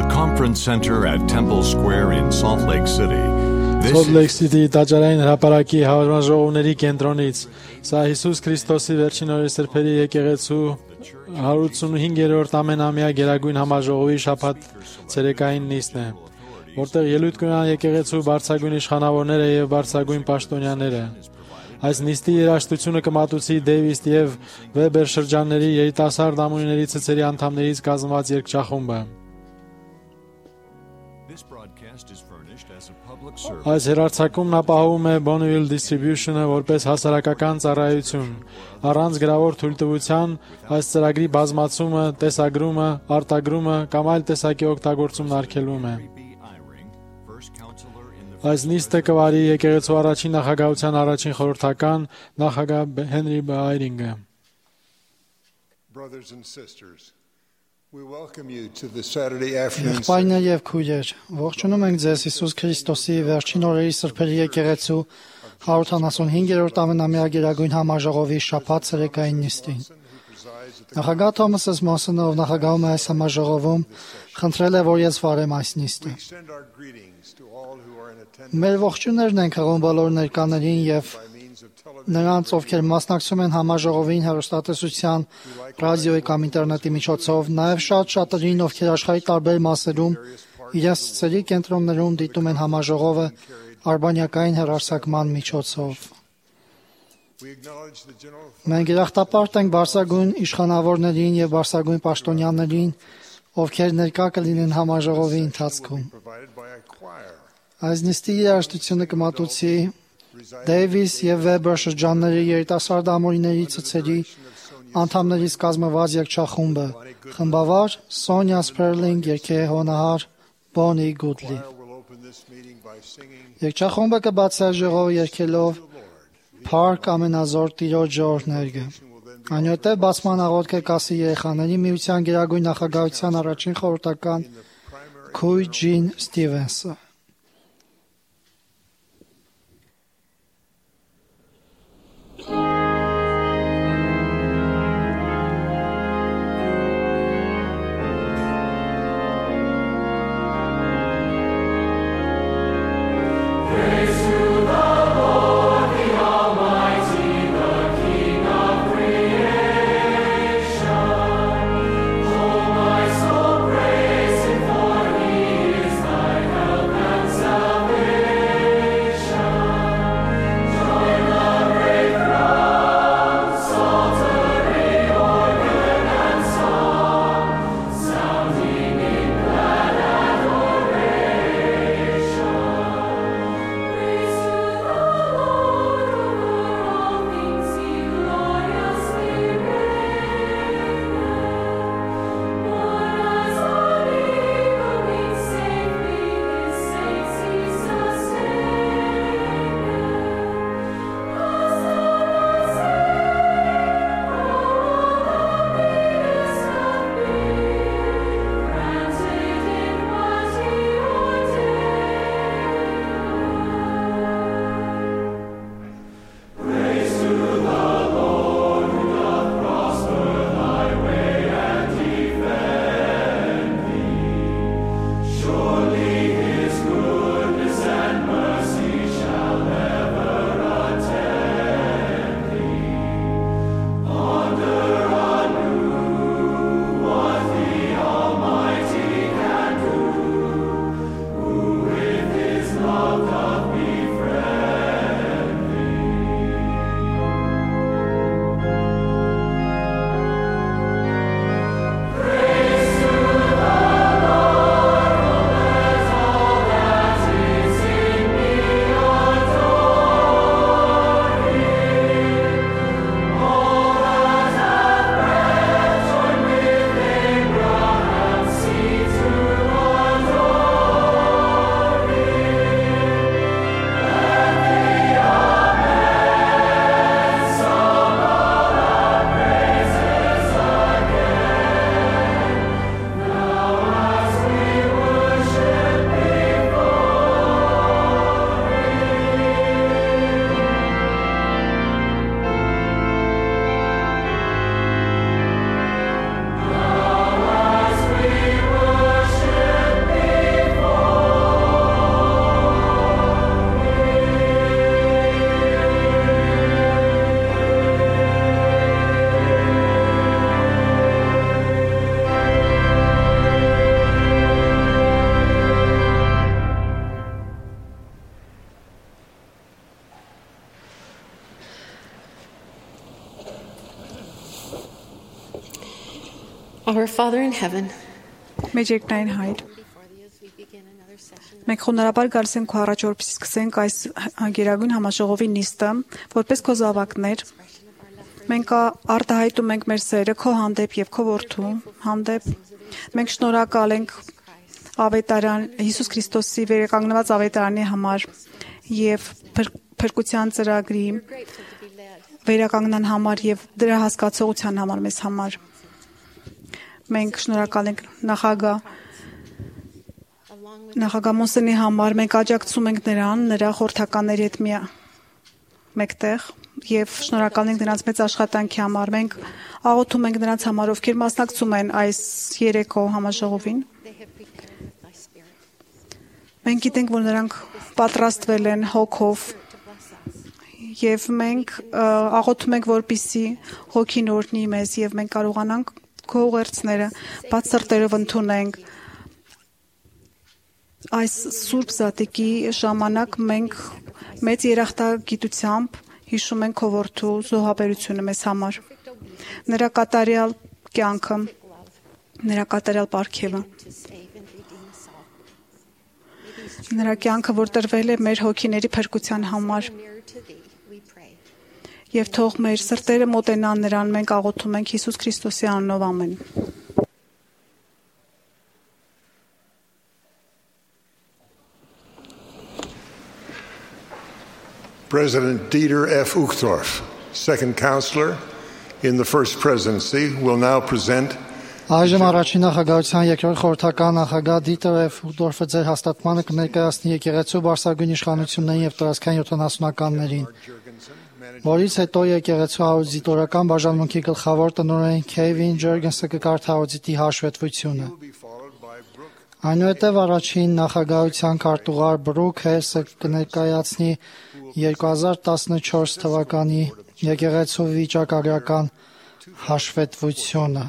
the Conference Center at Temple Square in Salt Lake City. Salt Lake City տաճարային հրապարակի հավաքաժողովների կենտրոնից սա Հիսուս Քրիստոսի վերջին օրերի սրբերի եկեղեցու 185-րդ ամենամյա գերագույն համաժողովի շաբաթ ցերեկային նիստն է, որտեղ ելույթ կունենան եկեղեցու բարձրագույն իշխանավորները եւ բարձրագույն պաշտոնյաները։ Այս նիստի երաժշտությունը կմատուցի Դեյվիս եւ Վեբեր շրջանների երիտասարդ ամուսինների ցցերի անդամներից կազմված երգչախումբը։ Այս հեռարձակումն ապահովում է Bonneville Distribution-ը որպես հասարակական ծառայություն։ Առանց գրավոր թույլտվության այս ծրագրի բազմացումը, տեսագրումը, արտագրումը կամ այլ տեսակի օգտագործումն արգելվում է։ Այս նիստը կվարի եկեղեցու առաջին նախագահության առաջին խորհրդական նախագահ Հենրի Բայրինգը։ Եղբայրներ եւ քույրեր, ողջունում ենք ձեզ Հիսուս Քրիստոսի վերջին օրերի սրբերի եկեղեցու 185-րդ ամենամյա գերագույն համաժողովի շաբաթ ցերեկային նիստին։ Նախագահ Թոմաս Մոսոնը, ով նախագահում է այս համաժողովում, խնդրել է, որ ես վարեմ այս նիստը։ Մեր ողջույններն ենք հղում բոլոր ներկաներին եւ նրանց, ովքեր մասնակցում են համաժողովին հեռուստատեսության, ռադիոյի կամ ինտերնետի միջոցով, նաեւ շատերին, ովքեր աշխարհի տարբեր մասերում իրենց ցերի կենտրոններում դիտում են համաժողովը արբանյակային հեռարձակման միջոցով։ Մենք երախտապարտ ենք բարձրագույն իշխանավորներին եւ բարձրագույն պաշտոնյաներին, ովքեր ներկա կլինեն համաժողովի ընթացքում։ Այս նիստի երաժշտությունը կմատուցի Դեյվիս եւ Վեբեր շրջանների երիտասարդ ամուսինների ցցերի անդամներից կազմված երգչախումբը, խմբավար Սոնյա Սպերլինգ, երգեհոնահար Բոնի Գուդլի։ Երգչախումբը կբացի ժողովը երգելով Փարք ամենազոր Տիրոջ ժողովներգը։ Այնուհետև բացման աղոթքը կասի երեխաների միության գերագույն նախագահության առաջին խորհրդական Քույ Ջին Ստիվենսը։ Oh, my soul, praise Him, for He is thy help. Our Father in heaven, Մեր երկնային Հայր, մենք խոնարհաբար գալիս ենք քո առաջ, որպեսզի սկսենք այս գերագույն համաժողովի նիստը, որպես քո զավակներ։ Մենք արտահայտում ենք մեր սերը քո հանդեպ եւ քո որդու հանդեպ։ Մենք շնորհակալ ենք ավետարան Հիսուս Քրիստոսի վերականգնված ավետարանի համար եւ փրկության ծրագրի վերականգնան համար եւ դրա հասկացողության համար մեզ համար։ Մենք շնորհակալ ենք նախագահ Մոսենի համար, մենք աջակցում ենք նրան, նրա խորհրդականների հետ մեկտեղ եւ շնորհակալ ենք նրանց մեծ աշխատանքի համար։ Մենք աղոթում ենք նրանց համար, ովքեր մասնակցում են այս երեկո համաժողովին։ Մենք գիտենք, որ նրանք պատրաստվել են հոգով եւ մենք աղոթում ենք, որպեսզի հոգին օրհնի մեզ եւ մենք կարողանանք քո ուղերձները բաց սրտերով ընդունենք։ Այս Սուրբ Զատիկի ժամանակ մենք մեծ երախտագիտությամբ հիշում ենք քո որդու զոհաբերությունը մեզ համար։ Նրա կատարյալ կյանքը, նրա կատարյալ պարգևը, նրա կյանքը, որ տրվել է մեր հոգիների փրկության համար։ Եվ թող մեր սրտերը մոտենան նրան, մենք աղոթում ենք Հիսուս Քրիստոսի անունով, ամեն։ President Dieter F. Uchtdorf, second counselor in the first presidency, will now present Այժմ առաջին նախագահության երկրորդ խորհրդական նախագահ Դիտեր F. Ուխտդորֆը ձեր հաստատմանը կներկայացնի եկեղեցու բարձրագույն իշխանություններին եւ տարածքային 70-ականներին, որից հետո եկեղեցու աուդիտորական բաժանմունքի գլխավոր տնօրեն Քեյվին Ջերգենսը կկարդա աուդիտի հաշվետվությունը։ Այնուհետև առաջին նախագահության քարտուղար Բրուք Հեսը կներկայացնի 2014 թվականի եկեղեցու վիճակագրական հաշվետվությունը։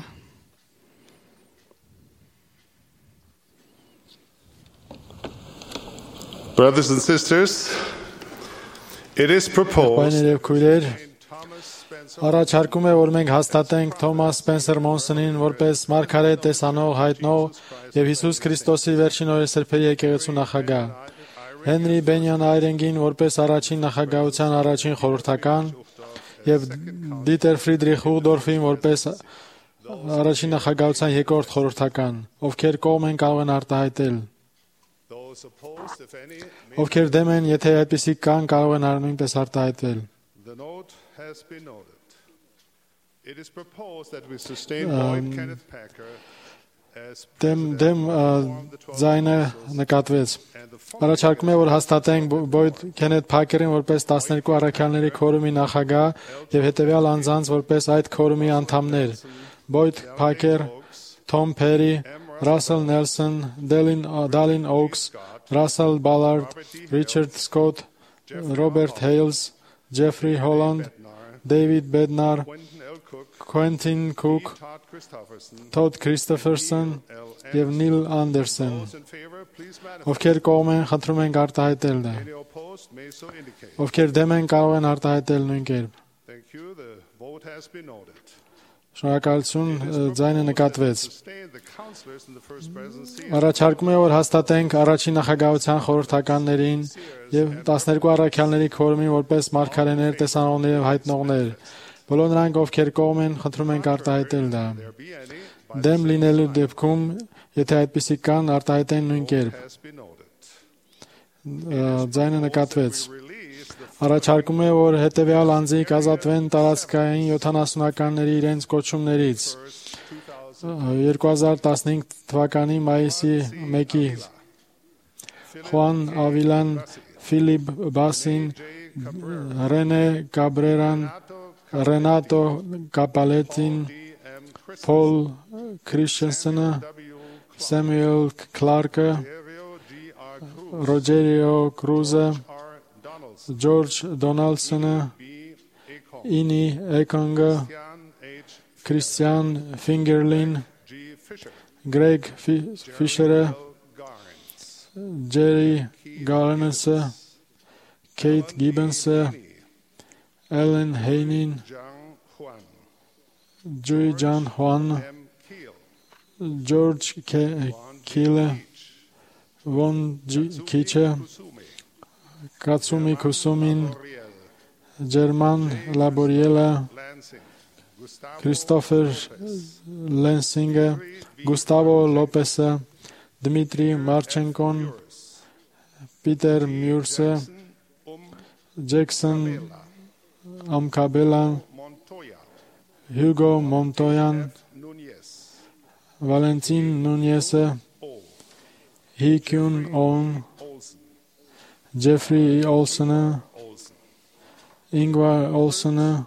Brothers and sisters, it is proposed Առաջարկում է, որ մենք հաստատենք Թոմաս Սպենսեր Մոնսոնին որպես մարգարետ, տեսանող, հայտնող եւ Հիսուս Քրիստոսի վերջին օրեսրբերի եկեղեցու նախագահ, Հենրի Բենյան Այրենգին որպես առաջին նախագահության առաջին խորհրդական եւ Դիտեր Ֆրիդրիխ Ուխտդորֆին որպես առաջին նախագահության երկրորդ խորհրդական, ովքեր կողմ են կարող են արտահայտել։ Ովքեր դեմ են, եթե այդպիսի կան, կարող են նույնպես արտահայտվել։ Դեմ ձայնը նկատվեց։ Առաջարկում է, որ հաստատենք Բոյդ Քենեթ Փաքերին որպես 12 առաքյալների քորումի նախագահ եւ հետեւյալ անձանց որպես այդ քորումի անդամներ. Բոյդ Փաքեր, Թոմ Փերի, Russell Nelson, Dallin Oaks, Russell Ballard, Richard Scott, Robert Hales, Jeffrey Holland, David Bednar, Quentin Cook, Todd Christopherson եւ Neil Anderson։ Ովքեր կողմ են, խնդրում ենք արտահայտել դա։ Ովքեր դեմ են, կարող են արտահայտել նույն կերպ։ Շնորհակալություն, ձայնը նկատվեց։ Առաջարկում է, որ հաստատենք առաջին նախագահության խորհրդականներին եւ 12 առաքյալների քորումին որպես մարգարեներ, տեսանողներ եւ հայտնողներ։ Բոլոր նրանք, ովքեր կողմ են, խնդրում ենք արտահայտել դա։ Դեմ լինելու դեպքում, եթե այդպիսի կան, արտահայտեն նույն կերպ։ Ձայնը նկատվեց։ Առաջարկում է, որ հետևյալ անձիկ ազատվեն տարածքային 70-ականների իրենց կոչումներից 2015 թվականի մայիսի 1-ի Խուան Ավիլան, Ֆիլիպ Բասին, Ռենե Կաբրերան, Ռենատո Կապալետին, Փոլ Քրիշենսենը, Սեմյուել Քլարկը, Ռոջերիո Կրուզը, Ջորջ Դոնալդսոնը, Ինի Էքոնգը, Քրիստիան Ֆինգերլին, Գրեգ Ֆիշերը, Ջերի Գարնեսը, Քեյթ Գիբենսը, Էլեն Հեյնին, Ջոյ Ջան Հուան, George Kille, Von Kiche, Katsumi Kusumin, German Laboriela, Christopher Lensinger, Gustavo Lopez, Dmitry Marchenkon, Peter Murse, Jackson Amkabela, Hugo Montoyan, Valentin Nunez, Hee-Kyun On, Jeffrey Olsen, Ingvar Olsen,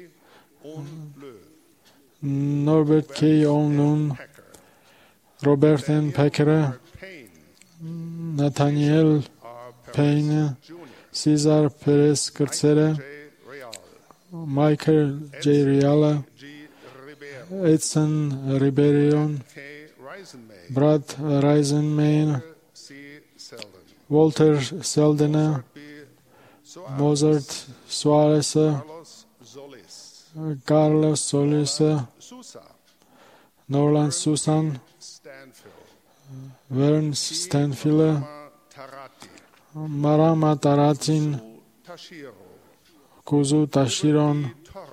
Norbert K. Onlun, Robert N. Packer, Nathaniel Payne, Cesar Perez Kertzere, Michael J. Riala, Edson Riberion, Brad Reisenmain, Walter Seldena, Mozart Suarez, Carlos Solis, Norland Susan, Vern Stanfield, Marama Taratin, Kuzu Tashiron,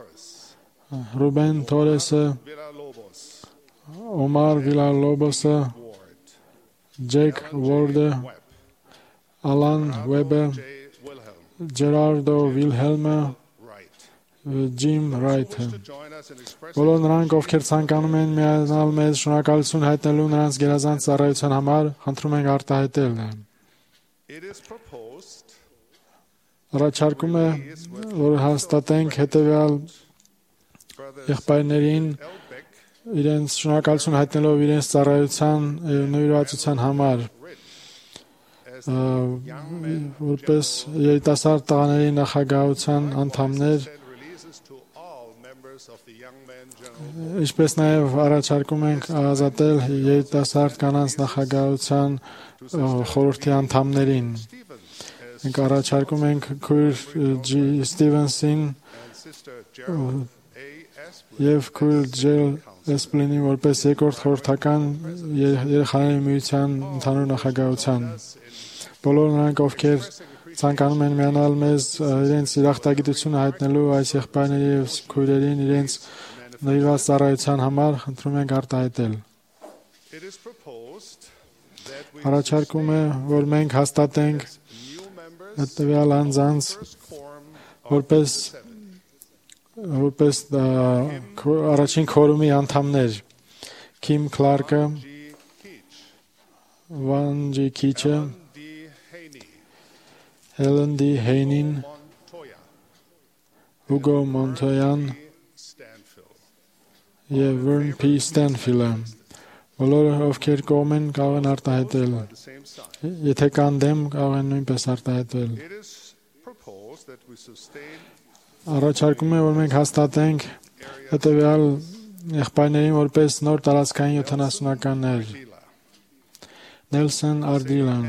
Ruben Torres, Omar Villalobos, Jake Ward, Alan Webb, Gerardo Wilhelm, Jim Wright. Բոլոր նրանք, ովքեր ցանկանում են միանալ մեզ շնորհակալություն հայտնելու նրանց գերազանց ծառայության համար, խնդրում ենք արտահայտել։ Առաջարկում է, որ հաստատենք հետևյալ եղբայրներին իրենց շնորհակալություն հայտնելով իրենց ծառայության նվիրվածության համար, որպես երիտասարդ տղաների նախագահության անդամներ, ինչպես նաև առաջարկում ենք ազատել երիտասարդ կանանց նախագահության խորհրդի անդամներին։ Մենք առաջարկում ենք քույր Ջի Ստիվենսին եւ քույր Ջել Էսպլինին որպես երկրորդ խորհրդական երեխաների միության ընդհանուր նախագահության։ Բոլոր նրանք, ովքեր ցանկանում են միանալ մեզ իրենց երախտագիտությունը հայտնելու այս եղբայրների եւ քույրերին իրենց նվիրված ծառայության համար, խնդրում ենք արտահայտել։ Առաջարկում է, որ մենք հաստատենք հետևյալ անձանց որպես առաջին քորումի անդամներ. Քիմ Քլարկը, Վան Ջի Քիչը, Հելեն Դի Հեյնին, Հուգո Մոնթոյան եւ Vern P. Stanfield-ը։ Բոլորը, ովքեր կողմ են, կարող են արտահայտել։ Եթե կան դեմ, կարող են նույնպես արտահայտել։ Առաջարկում է, որ մենք հաստատենք հետևյալ եղբայրներին որպես նոր տարածքային 70-ականներ. Նելսոն Արդիլան,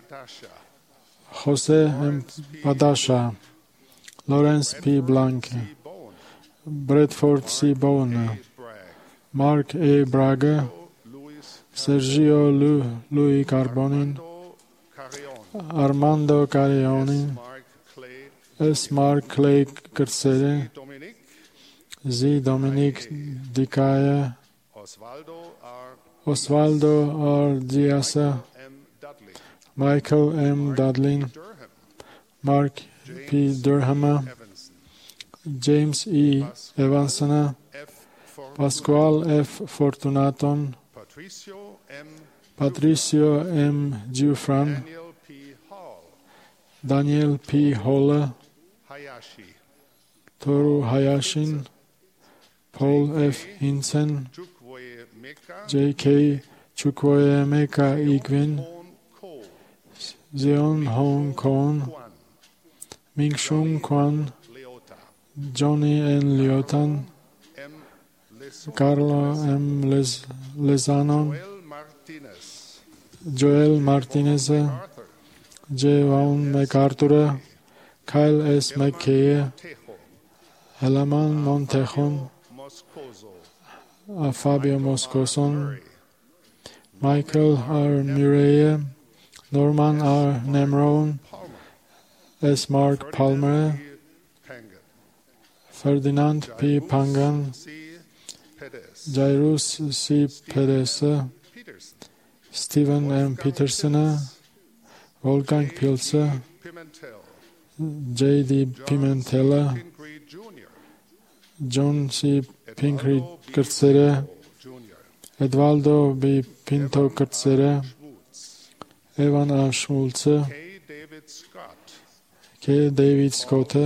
Խոսե M. Padasha, Lawrence P. Blank, Bradford C. Bowen, Mark A. Braga, Sergio Louis Carbonin, Armando Carionin, S. Mark Clay Kertzere, Z. Dominic Dicaya, Osvaldo R. Diaz, Michael M. Dudley, Mark P. Durham, James E. Evanson, Pascual F. Fortunaton, Patricio M. Giuffran, Daniel P. Hall, Toru Hayashin, Paul F. Hinsen, J.K. Chukwuemeka Igwin, Zeon Hong Kong, Ming Shung Kwan, Johnny N. Liotan, Carlo M. Lezano, Joel Martinez, J. Vaughan MacArthur, Kyle S. McKay, Helaman Montejon, Fabio Moscoson, Michael R. Murray, Norman R. Nemron, S. Mark Palmer, Ferdinand P. Pangan, Jairus C. Perez, Stephen M. Peterson, Wolfgang Pilze, J.D. Pimentel, John C. Pinckney կրծերը, Էդվալդո B. Pinto կրծերը, Էվան A. Շմուլցը, K. David Scottը,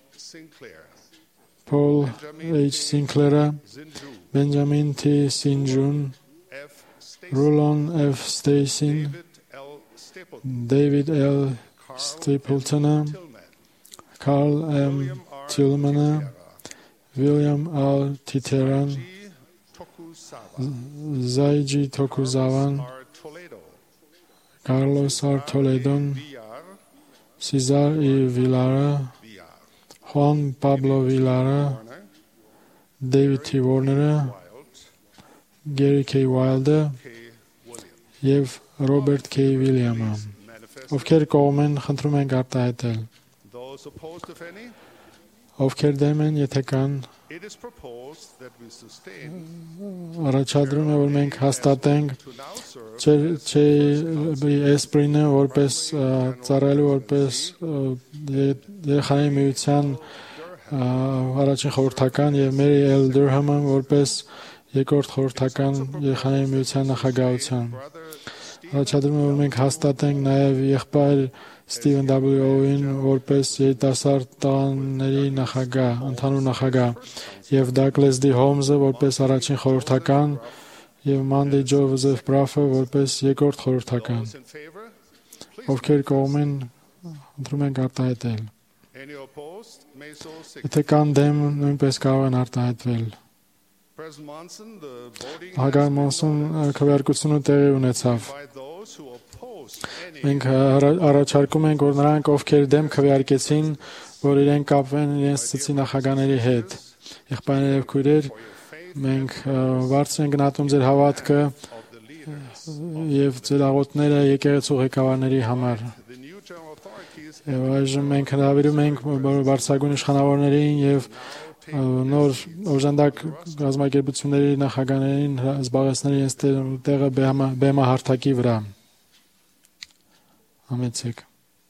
Paul H. Sinclairը, Benjamin T. Sinjun, Roland F. Stacey, David L. Stapleton, Carl M. Tillman, William L. Titeran, Zaiji Tokuzawan, Carlos R. Toledon, Cesar E. Villara, Juan Pablo Villara, David T. Warner, Gary K. Wilder եւ Robert K. William-ը, ովքեր կողմ են, խնդրում ենք արտահայտել։ Ովքեր դեմ են, եթե կան, առաջադրում է, որ մենք հաստատենք Էսպրինը որպես ծառայելու որպես երեխայի միության առաջին խորհրդական եւ Մերի Էլ Դուրհամը որպես երկրորդ խորհրդական երեխայի միության նախագահության։ Առաջադրում է, որ մենք հաստատենք նաեւ եղբայր Ստիվեն W. Օուին որպես երիտասարդ տղաների նախագահ, ընդհանուր նախագահ եւ Դագլես D. Հոլմզը որպես առաջին խորհրդական եւ Մանդի Ջոզեֆ Բրաֆը որպես երկրորդ խորհրդական։ Ովքեր կողմ են, ընտրում ենք արտահայտել։ Եթե կան դեմ, նույնպես կարող են արտահայտվել։ Հագար Մոնսոն քվեարկությունը տեղի ունեցավ։ Մենք առաջարկում ենք, որ նրանք, ովքեր դեմ քվեարկեցին, որ իրենք կապվեն իրենց ծծի նախագաների հետ։ Եղբայրներ եւ քույրեր, մենք բարձր ենք գնահատում ձեր հավատքը եւ ձեր աղոթները եկեղեցու ղեկավարների համար։ Եվ այժմ մենք հրավիրում ենք բարձրագույն իշխանավորներին եւ նոր օժանդակ գազམ་ակերպությունների նախագահներին զբաղեցնել իրենց տեղը բեմահարթակի վրա։ Համեցեք։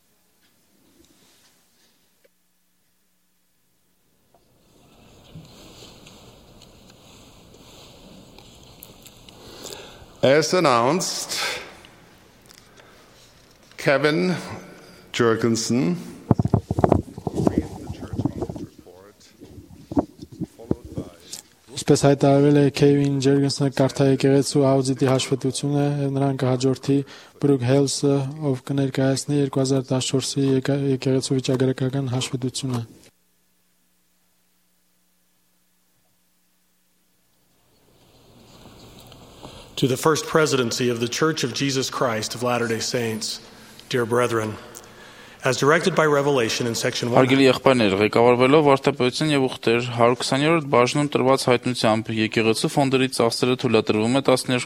As announced, Kevin Jurgensen Ինչպես հայտարարվել է Քեյվին Ջերգենսը կարդա եկեղեցու աուդիտի հաշվետվությունը եւ նրան կհաջորդի Բրուք Հելսը, ով կներկայացնի 2014-ի եկեղեցու վիճակագրական հաշվետվությունը։ To the First Presidency of the Church of Jesus Christ of Latter-day Saints, dear brethren, as directed by Revelation in section 1. Հարգելի եղբայրներ, ղեկավարվելով վարդապետության եւ ուխտեր 120-րդ բաժնում տրված հայտնությամբ եկեղեցու ֆոնդերի ծախսերը թույլատրվում է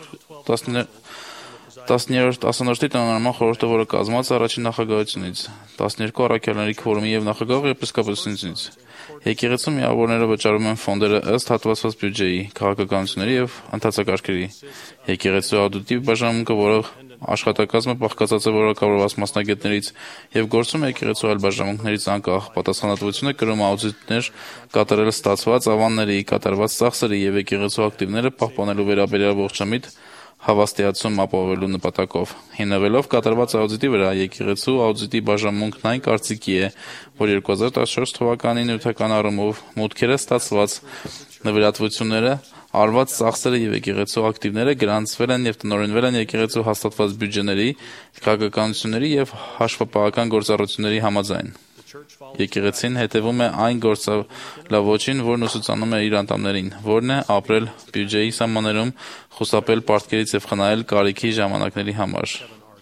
10-րդ տնօրինման խորհուրդը, որը կազմված առաջին նախագահությունից, 12 առաքյալների քվորումի եւ նախագահ եպիսկոպոսությունից։ Եկեղեցու միավորները վճարում են ֆոնդերը ըստ հատվածված բյուջեի, քաղաքականությունների եւ ընթացակարգերի։ Եկեղեցու աուդիտի բաժանմունքը, որը աշխատակազմը բաղկացած է որակավորված մասնագետներից եւ գործում է եկեղեցու այլ բաժանմունքներից անկախ, պատասխանատվությունը կրում աուդիտներ կատարել ստացված ավանների, կատարված ծախսերի եւ եկեղեցու ակտիվները պահպանելու վերաբերյալ ողջամիտ հավաստիացում ապահովելու նպատակով։ Հիմնվելով կատարված աուդիտի վրա, եկեղեցու աուդիտի բաժանմունքն այն կարծիքի է, որ 2014 թվականի նյութական առումով մուտքերը ստացված նվիրատվությունները, արված ծախսերը եւ եկեղեցու ակտիվները գրանցվել են եւ տնօրինվել են եկեղեցու հաստատված բյուջեների, քաղաքականությունների եւ հաշվապահական գործառույթների համաձայն։ Եկեղեցին հետևում է այն գործելավոճին, որն ուսուցանում է իր անդամներին, որն է ապրել բյուջեի սահմաններում, խուսափել պարտքերից եւ խնայել կարիքի ժամանակների համար։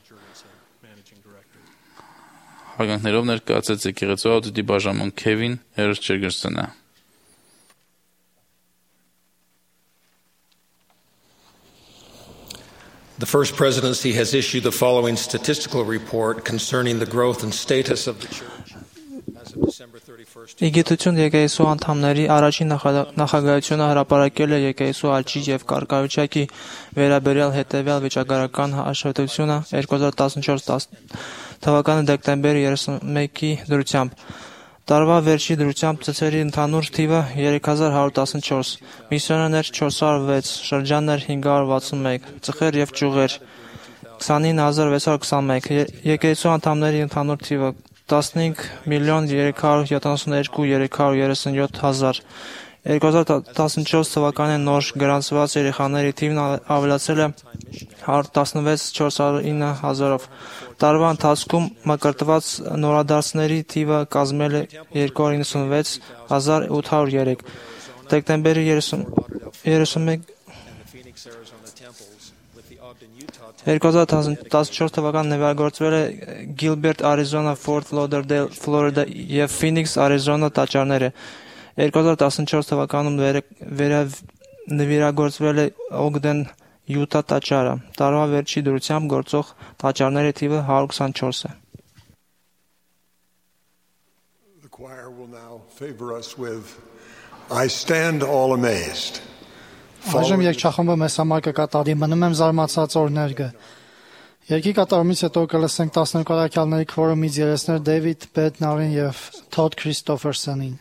Հարգանքներով ներկայացեց եկեղեցու աուդիտի բաժանմունք Քեվին Ջերգենսենը։ The First Presidency has issued the following statistical report concerning the growth and status of the Church as of December 31st. Իգիտություն եկեղեցու անդամների առաջին նախագահությունը հրապարակել է եկեղեցու աճի եւ կարգավիճակի վերաբերյալ հետեւյալ վիճակագրական հաշվետվությունը 2014 թվականի դեկտեմբերի 31-ի դրությամբ։ Տարվա վերջի դրությամբ ծծերի ընդհանուր թիվը 3114, միսիոներներ 406, շրջաններ 561, ծխեր եւ ճյուղեր 29621, եկեղեցու անդամների ընդհանուր թիվը 15,372,337,000 2014 թվականին նոր գրանցված երեխաների թիվն ավելացել է 116,409,000-ով։ Տարվա ընթացքում մկրտված նորադարձների թիվը կազմել է 296,803։ Դեկտեմբերի 31 2014 թվականին նվիրագործվել է Գիլբերտ, Արիզոնա, Ֆորթ Լոդերդեյլ, Ֆլորիդա եւ Ֆինիքս, Արիզոնա տաճարները։ 2014 թվականում նվիրագործվել է Օգդեն, Յուտա տաճարը։ Տարվա վերջի դրությամբ գործող տաճարների թիվը 124 է։ The choir will now favor us with I stand all amazed. Այժմ երգչախումբը մեզ համար կկատարի մնում եմ զարմացած օրներգը։ Երգի կատարումից հետո կլսենք 12 առաքյալների քվորումից երեսներ Դեյվիդ Բեդնարին եւ Թոդ Քրիստոֆերսոնին։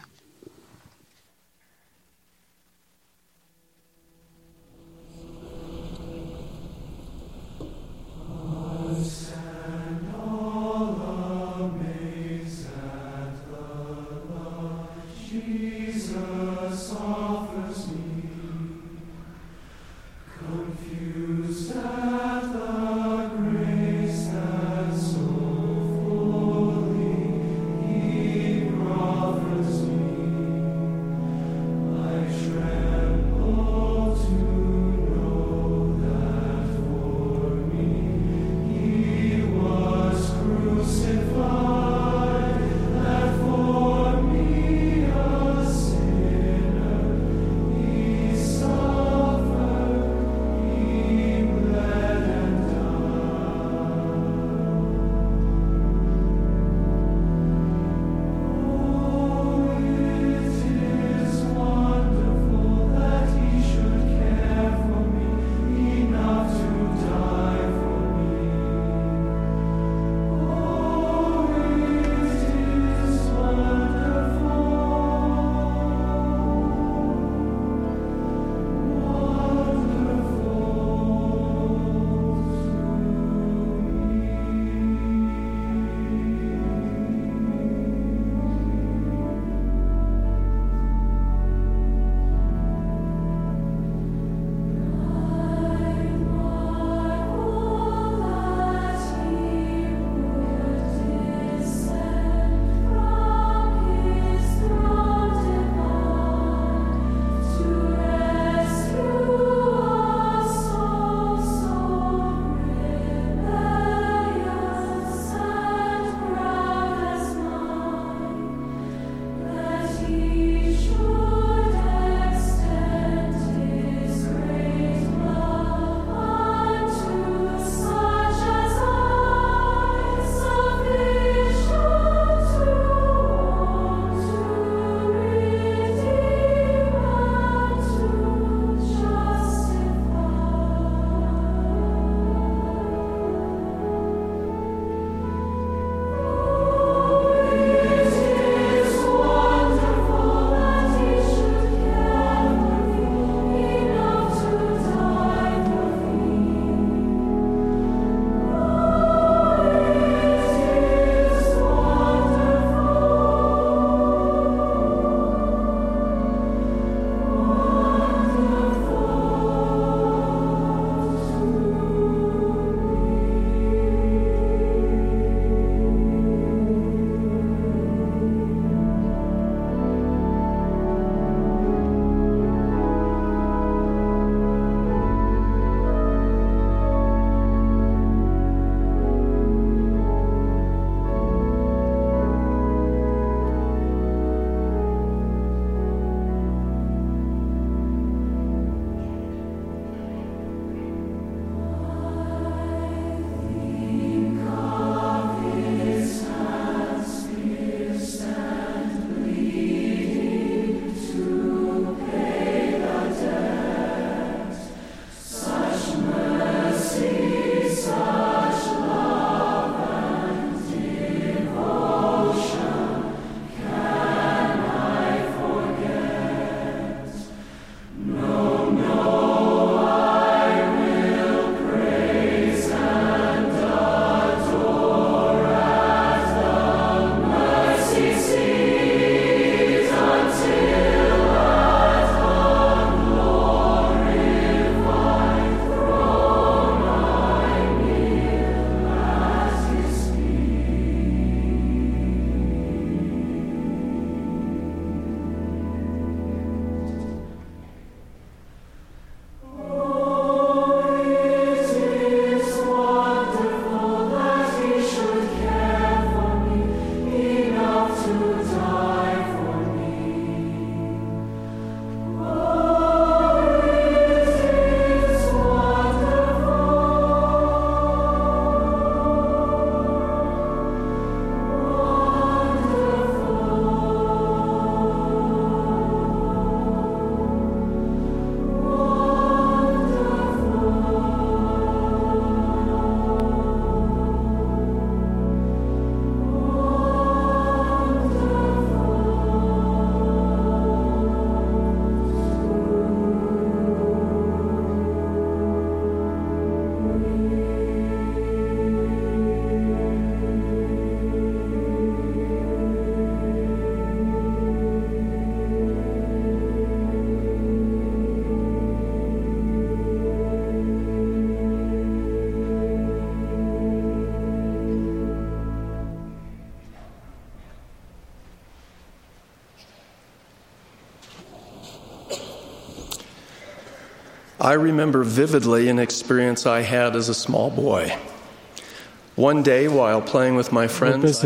I remember vividly an experience I had as a small boy. One day, while playing with my friends,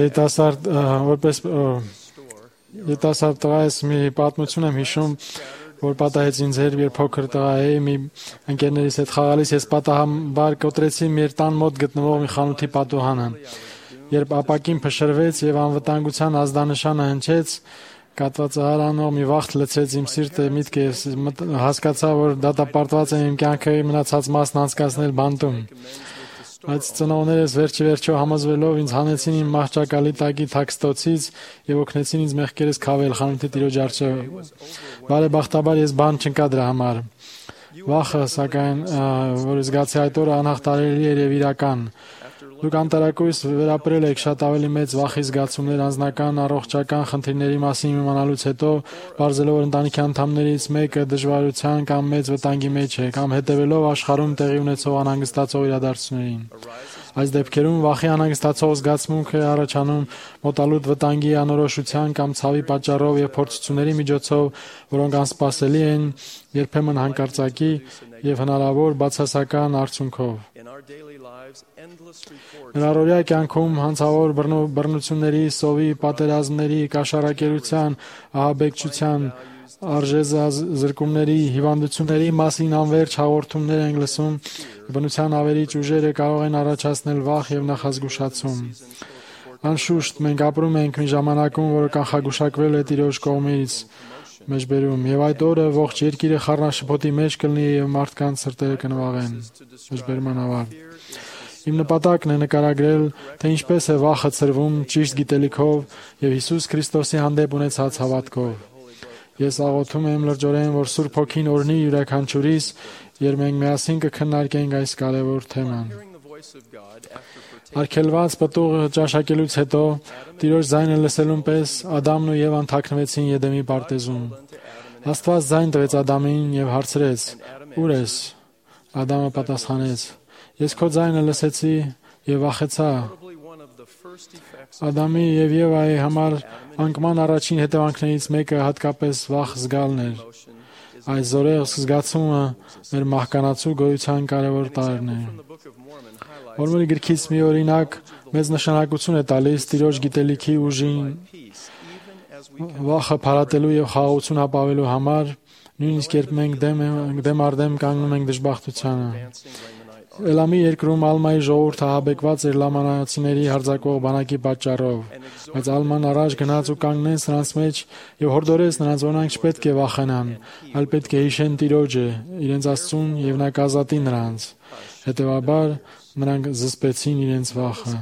Երիտասարդ տղայս մի պատմություն եմ հիշում, որ պատահեց ինձ հետ, երբ փոքր տղա էի, մի ընկերներիս հետ խաղալիս ես պատահաբար կոտրեցի մեր տան մոտ գտնվող մի խանութի պատուհանը։ Երբ ապակին փշրվեց եւ անվտանգության ազդանշանը հնչեց, կատվածահարանող մի վախտ լցեց իմ սիրտը, միտքը հասկացա, որ դատապարտված եմ իմ կյանքի մնացած մասն անցկացնել բանտում։ Այդ ծնողներս վերջիվերջո համոզվելով ինձ հանեցին իմ մահճակալի տակի թաքստոցից եւ օգնեցին ինձ մեղքերս քավել խանութի տիրոջ առջև։ Բարեբախտաբար ես բան չընկա դրա համար։ Վախը, սակայն, որ զգացի այդ օրը անհաղթարելի էր եւ իրական։ Դուք անտարակույս վերապրել եք շատ ավելի մեծ վախի զգացումներ անձնական, առողջական խնդիրների մասին իմանալուց հետո, բարձելով որ ընտանիքի անդամներից մեկը դժվարության կամ մեծ վտանգի մեջ է, կամ հետևելով աշխարհում տեղի ունեցող անհանգստացող իրադարձություններին։ Այս դեպքերում վախի անհանգստացող զգացմունքը առաջանում մոտալուտ վտանգի անորոշության կամ ցավի պատճառով եւ փորձությունների միջոցով, որոնք անսպասելի են, երբեմն հանկարծակի եւ հնարավոր բացասական արդյունքով։ Մեր առօրյա կյանքում հանցավոր բռնությունների, սովի, պատերազմների, կաշառակերության, ահաբեկչության, արժեզրկումների, հիվանդությունների մասին անվերջ հաղորդումներ ենք լսում, բնության ավերիչ ուժերը կարող են առաջացնել վախ եւ նախազգուշացում։ Անշուշտ մենք ապրում ենք մի ժամանակում, որը կանխագուշակվել է Տիրոջ կողմից մեջբերում, եւ այդ օրը ողջ երկիրը խառնաշփոթի մեջ կլինի եւ մարդկանց սրտերը կնվաղեն։ Մեջբերման ավարտ։ Իմ նպատակն է նկարագրել, թե ինչպես է վախը ծրվում ճիշտ գիտելիքով եւ Հիսուս Քրիստոսի հանդեպ ունեցած հավատքով։ Ես աղոթում եմ լրջորեն, որ Սուրբ Հոգին օրհնի յուրաքանչյուրիս, երբ մենք միասին կքննարկենք այս կարևոր թեման։ Արգելված պտուղը ճաշակելուց հետո Տիրոջ ձայնը լսելուն պես Ադամն ու Եվան թաքնվեցին Եդեմի պարտեզում։ Աստված ձայն տվեց Ադամին եւ հարցրեց. «Ո՞ւր ես»։ Ադամը պատասխանեց. «Ես քո ձայնը լսեցի եւ վախեցա»։ Ադամի եւ Եվայի համար անկման առաջին հետևանքներից մեկը հատկապես վախ զգալն էր։ Այս զորեղ զգացումը մեր մահկանացու գոյության կարևոր տարրն է։ Որմի գրքից մի օրինակ մեծ նշանակություն է տալիս Տիրոջ գիտելիքի ուժին վախը փարատելու եւ խաղաղություն ապավելու համար, նույնիսկ երբ մենք դեմ առ դեմ կանգնում ենք դժբախտությանը։ Էլամի երկրում Ալմայի ժողովուրդը ահաբեկված էր լամանացիների հարձակվող բանակի պատճառով, բայց Ալման առաջ գնաց ու կանգնեց նրանց մեջ եւ հորդորեց նրանց, որ նրանք չպետք է վախենան, այլ պետք է հիշեն Տիրոջը, իրենց Աստծուն եւ նա կազատի նրանց։ Հետևաբար նրանք զսպեցին իրենց վախը։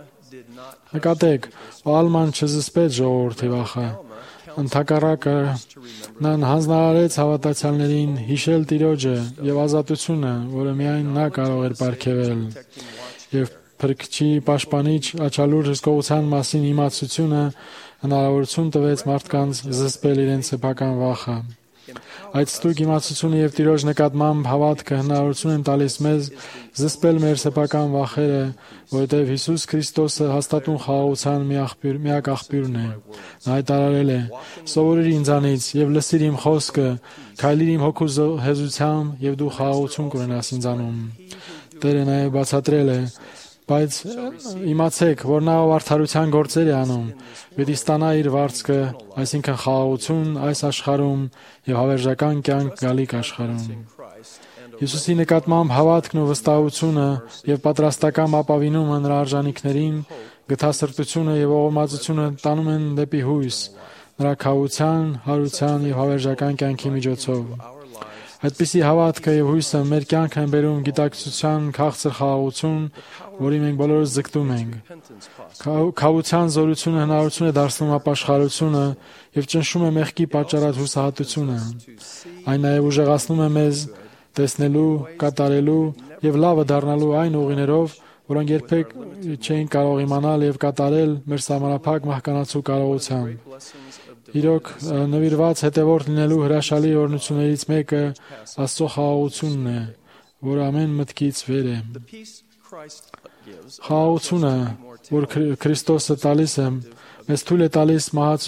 Նկատեք, Ալման չզսպեց ժողովրդի վախը։ Ընդհակառակը նա հանձնարարեց հավատացյալներին հիշել Տիրոջը եւ ազատությունը, որը միայն նա կարող էր պարգևել, եւ Փրկչի պաշտպանիչ աչալուր հսկողության մասին իմացությունը հնարավորություն տվեց մարդկանց զսպել իրենց սեփական վախը։ Այդ ստույգ իմացությունը եւ Տիրոջ նկատմամբ հավատքը հնարավորություն են տալիս մեզ զսպել մեր սեփական վախերը, որովհետեւ Հիսուս Քրիստոսը հաստատուն խաղաղության միակ աղբյուրն է։ Նա հայտարարել է. «Սովորիր ինձանից եւ լսիր իմ խոսքը, քայլիր իմ հոգու հեզությամբ եւ դու խաղաղություն կունենաս ինձանում»։ Տերը նաեւ բացատրել է. «Բայց իմացեք, որ նա ով արդարության գործեր է անում, պիտի ստանա իր վարձքը, այսինքն խաղաղություն այս աշխարհում եւ հավերժական կյանք գալիք աշխարհում»։ Հիսուսի նկատմամբ հավատքն ու վստահությունը եւ պատրաստական ապավինումը նրա արժանինքներին, գթասրտությունը եւ ողորմածությունը տանում են դեպի հույս, նրա քավության, հարության եւ հավերժական կյանքի միջոցով։ Այդպիսի հավատքը եւ հույսը մեր կյանք են բերում գիտակցության քաղցր խաղաղություն, որի մենք բոլորս ձգտում ենք։ Քավության զորությունը հնարավորություն է դարձնում ապաշխարությունը եւ ճնշում է մեղքի պատճառած հուսահատությունը։ Այն նաեւ ուժեղացնում է մեզ տեսնելու, կատարելու եւ լավը դառնալու այն ուղիներով, որոնք երբեք չէին կարող իմանալ եւ կատարել մեր սահմանափակ մահկանացու կարողությամբ։ Իրոք նվիրված հետևորդ լինելու հրաշալի օրհնություններից մեկը Աստծո խաղաղությունն է, որը ամեն մտքից վեր է։ Խաղաղությունը, որ Քրիստոսը տալիս է, մեզ թույլ է տալիս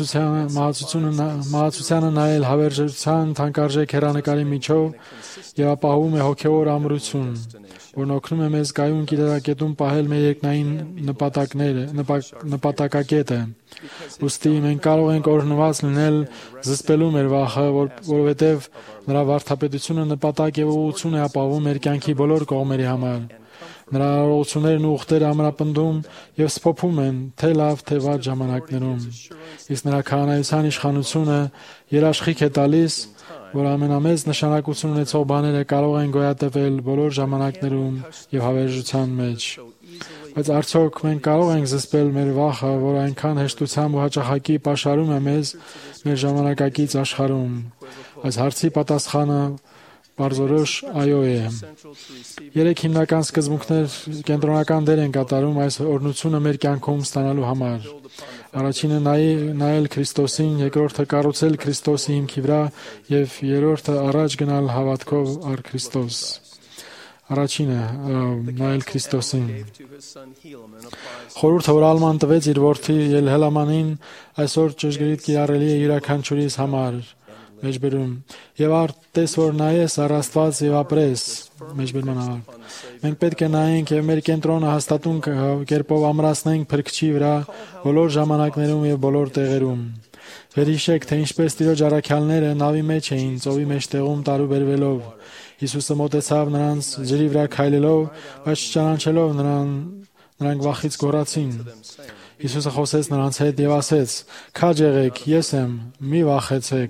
մահացությանը նայել հավերժության թանկարժեք հեռանկարի միջով եւ ապահովում է հոգեոր ամրություն, որն օգնում է մեզ կայուն կիրակետում պահել մեր երկնային նպատակակետը։ Ուստի մենք կարող ենք օրհնված լինել զսպելու մեր վախը, որովհետև նրա վարդապետությունը նպատակ եւ ուղղություն է ապահովում մեր կյանքի բոլոր կողմերի համար։ Նրա արարողություններն ու ուխտերը ամրապնդում եւ սփոփում են թե լավ, թե վատ ժամանակներում։ Իսկ նրա քահանայության իշխանությունը երաշխիք է տալիս, որ ամենամեծ նշանակություն ունեցող բաները կարող են գոյատևել բոլոր ժամանակներում եւ հավերժության մեջ։ Բայց արդյոք մենք կարող ենք զսպել մեր վախը, որ այնքան հեշտությամբ ու հաճախակի պաշարում է մեզ մեր ժամանակակից աշխարհում։ Այս հարցի պատասխանը բարձրորոշ այո է։ Երեք հիմնական սկզբունքներ կենտրոնական դեր են կատարում այս օրհնությունը մեր կյանքում ստանալու համար։ Առաջինը նայել Քրիստոսին, երկրորդը կառուցել Քրիստոսի հիմքի վրա եւ երրորդը առաջ գնալ հավատքով առ Քրիստոս։ Առաջինը նայել Քրիստոսին։ Խորհուրդը, որ Ալման տվեց իր որդի Հելամանին, այսօր ճշգրիտ կիրառելի է յուրաքանչյուրիս համար։ Մեջբերում եւ արտես որ նայես առ Աստված եւ ապրես մեջբերման համար։ Մենք պետք է նայենք եւ մեր կենտրոնը հաստատուն կերպով ամրացնենք Փրկչի վրա բոլոր ժամանակներում եւ բոլոր տեղերում։ Վերհիշեք, թե ինչպես Տիրոջ առաքյալները նավի մեջ էին, ծովի մեջտեղում տարուբերվելով։ Հիսուսը մոտեցավ նրանց ջրի վրա քայլելով, բայց չճանաչելով նրանք վախից գոռացին։ Հիսուսը խոսեց նրանց հետ եւ ասեց. «Քաջ եղեք, ես եմ, մի վախեցեք»։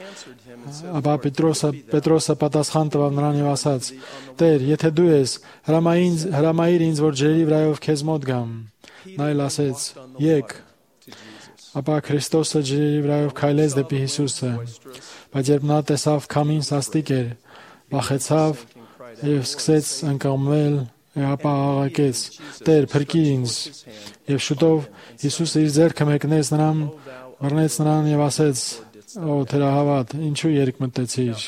Ապա Պետրոսը պատասխան տվավ նրան եւ ասաց. «Տեր, եթե դու ես, հրամայիր ինձ, որ ջրի վրայով քեզ մոտ գամ»։ Նա էլ ասեց. «Եկ»։ Ապա Քրիստոսը ջրի վրայով քայլեց դեպի Հիսուսը, բայց երբ նա տեսավ քամին սաստիկ էր, վախեցավ եւ սկսեց ընկղմվել, ապա աղաղակեց. «Տեր, փրկիր ինձ»։ Եվ շուտով Հիսուսը իր ձեռքը մեկնեց նրան, բռնեց նրան եւ ասեց. «Օ թերահավատ, ինչու երկմտեցիր»։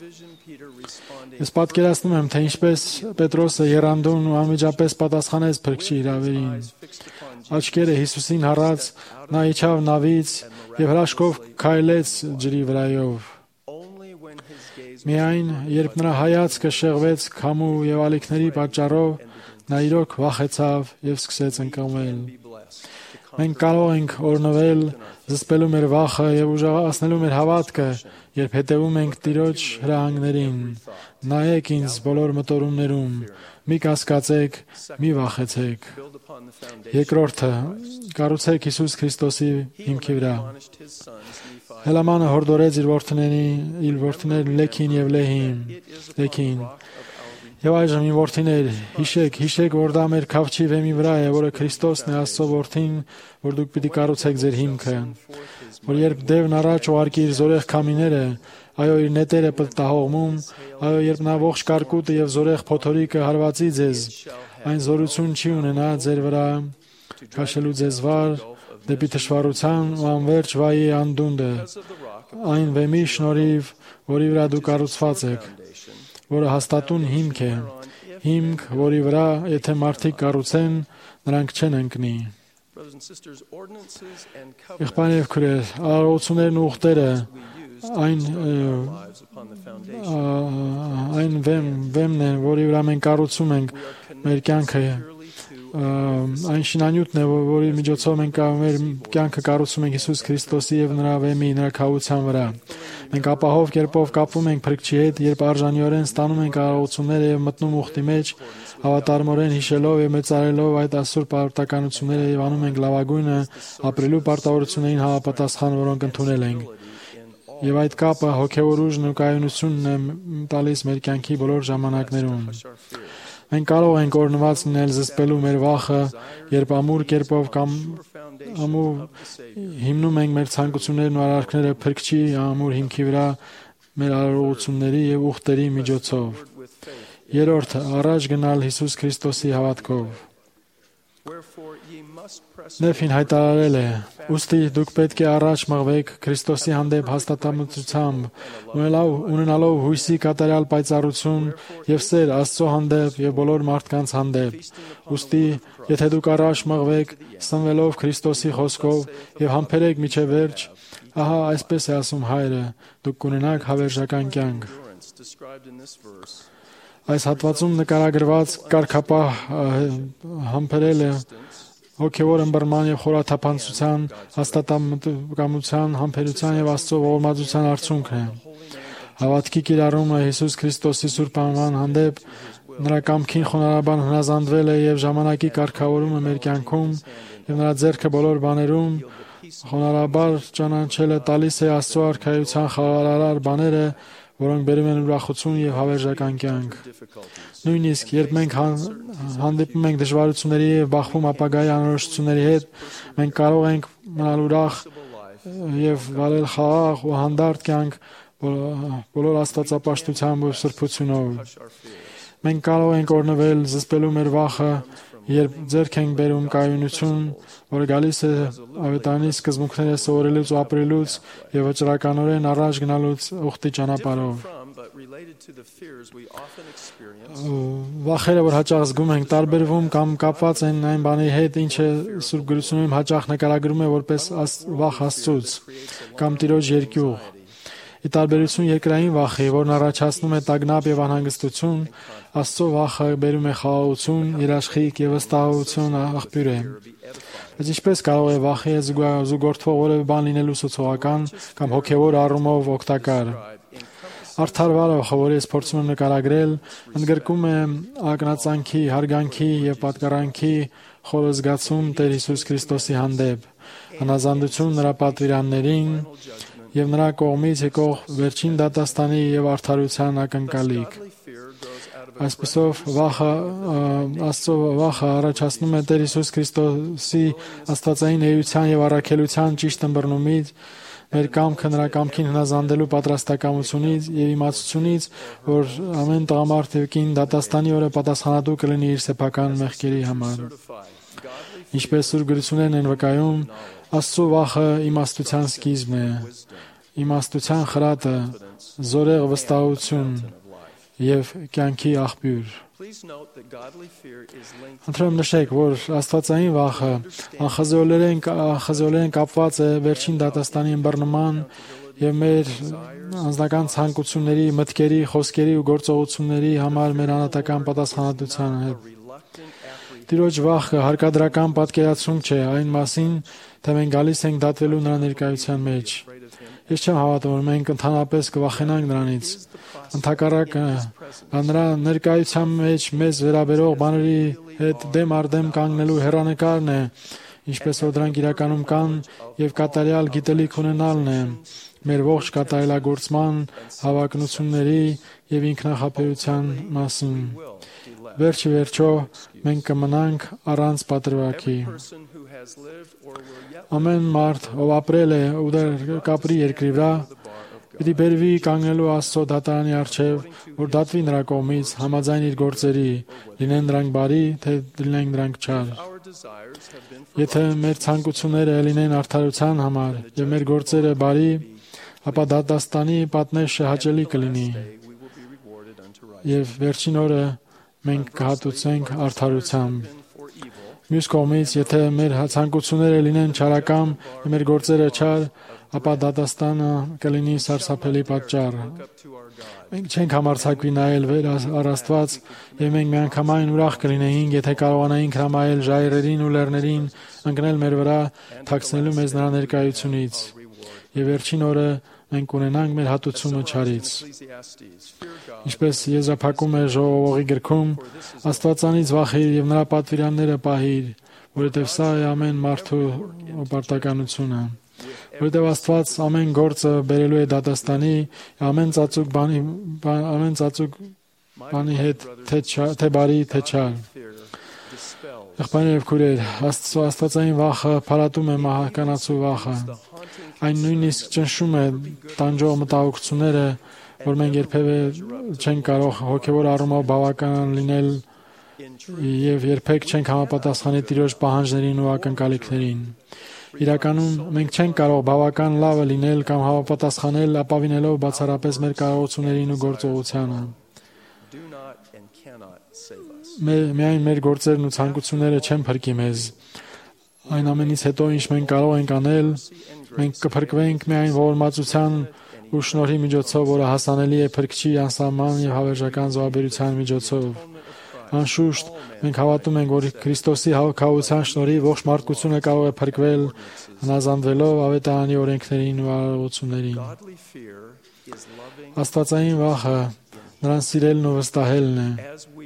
Ես պատկերացնում եմ, թե ինչպես Պետրոսը եռանդուն ու անմիջապես պատասխանեց Փրկչի հրավերին։ Աչքերը Հիսուսին հառած, նա իջավ նավից եւ հրաշքով քայլեց ջրի վրայով։ Միայն երբ նրա հայացքը շեղվեց քամու եւ ալիքների պատճառով, նա իրոք վախեցավ եւ սկսեց ընկղմվել։ Մենք կարող ենք օրհնվել, զսպելու մեր վախը եւ ուժեղացնելու մեր հավատքը, երբ հետևում ենք Տիրոջ հրահանգներին։ Նայեք ինձ բոլոր մտորումներում, մի կասկածեք, մի վախեցեք։ Երկրորդը, կառուցեք Հիսուս Քրիստոսի հիմքի վրա։ Հելամանը հորդորեց իր որդիներին Լեքին եւ Լեքին։ Եվ այժմ իմ որդիներ, հիշեք, որ դա մեր քավչի վեմի վրա է, որը Քրիստոսն է, Աստծո որդին, որ դուք պիտի կառուցեք ձեր հիմքը, որ երբ դևն առաջ ուղարկի իր զորեղ քամիները, այո, իր նետերը պտտահողմում, այո, երբ նա ողջ կարկուտը եւ զորեղ փոթորիկը հարվածի ձեզ, այն զորություն չի ունենա ձեր վրա, քաշելու ձեզ վար դեպի թշվառության ու անverջ վայի անդունդը, այն վեմի շնորհիվ, որի վրա դուք կառուցված եք, որը հաստատուն հիմք է, հիմք, որի վրա, եթե մարդիկ կառուցեն, նրանք չեն ընկնի։ Եղբայրներ եւ քույրեր, արարողություններն ու ուխտերը այն վեմն է, որի վրա մենք կառուցում ենք մեր կյանքը, այն շինանյութն է, որի միջոցով մենք մեր կյանքը կառուցում ենք Հիսուս Քրիստոսի եւ նրա վեմի, նրա քահության վրա։ Մենք ապահով կերպով կապվում ենք Փրկչի հետ, երբ արժանիորեն ստանում ենք արարողությունները եւ մտնում ուխտի մեջ, հավատարմորեն հիշելով եւ մեծարելով այդ ասուր պարտականությունները եւ անում ենք լավագույնը ապրելու պարտավորություններին համապատասխան, որոնք ընդունել ենք։ Եվ այդ կապը հոգեոր ուժն ու կայունությունն է տալիս մեր կյանքի բոլոր ժամանակներում։ Մենք կարող ենք օրհնված լինել զսպելու մեր վախը, երբ ամուր կերպով հիմնում ենք մեր ցանկություններն ու արարքները Փրկչի ամուր հիմքի վրա մեր արարողությունների եւ ուխտերի միջոցով։ Երրորդը, առաջ գնալ Հիսուս Քրիստոսի հավատքով։ Նեֆին հայտարարել է. «Ուստի դուք պետք է առաջ մղվեք Քրիստոսի հանդեպ հաստատամտությամբ, ունենալով հույսի կատարյալ պայծառություն եւ սեր Աստծո հանդեպ եւ բոլոր մարդկանց հանդեպ։ Ուստի, եթե դուք առաջ մղվեք, սնվելով Քրիստոսի խոսքով եւ համբերեք միջև վերջ, ահա այսպես է ասում Հայրը, դուք կունենաք հավերժական կյանք»։ Այս հատվածում նկարագրված կարգապահ համբերելը հոգևոր ըմբռնման եւ խորաթափանցության, հաստատակամության, համբերության եւ Աստծո ողորմածության արդյունքն է։ Հավատքի կիրառումը Հիսուս Քրիստոսի սուրբ անվան հանդեպ նրա կամքին խոնարհաբար հնազանդվել է եւ ժամանակի կարգավորումը մեր կյանքում եւ նրա ձեռքը բոլոր բաներում խոնարհաբար ճանաչելը տալիս է Աստծո արքայության խաղաղարար բաները, որոնք բերում են ուրախություն եւ հավերժական կյանք։ Նույնիսկ երբ մենք հանդիպում ենք դժվարությունների եւ բախվում ապագայի անորոշությունների հետ, մենք կարող ենք մնալ ուրախ եւ վարել խաղաղ ու հանդարտ կյանք բոլոր աստվածապաշտությամբ ու սրբությունով։ Մենք կարող ենք օրնվել զսպելու մեր վախը, երբ ձեռք ենք բերում կայունություն, որը գալիս է ավետարանի սկզբունքները սովորելուց ու ապրելուց եւ վճռականորեն առաջ գնալուց ուխտի ճանապարհով։ Վախերը, որ հաճախ զգում ենք, տարբերվում կամ կապված են այն բանի հետ, ինչը Սուրբ Գրությունում հաճախ նկարագրում է որպես վախ Աստծուց կամ Տիրոջ երկյուղ։ Ի տարբերություն երկրային վախի, որն առաջացնում է տագնապ եւ անհանգստություն, Աստծո վախը բերում է խաղաղություն, երաշխիք եւ վստահություն աղբյուր է։ Բայց ինչպես կարող է վախի հետ զուգորդվող որևէ բան լինելու սոցիալական կամ հոգեվոր առումով օգտակար։ Արդար վարողը, որը ես փորձում եմ նկարագրել, ընդգրկում է ակնածանքի, հարգանքի եւ պատկառանքի խորը զգացում Տեր Հիսուս Քրիստոսի հանդեպ, հնազանդություն նրա պատվիրաններին եւ նրա կողմից եկող վերջին դատաստանի եւ արդարության ակնկալիք։ Այսպիսով Աստծո վախը առաջացնում է Տեր Հիսուս Քրիստոսի աստվածային էության եւ առաքելության ճիշտ ըմբռնումից, մեր կամքը նրա կամքին հնազանդելու պատրաստակամությունից եւ իմացությունից, որ ամեն տղամարդ եւ կին դատաստանի օրը պատասխանատու կլինի իր սեփական մեղքերի համար։ Ինչպես Սուրբ Գրություններն են վկայում, Աստծո վախը իմաստության սկիզբն է, իմաստության խրատը, զորեղ վստահություն եւ կյանքի աղբյուր։ Ընտրեմ նշեք, որ աստվածային վախը անխզորորեն կապված է վերջին դատաստանի ըմբռնման եւ մեր անձնական ցանկությունների, մտքերի, խոսքերի ու գործողությունների համար մեր անհատական պատասխանատվության հետ։ Տիրոջ վախը հարկադրական պատկերացում չէ այն մասին, թե մենք գալիս ենք դատվելու նրա ներկայության մեջ։ Ես չեմ հավատում, որ մենք ընդհանրապես կվախենանք նրանից։ Ընդհակառակը, նրա ներկայության մեջ մեզ վերաբերող բաների հետ դեմ առ դեմ կանգնելու հեռանկարն է, ինչպես որ դրանք իրականում կան եւ կատարյալ գիտելիք ունենալն է մեր ողջ կատարելագործման, հավակնությունների եւ ինքնախապեյության մասին։ Վերջի վերջո մենք կմնանք առանց պատրվակի։ Ամեն մարդ, ով ապրել է ու դեռ կապրի երկրի վրա, պիտի բերվի կանգնելու Աստծո դատարանի առջև, որ դատվի նրա կողմից համաձայն իր գործերի, լինեն դրանք բարի, թե լինեն դրանք չար։ Եթե մեր ցանկությունները լինեն արդարության համար եւ մեր գործերը բարի, ապա դատաստանի պատնեշը հաճելի կլինի։ Եվ վերջին օրը մենք կհատուցենք արդարությամբ։ Մյուս կողմից, եթե մեր ցանկությունները լինեն չարակամ, մեր գործերը չար, ապա դատաստանը կլինի սարսափելի պատճառ։ Մենք չենք համարձակվի նայել վեր առ Աստված, եւ մենք միանգամայն ուրախ կլինեինք, եթե կարողանայինք հրամայել ժայռերին ու լեռներին ընկնել մեր վրա, թաքցնելու մեզ նրա ներկայությունից։ Եվ վերջին օրը մենք ունենանք մեր հատուցումը չարից։ Ինչպես եզրափակում է ժողովողի գրքում, Աստվածանից վախիր եւ նրա պատվիրանները պահիր, որովհետեւ սա է ամեն մարդու պարտականությունը։ Որովհետեւ Աստված ամեն գործը բերելու է դատաստանի, ամեն ծածուկ բանի հետ, թե բարի, թե չար։ Եղբայրներ եւ քույրեր, Աստվածային վախը փարատում է մահկանացու վախը։ Այն նույնիսկ ճնշում է տանջող մտահոգությունները, որ մենք երբևէ չենք կարող հոգևոր առումով բավական լինել եւ երբեք չենք համապատասխանի Տիրոջ պահանջներին ու ակնկալիքներին։ Իրականում մենք չենք կարող բավական լավը լինել կամ համապատասխանել ապավինելով բացառապես մեր կարողություններին ու գործողությանը։ Միայն մեր գործերն ու ցանկությունները չեն փրկի մեզ։ Այն ամենից հետո, ինչ մենք կարող ենք անել, մենք կփրկվենք միայն ողորմածության ու շնորհի միջոցով, որը հասանելի է Փրկչի անսահման եւ հավերժական զոհաբերության միջոցով։ Անշուշտ, մենք հավատում ենք, որ Քրիստոսի հաղորդության շնորհիվ ողջ մարդկությունը կարող է փրկվել, հնազանդվելով Ավետարանի օրենքներին ու արարողություններին։ Աստվածային վախը նրան սիրելն ու վստահելն է։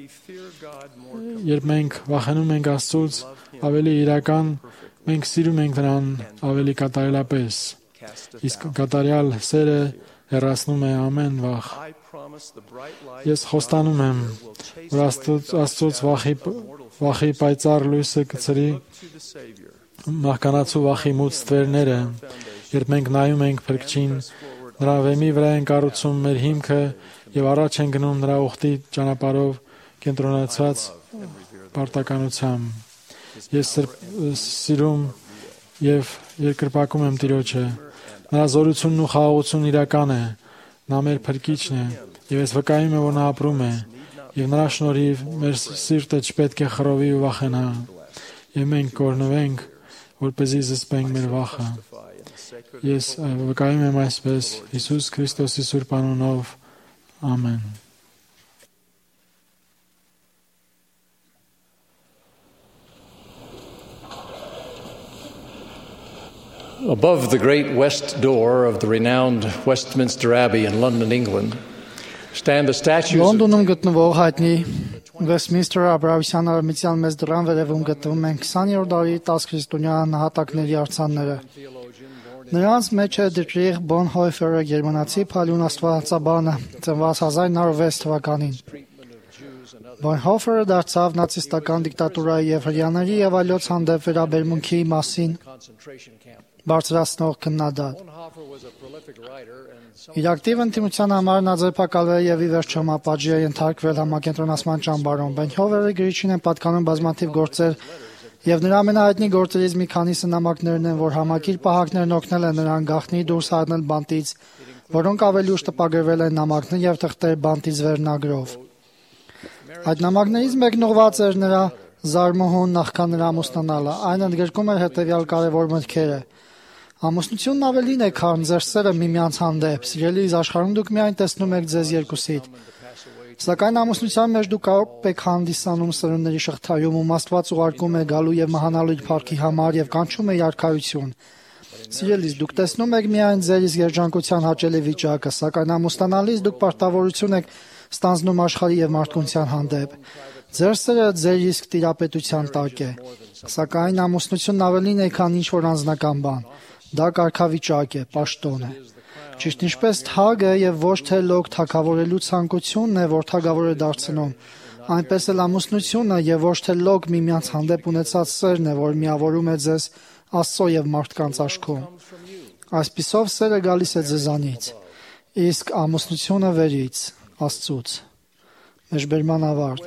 Երբ մենք վախենում ենք Աստծուց, ավելի իրական, մենք սիրում ենք նրան ավելի կատարելապես։ Իսկ կատարյալ սերը հեռացնում է ամեն վախ։ Ես խոստանում եմ, որ Աստծուց վախի պայծառ լույսը կցրի մահկանացու վախի մութ ստվերները, երբ մենք նայում ենք Փրկչին, նրա վեմի վրա են կառուցում մեր հիմքը եւ առաջ են գնում նրա ուխտի ճանապարհով կենտրոնացած պարտականությամբ։ Ես սիրում եւ երկրպագում եմ Տիրոջը։ Նրա զորությունն ու խաղաղությունն իրական է։ Նա մեր Փրկիչն է եւ ես վկայում եմ, որ նա ապրում է եւ նրա շնորհիվ մեր սիրտը չպետք է խռովի ու վախենա եւ մենք կորնվենք, որպեսզի զսպենք մեր վախը։ Ես վկայում եմ այսպես Հիսուս Քրիստոսի սուրբ անունով։ Ամեն։ Above the great west door of the renowned Westminster Abbey in London, England, stand the statues Լոնդոնում գտնվող հայտնի Westminster Աբրահամյան արմատյան մեծ դռան վերևում գտնվում են 20-րդ դարի 10 քրիստոնյա նահատակների արձանները։ Նրանց մեջ է Դիտրիխ Բոնհոյֆերը, գերմանացի փալուն աստվածաբանը, ծնված 1906 թվականին։ Բոնհոյֆերը դարձավ նացիստական դիկտատուրայի եւ հրեաների եւ այլոց հանդեպ վերաբերմունքի մասին բարձրացնող քննադատ։ Իր ակտիվ ընդդիմության համար նա ձերբակալվել եւ ի վերջո մապաճի է ենթարկվել համակենտրոնացման ճամբարում։ Բոնհոյֆերի գրիչին են պատկանում բազմաթիվ գործեր եւ նրա ամենահայտնի գործերից մի քանիսը նամակներն են, որ համակիր պահակներն օգնել են նրան գաղտնի դուրս հանել բանտից, որոնք ավելի ուշ տպագրվել են նամակներ եւ թղթեր բանտից վերնագրով։ Այդ նամակներից մեկն ուղղված էր նրա զարմուհուն նախքան նրա ամուսնանալը։ Այն ընդգրկում էր հետեւյալ կարևոր մտքերը. Ամուսնությունն ավելին է, քան ձեր սերը միմյանց հանդեպ։ Սիրելիս, աշխարհում դուք միայն տեսնում եք ձեզ երկուսիդ։ Սակայն ամուսնության մեջ դուք կարող եք հանդիսանում սերունդների շղթայում, ում Աստված ուղարկում է գալու եւ մահանալու իր փառքի համար եւ կանչում է իր արքայություն։ Սիրելիս, դուք տեսնում եք միայն ձեր իսկ երջանկության հաճելի վիճակը, սակայն ամուսնանալիս դուք պարտավորություն եք ստանձնում աշխարհի եւ մարդկության հանդեպ։ Ձեր սերը ձեր իսկ տիրապետության տակ է։ Սակայն ամուսնությունն ավելին է, քան ինչ-որ անձնական բան։ Դա կարգավիճակ է, պաշտոն է։ Ճիշտ ինչպես թագը եւ ոչ թե լոկ թագավորելու ցանկությունն է, որ թագավոր է դարձնում, այնպես էլ ամուսնությունը եւ ոչ թե լոկ միմյանց հանդեպ ունեցած սերն է, որ միավորում է ձեզ Աստծո եւ մարդկանց աչքում։ Այսպիսով սերը գալիս է ձեզանից, իսկ ամուսնությունը վերից, Աստծուց։ Մեջբերման ավարտ։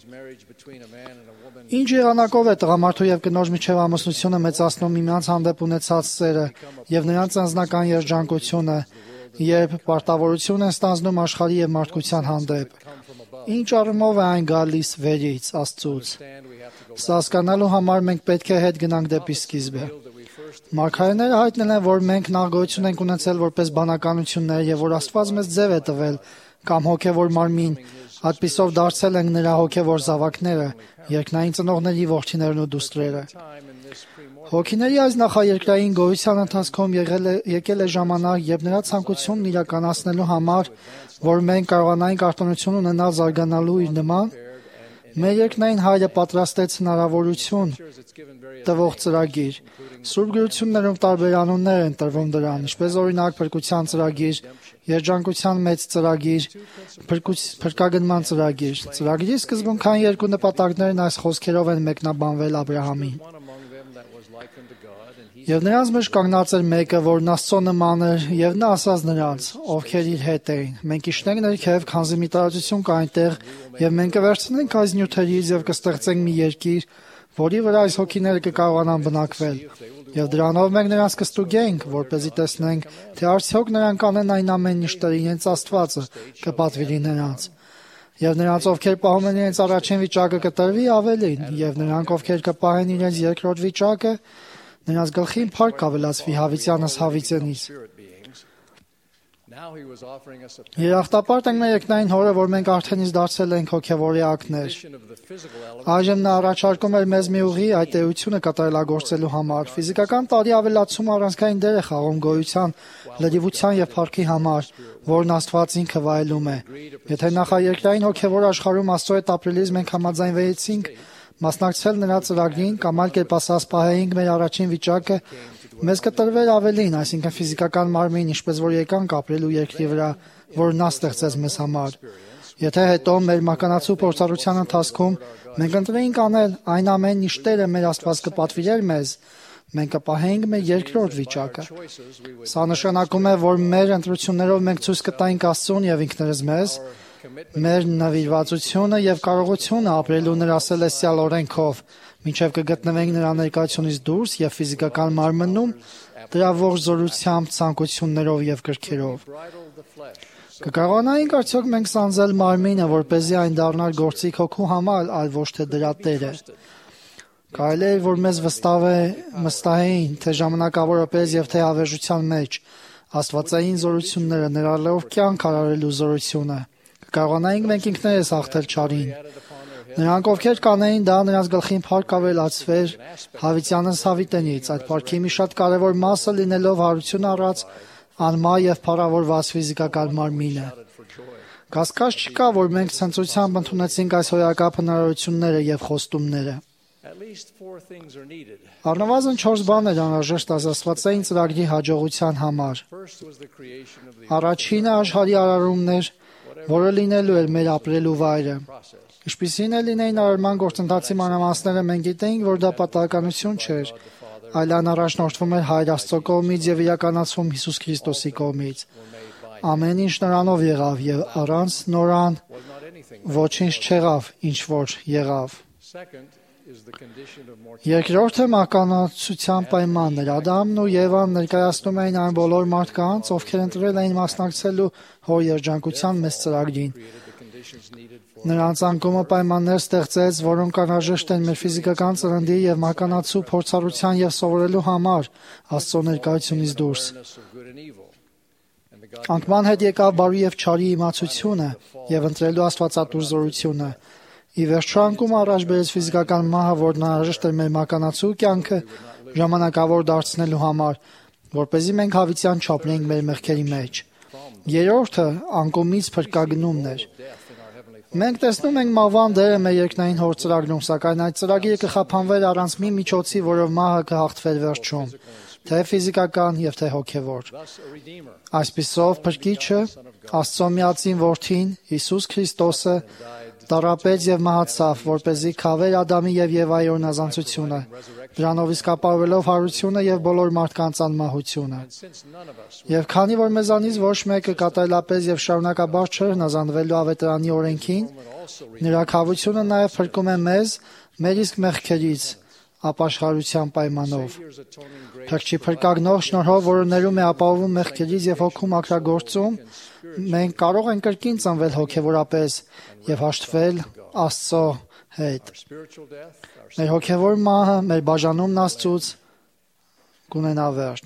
Ինչ եղանակով է տղամարդու եւ կնոջ միջև ամուսնությունը մեծացնում միմյանց հանդեպ ունեցած սերը եւ նրանց անձնական երջանկությունը, երբ պարտավորություն են ստանձնում աշխարհի եւ մարդկության հանդեպ։ Ինչ առումով է այն գալիս վերից, Աստծուց։ Սա հասկանալու համար մենք պետք է հետ գնանք դեպի սկիզբը։ Մարգարեները հայտնել են, որ մենք նախ գոյություն ենք ունեցել որպես բանականություններ եւ որ Աստված մեզ ձև է տվել կամ հոգեվոր մարմին, այդպիսով դարձել ենք նրա հոգեվոր զավակները, երկնային ծնողների որդիներն ու դուստրերը։ Հոգիների այս նախաերկրային գոյության ընթացքում եկել է ժամանակ, երբ նրա ցանկությունն իրականացնելու համար, որ մենք կարողանայինք արտոնություն ունենալ զարգանալու իր նման, մեր երկնային Հայրը պատրաստեց հնարավորություն տվող ծրագիր։ Սուրբ գրություններում տարբեր անուններ են տրվում դրան, ինչպես օրինակ փրկության ծրագիր, երջանկության մեծ ծրագիր, փրկագնման ծրագիր։ Ծրագրի սկզբունքային երկու նպատակներն այս խոսքերով են մեկնաբանվել Աբրահամին։ Եվ նրանց մեջ կանգնած էր մեկը, որն Աստծո նման էր, եւ նա ասաց նրանց, ովքեր իր հետ էին. մենք իշնենք ներքև, քանզի մի տարածություն կա այնտեղ, եւ մենք կվերցնենք այս նյութերից եւ կստեղծենք մի երկիր, որի վրա այս հոգիները կկարողանան բնակվել։ Եվ դրանով մենք նրանց կստուգենք, որպեսզի տեսնենք, թե արդյոք նրանք անեն այն ամենն ինչ Տեր իրենց Աստվածը կպատվիրի նրանց։ Եվ նրանց, ովքեր պահում են իրենց առաջին վիճակը, կտրվի ավելին, եւ նրանք, ովքեր կպահեն իրենց երկրորդ վիճակը, նրանց գլխին փառք կավելացվի հավիտյանս հավիտենից։ Երախտապարտ ենք մեր երկնային Հորը, որ մենք արդեն իսկ դարձել ենք հոգևոր էակներ։ Այժմ նա առաջարկում էր մեզ մի ուղի այդ էությունը կատարելագործելու համար։ Ֆիզիկական տարի ավելացումը առանցքային դեր է խաղում գոյության, լրիվության եւ փառքի համար, որն Աստված ինքը վայելում է։ Եթե նախաերկրային հոգևոր աշխարհում Աստծո հետ ապրելիս մենք համաձայնվեցինք մասնակցել նրա ծրագրին կամ այլ կերպ ասած պահեինք մեր առաջին վիճակը, մեզ կտրվեր ավելին, այսինքն ֆիզիկական մարմին, ինչպես որ եկանք ապրելու երկրի վրա, որ նա ստեղծեց մեզ համար։ Եթե հետո մեր մականացու փորձառության ընթացքում մենք ընտրեինք անել այն ամենն, ինչ Տերը մեր Աստված կպատվիրեր մեզ, մենք կպահեինք մեր երկրորդ վիճակը։ Սա նշանակում է, որ մեր ընտրություններով մենք ցույց կտայինք Աստծուն եւ ինքներս մեզ մեր նվիրվածությունը եւ կարողությունը ապրելու նրա սելեստիալ օրենքով, մինչև կգտնվենք նրա ներկայությունից դուրս եւ ֆիզիկական մարմնում, դրա ողջ զորությամբ, ցանկություններով եւ կրքերով։ Կկարողանայինք արդյոք մենք սանձել մարմինը, որպեսզի այն դառնար գործիք հոգու համար, այլ ոչ թե դրա տերը։ Կարելի է, որ մեզ վստահեին, թե ժամանակավորապես եւ թե հավերժության մեջ աստվածային զորությունները ներառելով կյանք արարելու զորությունը։ Կկարողանայինք մենք ինքներս հաղթել չարին։ Նրանք, ովքեր կանեին դա, նրանց գլխին փառք կավելացվեր հավիտյանս հավիտենից, այդ փառքի մի շատ կարևոր մասը լինելով հարություն առած անմա եւ փառավորված ֆիզիկական մարմինը։ Կասկած չկա, որ մենք ցնծությամբ ընդունեցինք այս հոյակապ հնարավորությունները եւ խոստումները։ Առնվազն 4 բան էր անհրաժեշտ աստվածային ծրագրի հաջողության համար։ Առաջինը աշխարհի արարումն էր, որը լինելու էր մեր ապրելու վայրը։ Ինչպիսին է լինեին արարման գործընթացի մանրամասները, մենք գիտեինք, որ դա պատահականություն չէր, այլ այն առաջնորդվում էր Հայր Աստծո կողմից եւ իրականացվում Հիսուս Քրիստոսի կողմից։ Ամեն ինչ նրանով եղավ եւ առանց նորան ոչինչ չեղավ, ինչ որ եղավ։ Երկրորդը մականացության պայմանն էր։ Ադամն ու Եվան ներկայացնում էին այն բոլոր մարդկանց, ովքեր ընտրել էին մասնակցելու հոր երջանկության մեծ ծրագրին։ Նրանց անկումը պայմաններ ստեղծեց, որոնք անհրաժեշտ են մեր ֆիզիկական ծննդի եւ մականացու փորձառության եւ սովորելու համար Աստծո ներկայությունից դուրս։ Անկման հետ եկավ բարի եւ չարի իմացությունը եւ ընտրելու աստվածատուր զորությունը։ Ի վերջո անկումը առաջ բերեց ֆիզիկական մահը, որն անհրաժեշտ էր մեր մականացու կյանքը ժամանակավոր դարձնելու համար, որպեսզի մենք հավիտյան չապրենք մեր մեղքերի մեջ։ Երրորդը անկումից փրկագնումն էր։ Մենք տեսնում ենք մահվան դերը մեր երկնային հոր ծրագրում, սակայն այդ ծրագիրը կխափանվեր առանց մի միջոցի, որով մահը կհաղթվեր վերջում, թե ֆիզիկական եւ թե հոգեվոր։ Այսպիսով փրկիչը, Աստծո միածին որդին, Հիսուս Քրիստոսը, տառապեց եւ մահացավ, որպեսզի քավեր Ադամի եւ Եվայի օրնազանցությունը, դրանով իսկ ապահովելով հարությունը եւ բոլոր մարդկանց անմահությունը։ Եվ քանի որ մեզանից ոչ մեկը կատարելապես եւ շարունակաբար չէր հնազանդվելու ավետարանի օրենքին, նրա քավությունը նաեւ փրկում է մեզ մեր իսկ մեղքերից ապաշխարության պայմանով։ Փրկչի փրկագնող շնորհով, որը ներում է ապահովում մեղքերից եւ հոգու մաքրագործում, մենք կարող ենք կրկին ծնվել հոգեվորապես եւ հաշտվել Աստծո հետ։ Մեր հոգևոր մահը, մեր բաժանումն Աստծուց կունենա վերջ։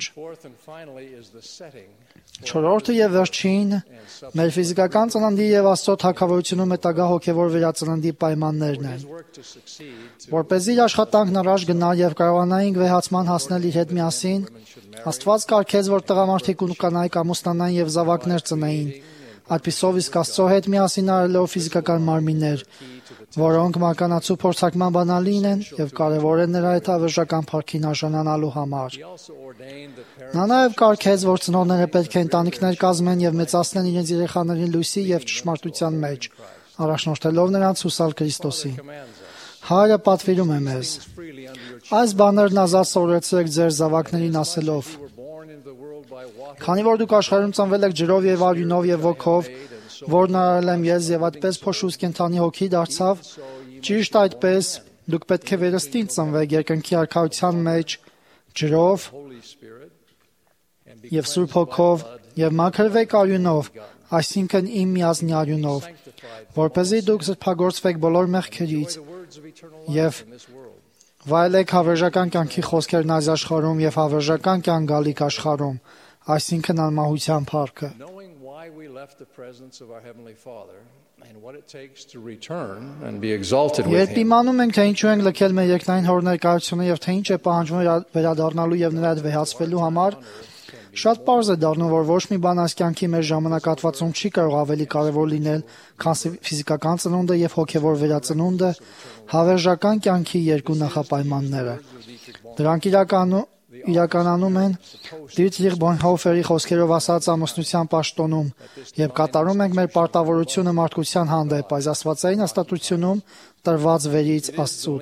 Չորրորդը եւ վերջին մեր ֆիզիկական ծննդի եւ Աստծո թագավորությունում հետագա հոգևոր վերածննդի պայմաններն են։ Որպեսզի իր աշխատանքն առաջ գնա եւ կարողանայինք վեհացման հասնել իր հետ միասին, Աստված կարգեց, որ տղամարդիկ ու կանայք ամուսնանային եւ զավակներ ծնեին։ Այդպիսով իսկ Աստծո հետ միասին արելով ֆիզիկական մարմիններ, որոնք մականացու փորձարկման բանալին են եւ կարեւոր են նրա հետ հավերժական փառքին արժանանալու համար։ Նա նաեւ կարգեց, որ ծնողները պետք է ընտանիքներ կազմեն եւ մեծացնեն իրենց երեխաներին լույսի եւ ճշմարտության մեջ, առաջնորդելով նրանց հուսալ Քրիստոսի։ Հայրը պատվիրում է մեզ. այս բաներն ազատ սովորեցրեք ձեր զավակներին ասելով. քանի որ դուք աշխարհում ծնվել եք ջրով եւ արյունով եւ ոգով, որն արել եմ ես եւ այդպես փոշուց կենդանի հոգի դարձավ, ճիշտ այդպես դուք պետք է վերստին ծնվեք երկնքի արքայության մեջ ջրով եւ Սուրբ Հոգով եւ մաքրվեք արյունով, այսինքն իմ միազնի արյունով, որպեսզի դուք սրբագործվեք բոլոր մեղքերից եւ վայելեք հավերժական կյանքի խոսքերն այս աշխարհում եւ հավերժական կյանք գալիք աշխարհում, այսինքն անմահության փառքը։ Երբ իմանում ենք, թե ինչու ենք լքել մեր երկնային հոր ներկայությունը եւ թե ինչ է պահանջվում վերադառնալու եւ նրա հետ վեհացվելու համար, շատ պարզ է դառնում, որ ոչ մի բան այս կյանքի մեր ժամանակահատվածում չի կարող ավելի կարևոր լինել, քան ֆիզիկական ծնունդը եւ հոգեվոր վերածնունդը, հավերժական կյանքի երկու նախապայմանները։ Դրանք իրականանում են Դիետրիխ Բոնհոֆերի խոսքերով ասած ամուսնության պաշտոնում, եւ կատարում ենք մեր պարտավորությունը մարդկության հանդեպ այս աստվածային հաստատությունում տրված վերից Աստծուց։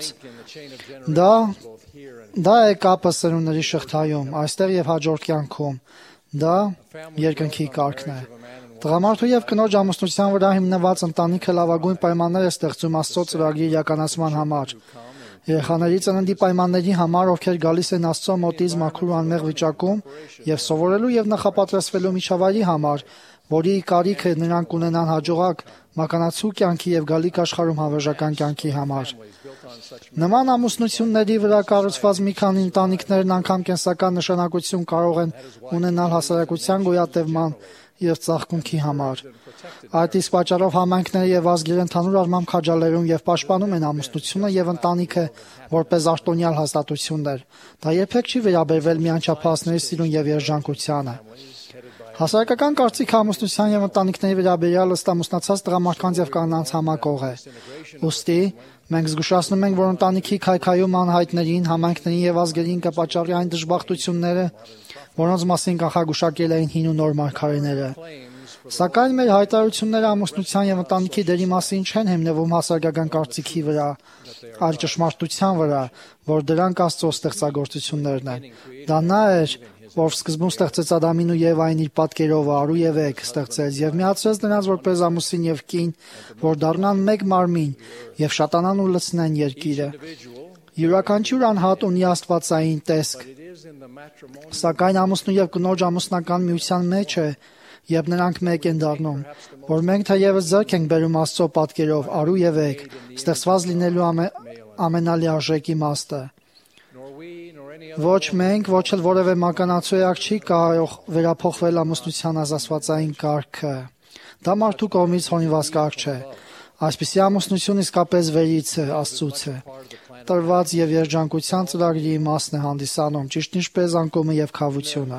Դա է կապը սերունդների շղթայում, այստեղ եւ հաջորդ կյանքում։ Դա երկնքի կարգն է։ Տղամարդու եւ կնոջ ամուսնության վրա հիմնված ընտանիքը լավագույն պայմաններ է ստեղծում Աստծո ծրագրի իրականացման համար։ Երեխաների ծննդի պայմանների համար, ովքեր գալիս են Աստծո մոտից մաքուր ու անմեղ վիճակում եւ սովորելու եւ նախապատրաստվելու միջավայրի համար, որի կարիքը նրանք ունենան հաջողակ մականացու կյանքի եւ գալիք աշխարհում հավերժական կյանքի համար։ Նման ամուսնությունների վրա կառուցված մի քանի ընտանիքներն անգամ կենսական նշանակություն կարող են ունենալ հասարակության գոյատևման եւ ծաղկունքի համար։ Այդ իսկ պատճառով համայնքները եւ ազգերը ընդհանուր առմամբ քաջալերում եւ պաշտպանում են ամուսնությունը եւ ընտանիքը որպես արտոնյալ հաստատություններ։ Դա երբեք չի վերաբերվել միանչափահասների սիրուն եւ երջանկությանը։ Հասարակական կարծիքը ամուսնության եւ ընտանիքների վերաբերյալ ըստ ամուսնացած տղամարդկանց եւ կանանց համակող է։ Ուստի մենք զգուշացնում ենք, որ ընտանիքի քայքայում անհայտներին, համայնքներին եւ ազգերին կպատճառի այն դժբախտությունները, որոնց մասին կանխագուշակել էին հին ու նոր մարգարեները։ Սակայն մեր հայտարարությունները ամուսնության եւ ընտանիքի դերի մասին չեն հիմնվում հասարակական կարծիքի վրա, այլ ճշմարտության վրա, որ դրանք Աստծո ստեղծագործություններն են։ Դա նա էր, որ սկզբում ստեղծեց Ադամին ու Եվային իր պատկերով արու եւ էգ ստեղծեց եւ միացրեց նրանց որպես ամուսին եւ կին, որ դառնան մեկ մարմին եւ շատանան ու լցնեն երկիրը։ Յուրաքանչյուր անհատ ունի աստվածային տեսք, սակայն ամուսնու եւ կնոջ ամուսնական միության մեջ է, երբ նրանք մեկ են դառնում, որ մենք թեևս ձեռք ենք բերում Աստծո պատկերով արու եւ էգ, ստեղծված լինելու ամենալիարժեք իմաստը։ Ոչ մենք, ոչ էլ որևէ մականացու էակ չի կարող վերափոխվել ամուսնության ազատվածային կարգը։ Դա մարդու կողմից հորինված կարգ չէ։ Այսպիսի ամուսնություն իսկապես վերից է, Աստծուց է։ Տրված եւ երջանկության ծրագրի իմաստն է հանդիսանում, ճիշտ ինչպես անկումը եւ քավությունը։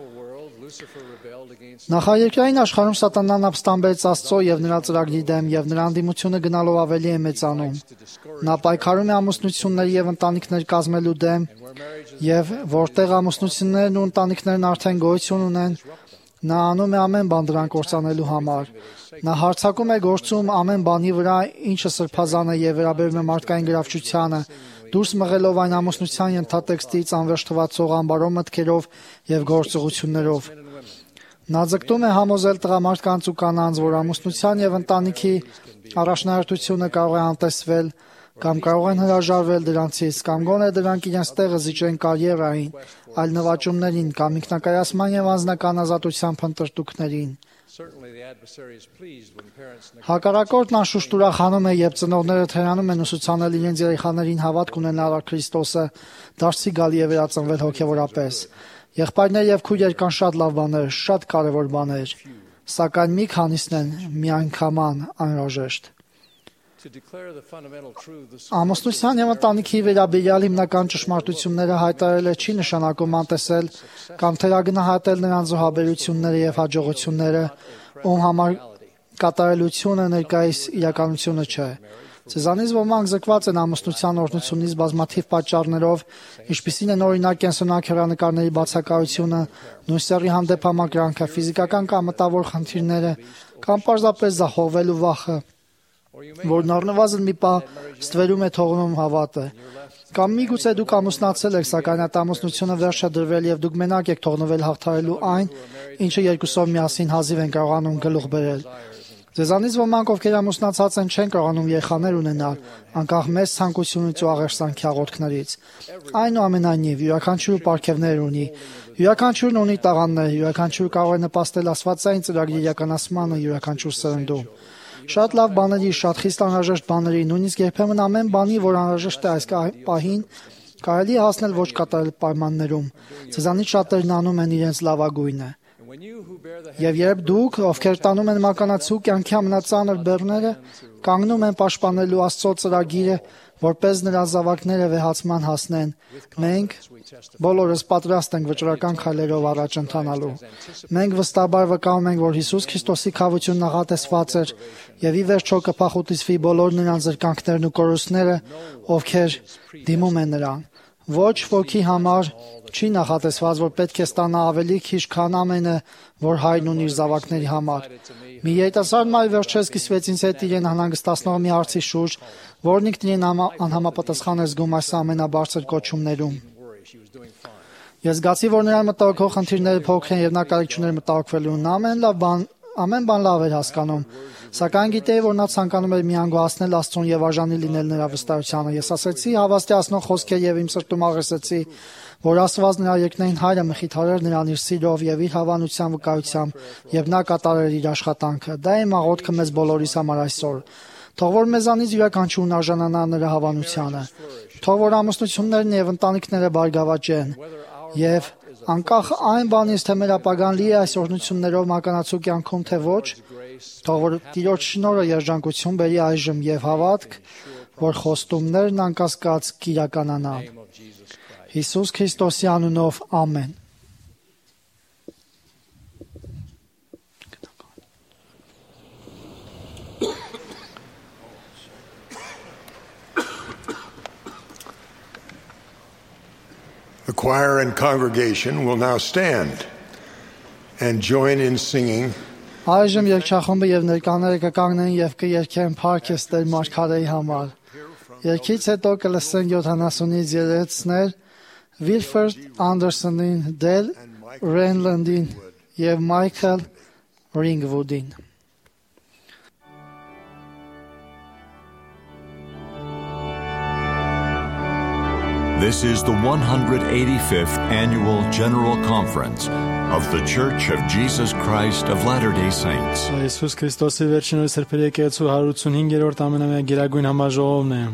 Նախաերկրային աշխարհում Սատանան ապստամբեց Աստծո եւ նրա ծրագրի դեմ եւ նրա անդիմությունը գնալով ավելի է մեծանում։ Նա պայքարում է ամուսնությունների եւ ընտանիքներ կազմելու դեմ եւ որտեղ ամուսնություններն ու ընտանիքներն արդեն գոյություն ունեն, նա անում է ամեն բան դրանք կործանելու համար։ Նա հարձակում է գործում ամեն բանի վրա, ինչը սրբազան է եւ վերաբերում է մարդկային գրավչությանը, դուրս մղելով այն ամուսնության ենթատեքստից անվերջ թվացող ամբարո մտքերով եւ գործողություններով։ Նա ձգտում է համոզել տղամարդկանց ու կանանց, որ ամուսնության եւ ընտանիքի առաջնահերթությունը կարող է անտեսվել կամ կարող են հրաժարվել դրանցից, կամ գոնե դրանք իրենց տեղը զիջեն կարիերային, այլ նվաճումներին կամ ինքնակայացման եւ անձնական ազատության փնտրտուքներին։ Հակառակորդն անշուշտ ուրախանում է, երբ ծնողները թերանում են ուսուցանել իրենց երեխաներին հավատք ունենալ Քրիստոսը, դարձի գալի է վերածնվել հոգեվորապես։ Եղբայրներ եւ քույրեր կան շատ լավ բաներ, շատ կարեւոր բաներ, սակայն մի քանիսն են միանգամայն անհրաժեշտ։ Ամուսնության եւ ընտանիքի վերաբերյալ հիմնական ճշմարտությունները հայտարարելը չի նշանակում անտեսել կամ թերագնահատել նրանց զոհաբերությունները եւ հաջողությունները, ում համար կատարելությունը ներկայիս իրականությունը չէ։ Սեզանից ոմանք զրկված են ամուսնության օրհնությունից բազմաթիվ պատճառներով, ինչպիսին են օրինակ կենսունակ հեռանկարների բացակայությունը, նույն սեռի հանդեպ համակրանքը, ֆիզիկական կամ մտավոր խնդիրները, կամ պարզապես զահողվելու վախը, որն առնվազն մի պահ ստվերում է թողնում հավատը։ Կամ միգուցե դուք ամուսնացել եք, սակայն այդ ամուսնությունը վերջ է դրվել եւ դուք մենակ եք թողնվել հաղթահարելու այն, ինչը երկուսով միասին հազիվ են կարողանում գլուխ բերել։ Ձեզանից ոմանք, ովքեր ամուսնացած են, չեն կարողանում երեխաներ ունենալ, անկախ մեծ ցանկությունից ու աղերսանքի աղոթքներից։ Այնուամենայնիվ, յուրաքանչյուրը պարգևներ ունի, յուրաքանչյուրն ունի տաղանդներ, յուրաքանչյուրը կարող է նպաստել աստվածային ծրագրի իրականացմանը յուրաքանչյուր սերնդում։ Շատ լավ բաների, շատ խիստ անհրաժեշտ բաների, նույնիսկ երբեմն ամեն բանի, որ անհրաժեշտ է այս պահին, կարելի է հասնել ոչ կատարել պայմաններում։ Ձեզանից շատերն անում են իրենց լավագույնը։ Եվ երբ դուք, ովքեր տանում են մականացու կյանքի ամենածանր բեռները, կանգնում են պաշտպանելու Աստծո ծրագիրը, որպես նրա զավակները վեհացման հասնեն, մենք բոլորս պատրաստ ենք վճռական քայլերով առաջ ընթանալու։ Մենք վստահաբար վկայում ենք, որ Հիսուս Քրիստոսի քավությունն նախատեսված էր, եւ ի վերջո կփախուտիսվի բոլոր նրան զրկանքներն ու կորուստները, ովքեր դիմում են նրան։ Ոչ ոքի համար չի նախատեսված, որ պետք է ստանա ավելի քիչ, քան ամենը, որ հայրն ունի իր զավակների համար։ Մի երիտասարդ մայր վերջերս կիսվեց ինձ հետ իրեն անհանգստացնող մի հարցի շուրջ, որն ինքն իրեն անհամապատասխան էր զգում այս ամենաբարձր կոչումներում։ Ես զգացի, որ նրան մտահոգող խնդիրները փոքր են եւ նա կարիք չուներ մտահոգվելու։ Նա ամեն բան լավ էր հասկանում, սակայն գիտեի, որ նա ցանկանում էր միանգոհացնել Աստծուն եւ արժանի լինել նրա վստահությանը։ Ես ասացի հավաստիացնող խոսքեր եւ իմ սրտում աղերսեցի, որ Աստված նրա երկնային հայրը մխիթարեր նրան իր սիրով եւ իր հավանության վկայությամբ, եւ նա կատարեր իր աշխատանքը։ Դա իմ աղոթքը մեզ բոլորիս համար այսօր։ Թող որ մեզանից յուրաքանչյուրն արժանանա նրա հավանությանը։ Թող որ ամուսնություններն եւ ընտանիքները բարգավաճեն եւ անկախ այն բանից, թե մեր ապագան լի է այս օրհնություններով մականացու կյանքում, թե ոչ, թող որ Տիրոջ շնորհը երջանկություն բերի այժմ եւ հավատք, որ խոստումներն անկասկած կիրականանան։ Հիսուս Քրիստոսի անունով ամեն։ The choir and congregation will now stand and join in singing. Այժմ երգչախումբը եւ ներկաները կկանգնեն եւ կերգեն Փառք ես Տեր Մարգարեի համար։ Երգից հետո կլսեն 70-ից երեցներ Wilford Anderson-ին, Dale Renland-ին եւ Michael Ringwood-ին։ This is the 185th Annual General Conference of The Church of Jesus Christ of Latter-day Saints. Հիսուս Քրիստոսի վերջինորդ սրբերի եկեղեցու 185-րդ ամենամյա գերագույն համաժողովն է։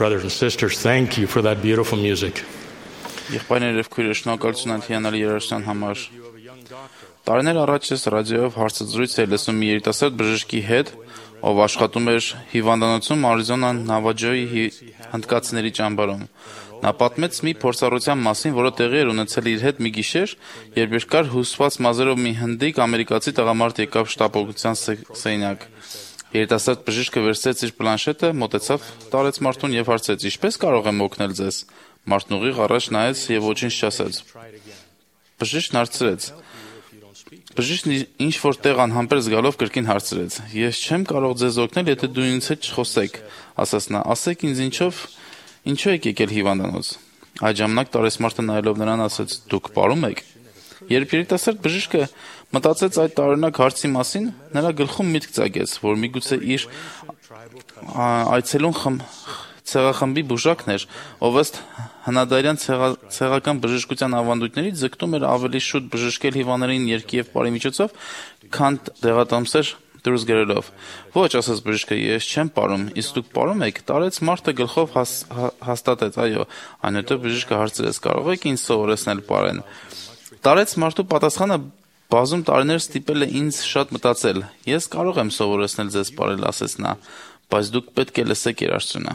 Brothers and sisters, thank you for that beautiful music. Եղբայրներ եւ քույրեր, շնորհակալություն այդ հիանալի երաժշտության համար։ Տարիներ առաջ ես ռադիոյով հարցազրույց էի լսում մի երիտասարդ բժշկի հետ, ով աշխատում էր հիվանդանոցում Արիզոնա Նավաջոյի հնդկացիների ճամբարում։ Նա պատմեց մի փորձառության մասին, որը տեղի էր ունեցել իր հետ մի գիշեր, երբ երկար հյուսված մազերով մի հնդիկ ամերիկացի տղամարդ եկավ շտապօգնության սենյակ։ Երիտասարդ բժիշկը վերցրեց իր պլանշետը, մոտեցավ տարեց մարդուն եւ հարցրեց. «Ինչպես կարող եմ օգնել ձեզ»։ Մարդն ուղիղ առաջ նայեց եւ ոչինչ չասաց։ Բժիշկն հարցրեց. Բժիշկն ինչ որ տեղ անհամբեր զգալով կրկին հարցրեց. «Ես չեմ կարող ձեզ օգնել, եթե դու ինձ հետ չխոսեք», ասաց նա։ «Ասեք ինձ ինչու եք եկել հիվանդանոց»։ Այդ ժամանակ տարեսմարտը նայելով նրան ասաց. «Դուք պարում եք»։ Երբ երիտասարդ բժիշկը մտածեց այդ տարօրինակ հարցի մասին, նրա գլխում միտք ծագեց, որ միգուցե իր այցելուն ցեղախմբի բուժակն էր, ով ըստ հնադարյան ցեղական բժշկության ավանդույթների ձգտում էր ավելի շուտ բժշկել հիվանդներին երգի եւ պարի միջոցով, քան դեղատոմսեր դուրս գրելով։ «Ոչ», ասաց բժիշկը, «ես չեմ պարում, իսկ դուք պարում եք»։ Տարեց մարդը գլխով հաստատեց. «Այո»։ Այնուհետև բժիշկը հարցրեց. «Կարող եք ինձ սովորեցնել պարեն»։ Տարեց մարդու պատասխանը բազում տարիներ ստիպել է ինձ շատ մտածել։ «Ես կարող եմ սովորեցնել ձեզ պարել», ասաց նա, «բայց դուք պետք է լսեք երաժշտությունը»։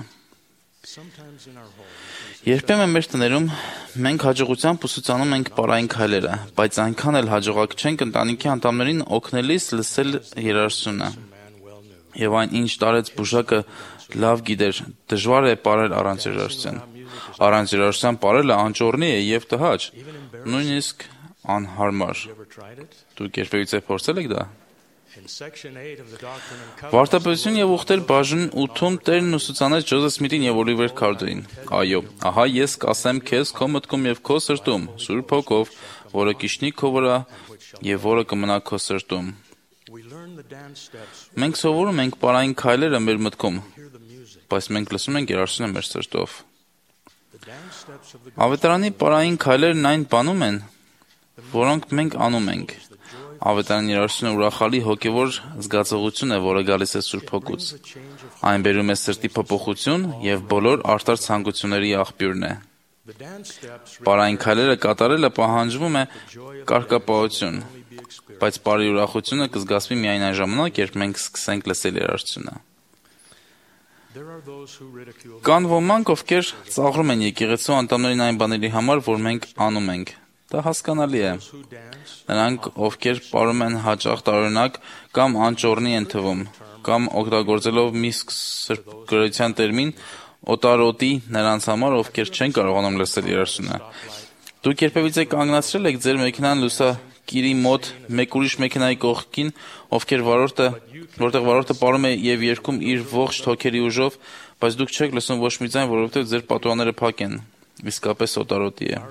Երբեմն մեր տներում մենք հաջողությամբ ուսուցանում ենք պարային քայլերը, բայց այնքան էլ հաջողակ չենք ընտանիքի անդամներին օգնելիս լսել երաժշտությունը։ Եվ այն ինչ տարեց բուժակը լավ գիտեր, դժվար է պարել առանց երաժշտության։ Առանց երաժշտության պարելը անճոռնի է եւ տհաճ, նույնիսկ անհարմար։ Դուք երբևիցե փորձել եք դա։ Վարդապետություն եւ ուխտեր բաժին 8-ում Տերն ուսուցանեց Ջոզեֆ Սմիթին եւ Օլիվեր Քարդերին. «Այո, ահա ես կասեմ քեզ քո մտքում եւ քո սրտում, Սուրբ Հոգով, որը կիջնի քո վրա եւ որը կմնա քո սրտում»։ Մենք սովորում ենք պարային քայլերը մեր մտքում, բայց մենք լսում ենք երաժշտությունը մեր սրտով։ Ավետարանի պարային քայլերն այն բանում են, որոնք մենք անում ենք։ Ավետարանի երաժշտությունը ուրախալի հոգևոր զգացողություն է, որը գալիս է Սուրբ Հոգուց։ Այն բերում է սրտի փոփոխություն եւ բոլոր արդար ցանկությունների աղբյուրն է։ Պարային քայլերը կատարելը պահանջվում է կարգապահություն, բայց պարի ուրախությունը կզգացվի միայն այն ժամանակ, երբ մենք սկսենք լսել երաժշտությունը։ Կան ոմանք, ովքեր ծաղրում են եկեղեցու անդամներին այն բաների համար, որ մենք անում ենք։ Դա հասկանալի է։ Նրանք, ովքեր պարում են հաճախ տարօրինակ կամ անճոռնի են թվում, կամ օգտագործելով մի սրբգրության տերմին, օտարոտի նրանց համար, ովքեր չեն կարողանում լսել երաժշտությունը։ Դուք երբևիցե կանգնացրել եք ձեր մեքենան լուսակիրի մոտ մեկ ուրիշ մեքենայի կողքին, որտեղ վարորդը պարում է եւ երգում իր ողջ թոքերի ուժով, բայց դուք չեք լսում ոչ մի ձայն, որովհետեւ ձեր պատուհանները փակ են։ Իսկապես օտարոտի է։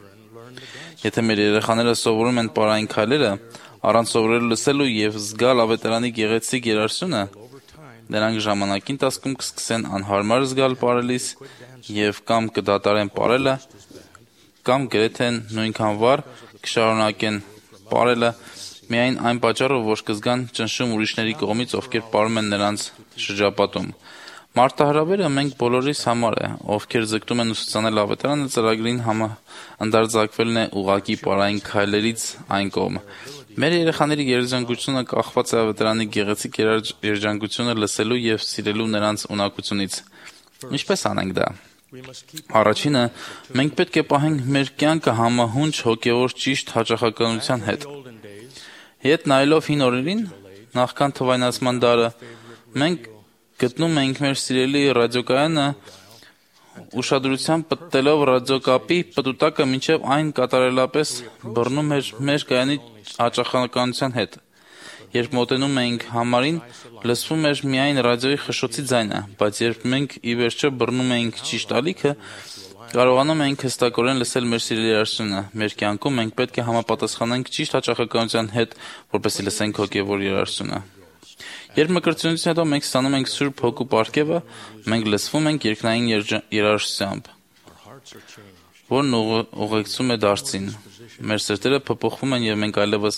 Եթե մեր երեխաները սովորում են պարային քայլերը, առանց սովորելու լսելու եւ զգալ ավետարանի գեղեցիկ երաժշտությունը, նրանք ժամանակի ընթացքում կսկսեն անհարմար զգալ պարելիս եւ կամ կդատարեն պարելը, կամ գրեթե նույնքան վառ կշարունակեն պարելը միայն այն պատճառով, որ կզգան ճնշում ուրիշների կողմից, ովքեր պարում են նրանց շրջապատում։ Մարտահրավերը մենք բոլորիս համար է, ովքեր ձգտում են ուսուցանել ավետարանը, ծրագրին ընդարձակվելն է ուղղակի պարային քայլերից այն կողմը։ Մեր երեխաների երջանկությունը կախված է ավետարանի գեղեցիկ երջանկությունը լսելու եւ սիրելու նրանց ունակությունից։ Ինչպես անենք դա։ Առաջինը, մենք պետք է պահենք մեր կյանքը համահունչ հոգևոր ճիշտ հաճախականության հետ։ Հետ նայելով հին օրերին, նախքան թվայնացման դարը, մենք գտնում ենք մեր սիրելի ռադիոկայանը ուշադրությամբ պտտելով ռադիոկապի պտուտակը մինչև այն կատարելապես բռնում էր մեր կայանի հաճախականության հետ։ Երբ մոտենում էինք համարին, լսվում էր միայն ռադիոյի խշշոցի ձայնը, բայց երբ մենք ի վերջո բռնում էինք ճիշտ ալիքը, կարողանում էինք հստակորեն լսել մեր սիրելի երաժշտությունը։ Մեր կյանքում մենք պետք է համապատասխանենք ճիշտ հաճախականության հետ, որպեսզի լսենք հոգևոր երաժշտությունը։ Երբ մկրտությունից հետո մենք ստանում ենք Սուրբ Հոգու պարգևը, մենք լսվում ենք երկնային երաժշտությամբ, որն ուղեկցում է դարձին։ Մեր սրտերը փոփոխվում են եւ մենք այլևս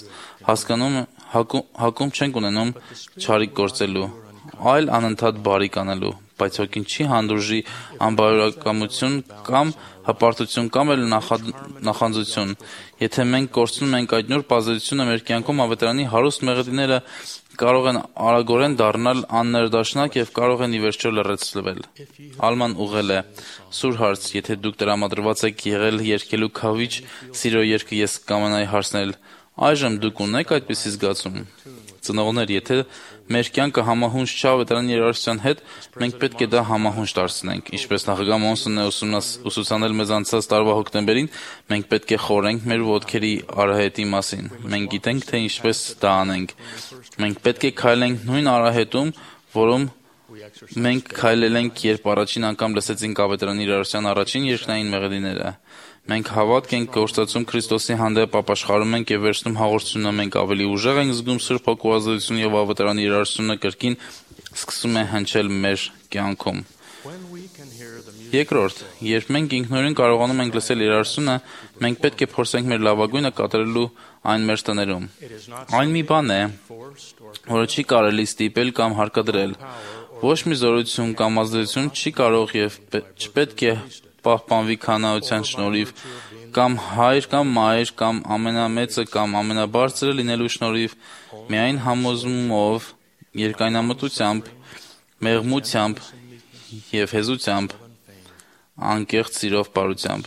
հակում չենք ունենում չարիք գործելու, այլ անընդհատ բարիք անելու, բայց հոգին չի հանդուրժի անբարոյականություն կամ հպարտություն կամ էլ նախանձություն։ Եթե մենք կորցնում ենք այդ նոր պազերությունը մեր կյանքում, ավետարանի հարուստ մեղեդիները կարող են արագորեն դառնալ աններդաշնակ եւ կարող են ի վերջո լրացվել։ Ալման ուղղել է. Սուր հարց, եթե դուք տրամադրված եք եղել երգելու քավիչ սիրո երգը ես կամենայի հարցնել, այժմ դուք ունեք այդպիսի զգացում։ Ծնողներ, եթե մեր կյանքը համահունչ չէ ավետարանի երաժշտության հետ, մենք պետք է դա համահունչ դարձնենք։ Ինչպես նախագահ Մոնսոնն է ուսուցանել մեզ անցած տարվա հոկտեմբերին, մենք պետք է խորենք մեր ոտքերի արահետի մասին։ Մենք գիտենք, թե ինչպես դա անենք։ Մենք պետք է քայլենք նույն արահետում, որում մենք քայլել ենք, երբ առաջին անգամ լսեցինք ավետարանի երաժշտության առաջին երկնային մեղեդիները։ Մենք հավատք ենք գործածում Քրիստոսի հանդեպ ապաշխարում ենք եւ վերցնում հաղորդությունը, մենք ավելի ուժեղ ենք զգում Սուրբ Հոգու ազդեցություն եւ ավետարանի երաժշտությունը կրկին սկսում է հնչել մեր կյանքում։ Երկրորդ, երբ մենք ինքնուրույն կարողանում ենք լսել երաժշտությունը, մենք պետք է փորձենք մեր լավագույնը կատարելու այն մեր տներում։ Այն մի բան է, որը չի կարելի ստիպել կամ հարկադրել։ Ոչ մի զորություն կամ ազդեցություն չի կարող եւ չպետք է պահպանվի քանայության շնորհիվ, կամ հայր կամ մայր, կամ ամենամեծը կամ ամենաբարձրը լինելու շնորհիվ, միայն համոզմումով, երկայնամտությամբ, մեղմությամբ եւ հեզությամբ, անկեղծ սիրով բարությամբ։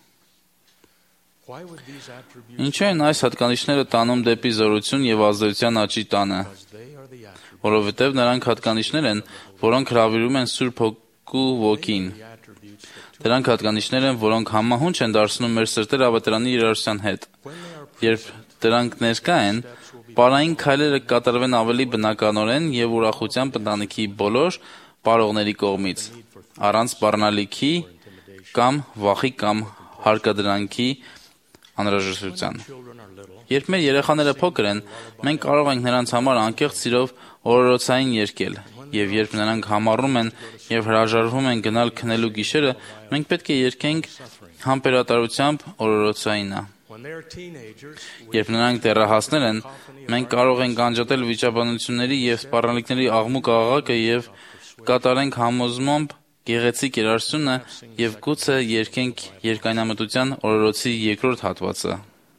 Ինչու են այս հատկանիշները տանում դեպի զորություն եւ ազդեցության աճի տանը, որովհետեւ նրանք հատկանիշներ են, որոնք հրավիրում են Սուրբ Հոգու ոգին։ Դրանք հատկանիշներ են, որոնք համահունչ են դարձնում մեր սրտերը ավետարանի երաժշտության հետ։ Երբ դրանք ներկա են, պարային քայլերը կատարվեն ավելի բնականորեն եւ ուրախությամբ ընտանիքի բոլոր բարողների կողմից, առանց սպառնալիքի կամ վախի կամ հարկադրանքի անհրաժեշտության։ Երբ մեր երեխաները փոքր են, մենք կարող ենք նրանց համար անկեղծ սիրով օրորոցային երգել, եւ երբ նրանք համառում են եւ հրաժարվում են գնալ քնելու գիշերը, մենք պետք է երգենք համբերատարությամբ օրորոցայինը։ Երբ նրանք դեռահասներ են, մենք կարող ենք անջատել վիճաբանությունների եւ սպառնալիքների աղմուկ աղաղակը եւ կատարենք համոզմամբ գեղեցիկ երաժշտությունը եւ գուցե երգենք երկայնամտության օրորոցի երկրորդ հատվածը։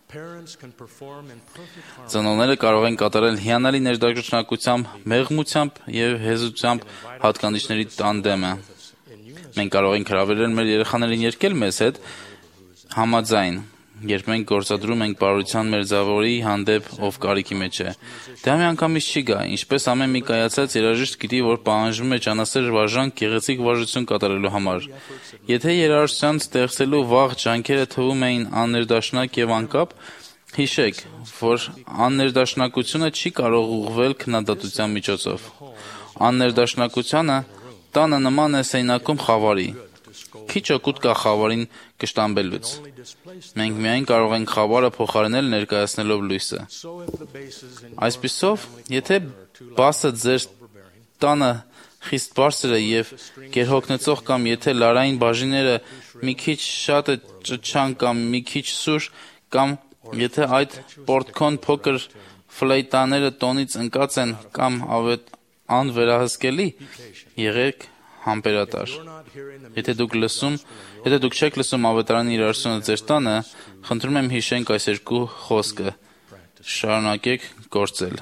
Ծնողները կարող են կատարել հիանալի ներդաշնակությամբ, մեղմությամբ եւ հեզությամբ հատկանիշների տանդեմը։ Մենք կարող ենք հրավիրել մեր երեխաներին երգել մեզ հետ համաձայն, երբ մենք գործադրում ենք բարության մեր զավորի հանդեպ, ով կարիքի մեջ է։ Դա միանգամից չի գա, ինչպես ամեն մի կայացած երաժիշտ գիտի, որ պահանջվում է ճանասեր վարժանք գեղեցիկ վարժություն կատարելու համար։ Եթե երաժշտության ստեղծելու վաղ ջանքերը թվում էին աններդաշնակ եւ անկապ, հիշեք, որ աններդաշնակությունը չի կարող ուղղվել քննադատության միջոցով։ Աններդաշնակությունը տանը նման է սեյնակում խավարի։ Քիչ օգուտ կա խավարին կշտամբելուց։ Մենք միայն կարող ենք խավարը փոխարինել ներկայացնելով լույսը։ Այսպիսով, եթե բասը ձեր տանը խիստ բարձր է եւ գերհոգնեցող կամ եթե լարային բաժինները մի քիչ շատ է ճչան կամ մի քիչ սուր կամ եթե այդ պորտքոն փոքր ֆլեյտաները տոնից ընկած են կամ անվերահսկելի, եղեք համբերատար։ Եթե դուք չեք լսում ավետարանի երաժշտությունը ձեր տանը, խնդրում եմ հիշենք այս երկու խոսքը։ Շարունակեք գործել։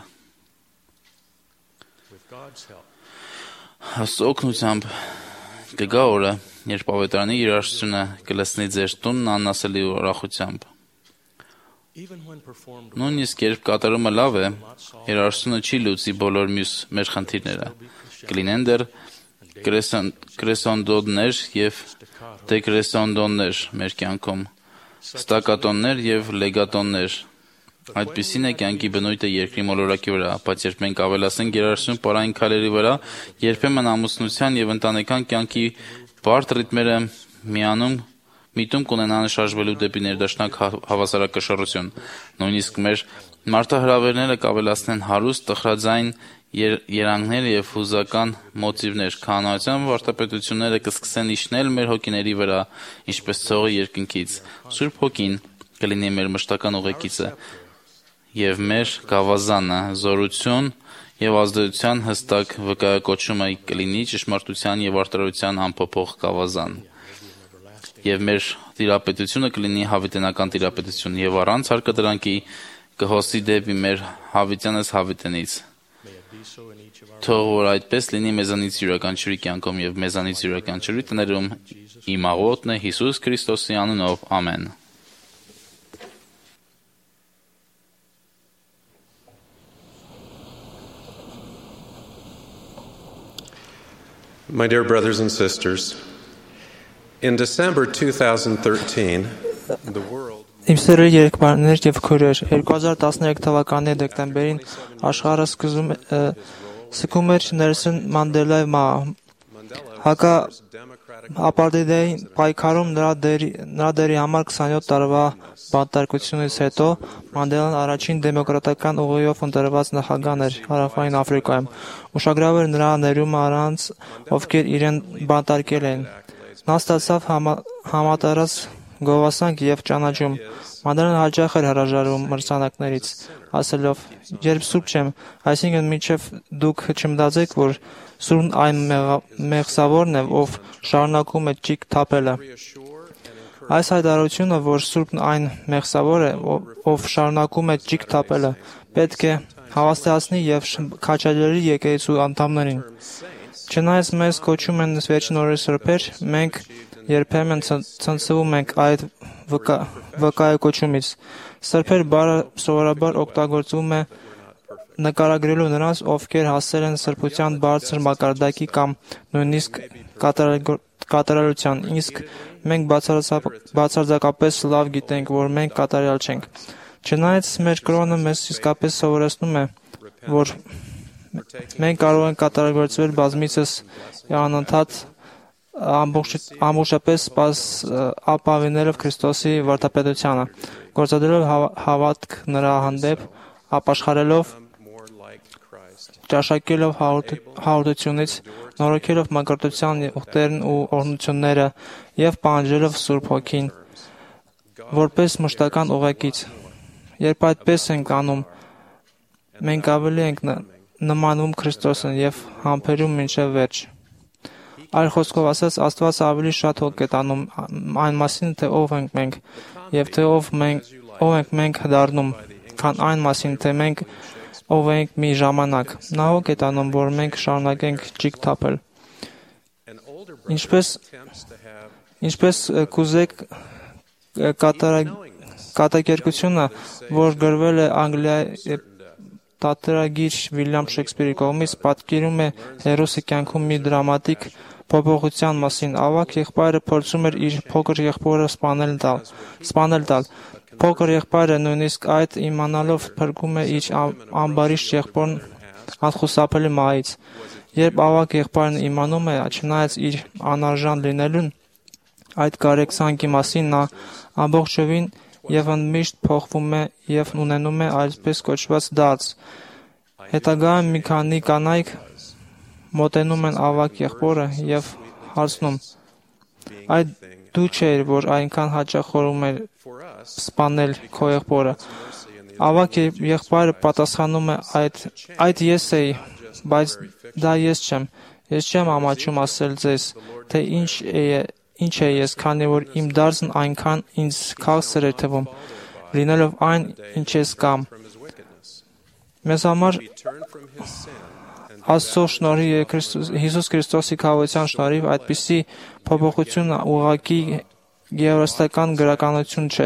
Աստծո օգնությամբ կգա օրը, երբ ավետարանի երաժշտությունը կլսնի ձեր տունն անասելի ուրախությամբ։ Նույնիսկ երբ կատարումը լավ է, երաժշտությունը չի լուծի բոլոր մյուս մեր խնդիրները։ Կլինեն դեռ կրեսոնդոներ եւ դեկրեսոնդոններ մեր կյանքում, ստակատոններ եւ լեգատոններ։ Այդպիսին է կյանքի բնույթը երկրի մոլորակի վրա, բայց երբ մենք ավելացնենք երաժշտություն պարային քայլերի վրա, երբեմն ամուսնության եւ ընտանեկան կյանքի բարդ ռիթմերը միտում կունենան շարժվելու դեպի ներդաշնակ հավասարակշռություն։ Նույնիսկ մեր մարտահրավերները կավելացնեն հարուստ տխրաձայն երանգներ եւ հուզական մոտիվներ, քահանայության վարդապետությունները կսկսեն իջնել մեր հոգիների վրա, ինչպես ցողը երկնքից։ Սուրբ Հոգին կլինի մեր մշտական ուղեկիցը եւ մեր գավազանը, զորություն եւ ազդեցության հստակ վկայակոչումը կլինի ճշմարտության եւ արդարության անփոփոխ գավազան։ Եւ մեր տիրապետությունը կլինի հավիտենական տիրապետություն եւ առանց հարկադրանքի կհոսի դեպի մեր հավիտյանս հավիտենից։ Թող որ այդպես լինի մեզանից յուրաքանչյուրի կյանքում եւ մեզանից յուրաքանչյուրի տներում իմ աղոթն է Հիսուս Քրիստոսի անունով, ամեն։ My dear brothers and sisters, in December 2013, the world Իմ սիրելի երկբայրներ եւ քույրեր, 2013 թվականի դեկտեմբերին աշխարհը սկսում էր Նելսոն Մանդելայի հակա ապարտեիդային պայքարում նրա դերի համար 27 տարվա բանտարկությունից հետո Մանդելան առաջին դեմոկրատական ուղիով ընտրված նախագահն էր Հարավային Աֆրիկայում։ Ուշագրավ էր նրա ներումը առանց ովքեր իրեն բանտարկել էին։ Նա ստացավ համատարած գովասանք եւ ճանաչում։ Մանդելան հաճախ էր հրաժարվում մրցանակներից, ասելով. «Երբ սուրբ չեմ, այսինքն մինչև դուք չմտածեք, որ սուրբն այն մեղսավորն է, ով շարունակում է ճիգ թափելը»։ Այս հայտարարությունը, որ սուրբն այն մեղսավոր է, ով շարունակում է ճիգ թափելը, պետք է հավաստիացնի եւ քաջալերի եկեղեցու անդամներին։ Չնայած մեզ կոչում են վերջին օրերի սրբեր, մենք երբեմն ցնցվում ենք այդ վկայակոչումից։ Սրբեր բառը սովորաբար օգտագործվում է նկարագրելու նրանց, ովքեր հասել են սրբության բարձր մակարդակի կամ նույնիսկ կատարելության, իսկ մենք բացարձակապես լավ գիտենք, որ մենք կատարյալ չենք։ Չնայած մեր կրոնը մեզ իսկապես սովորեցնում է, որ մենք կարող ենք կատարելագործվել բազմիցս անընդհատ ամբողջապես ապավինելով Քրիստոսի վարդապետությանը, գործադրելով հավատք նրա հանդեպ, ապաշխարելով, ճաշակելով հաղորդությունից, նորոգելով մակարդության ուխտերն ու օրհնությունները եւ պահանջելով Սուրբ Հոգին որպես մշտական ուղեկից։ Երբ այդպես ենք անում, մենք ավելի ենք նմանում Քրիստոսին եւ համբերում մինչեւ վերջ։ Այլ խոսքով ասած, Աստված ավելի շատ հոգ է տանում այն մասին, թե ով ենք մենք եւ թե ով ենք մենք դառնում, քան այն մասին, թե մենք ով ենք մի ժամանակ։ Նա հոգ է տանում, որ մենք շարունակենք ճիգ թափել։ Ինչպես կուզեք կատակերգությունը, որ գրվել է Անգլիայի թատերագիր Վիլյամ Շեքսպիրի կողմից, պատկերում է հերոսի կյանքում մի դրամատիկ փոփոխության մասին։ Ավագ եղբայրը փորձում էր իր փոքր եղբորը սպանել տալ։ Փոքր եղբայրը նույնիսկ այդ իմանալով փրկում է իր ամբարիշտ եղբորն անխուսափելի մահից։ Երբ ավագ եղբայրն իմանում է, չնայած իր անարժան լինելուն, այդ կարեկցանքի մասին, նա ամբողջովին եւ ընդմիշտ փոխվում է եւ ունենում է այսպես կոչված դարձ։ Հետագայում մի քանի կանայք մոտենում են ավագ եղբորը եւ հարցնում. «Այդ դու չէիր, որ այնքան հաճախորում էր սպանել քո եղբորը»։ Ավագ եղբայրը պատասխանում է. «Այդ ես էի, բայց դա ես չեմ։ Ես չեմ ամաչում ասել ձեզ, թե ինչ է ես, քանի որ իմ դարձն այնքան ինձ քաղցր է թվում, լինելով այն, ինչ ես կամ»։ Մեզ համար Աստծո շնորհի Հիսուս Քրիստոսի քավության շնորհիվ այդպիսի փոփոխություն ուղղակի գեղարվեստական գրականություն չէ։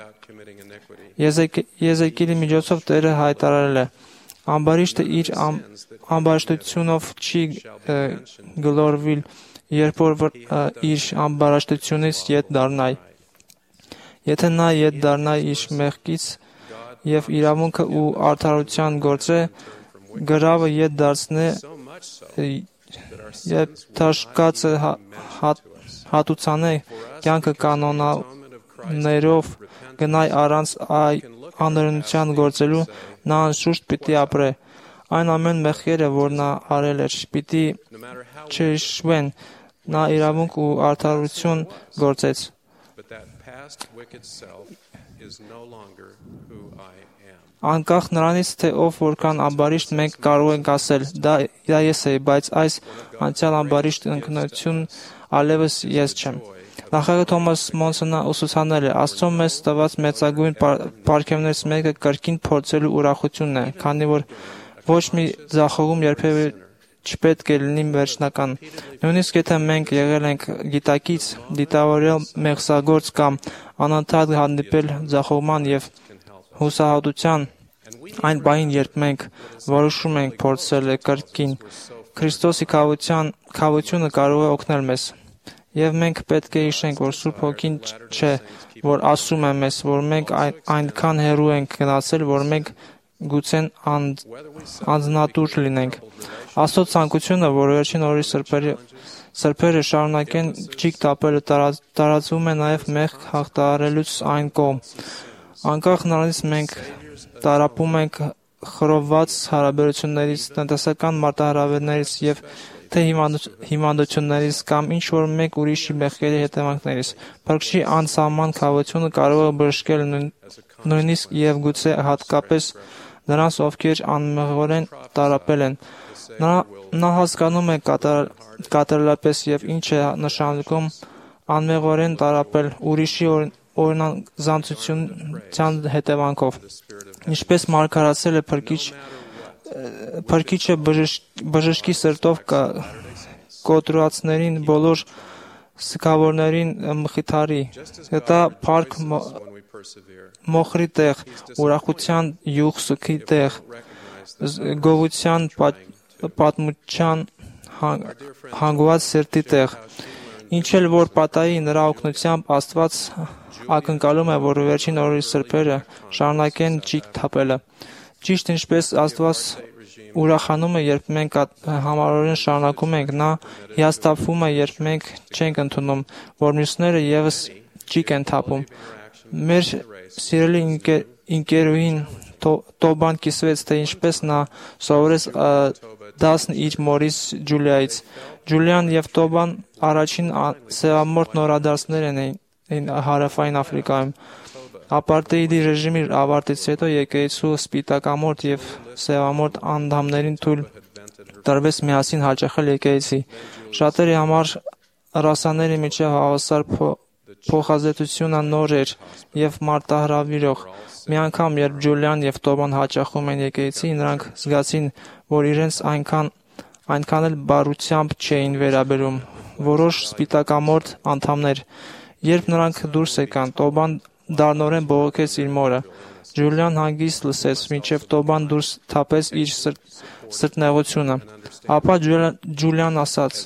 Եզեկիելի միջոցով Տերը հայտարարել է. «Ամբարիշտը իր ամբարիշտությունով չի գլորվիլ, երբ որ իր ամբարիշտությունից ետ դառնայ։ Եթե նա ետ դառնայ իր մեղքից եւ իրավունքը ու արդարության գործե, գրավը ետ դարձնե եւ թաշկածը հատուցանե, կյանքը կանոններով գնայ առանց անօրենության գործելու, նա անշուշտ պիտի ապրե։ Այն ամեն մեղքերը, որ նա արել էր, պիտի չհիշվեն, նա իրավունք ու արդարություն գործեց։ Անկախ նրանից, թե ով որքան ամբարիշտ մենք կարող ենք ասել, դա ես էի, բայց այս անցյալ ամբարիշտ ընկնություն այլևս ես չեմ։ Նախագահ Թոմաս Մոնսոնը ուսուցանել է. Աստծո մեզ տված մեծագույն պարգևներից մեկը կրկին փորձելու ուրախությունն է, քանի որ ոչ մի ձախողում երբևէ չպետք է լինի վերջնական։ Նույնիսկ եթե մենք եղել ենք գիտակից, դիտավորյալ մեղսագործ կամ անընդհատ հանդիպել ձախողման եւ հուսահատության, այն բանին, երբ մենք որոշում ենք փորձել կրկին, Քրիստոսի քավությունը կարող է օգնել մեզ։ Եվ մենք պետք է հիշենք, որ Սուրբ Հոգին չէ, որ ասում է մեզ, որ մենք այնքան հեռու ենք գնացել, որ մենք գուցե անձնատուր լինենք։ Աստծո ցանկությունը, որ վերջին օրերի սրբերը շարունակեն ճիգ տապելը, տարածվում է նաև մեղք հաղթահարելուց այն կողմ։ Անկախ նրանից մենք տառապում ենք խռովված հարաբերություններից, տնտեսական մարտահրավերներից եւ թե հիմանդություններից կամ ինչ-որ մեկ ուրիշի մեղքերի հետևանքներից, Փրկչի անսահման քավությունը կարող է բժշկել նույնիսկ եւ գուցե հատկապես նրանց, ովքեր անմեղորեն տառապել են։ Նա հասկանում է կատարելապես եւ ինչ է նշանակում անմեղորեն տառապել ուրիշի օրինազանցության հետևանքով։ Ինչպես մարգարացել է Փրկիչը բժշկի սրտով կոտրվածներին բոլոր սգավորներին մխիթարի, դա փառք մոխրի տեղ, ուրախության յուղ սուքի տեղ, գովության պատմության հանգված սրտի տեղ։ Ինչ էլ որ պատահի, նրա օգնությամբ Աստված ակնկալում է, որ վերջին օրերի սրբերը շարունակեն ճիգ թափելը։ Ճիշտ ինչպես Աստված ուրախանում է, երբ մենք համառորեն շարունակում ենք, նա հիասթափվում է, երբ մենք չենք ընդունում, որ մյուսները եւս ճիգ են թափում։ Մեր սիրելի ընկերուհին Տոբան կիսվեց, թե ինչպես նա սովորեց դասն իր մորից Ջուլիայից։ Ջուլիան եւ Տոբան առաջին սևամորթ նորադարձներ են Հարավային Աֆրիկայում։ Ապարտեիդի ռեժիմի ավարտից հետո եկեղեցու սպիտակամորթ եւ սևամորթ անդամներին թույլ տրվեց միասին հաճախել եկեղեցի։ Շատերի համար ռասաների միջև հավասար փոխազդեցությունը նոր էր եւ մարտահրավիրող։ Մի անգամ, երբ Ջուլիան եւ Տոբան հաճախում են եկեղեցի, նրանք զգացին, որ իրենց այնքան էլ բարությամբ չէին վերաբերում։ Որոշ սպիտակամորթ անդամներ, երբ նրանք դուրս եկան, Տոբան դառնորեն բողոքեց իր մորը։ Ջուլիան հանգիստ լսեց, մինչև Տոբան դուրս թափեց իր սրտնեղությունը։ Ապա Ջուլիան ասաց.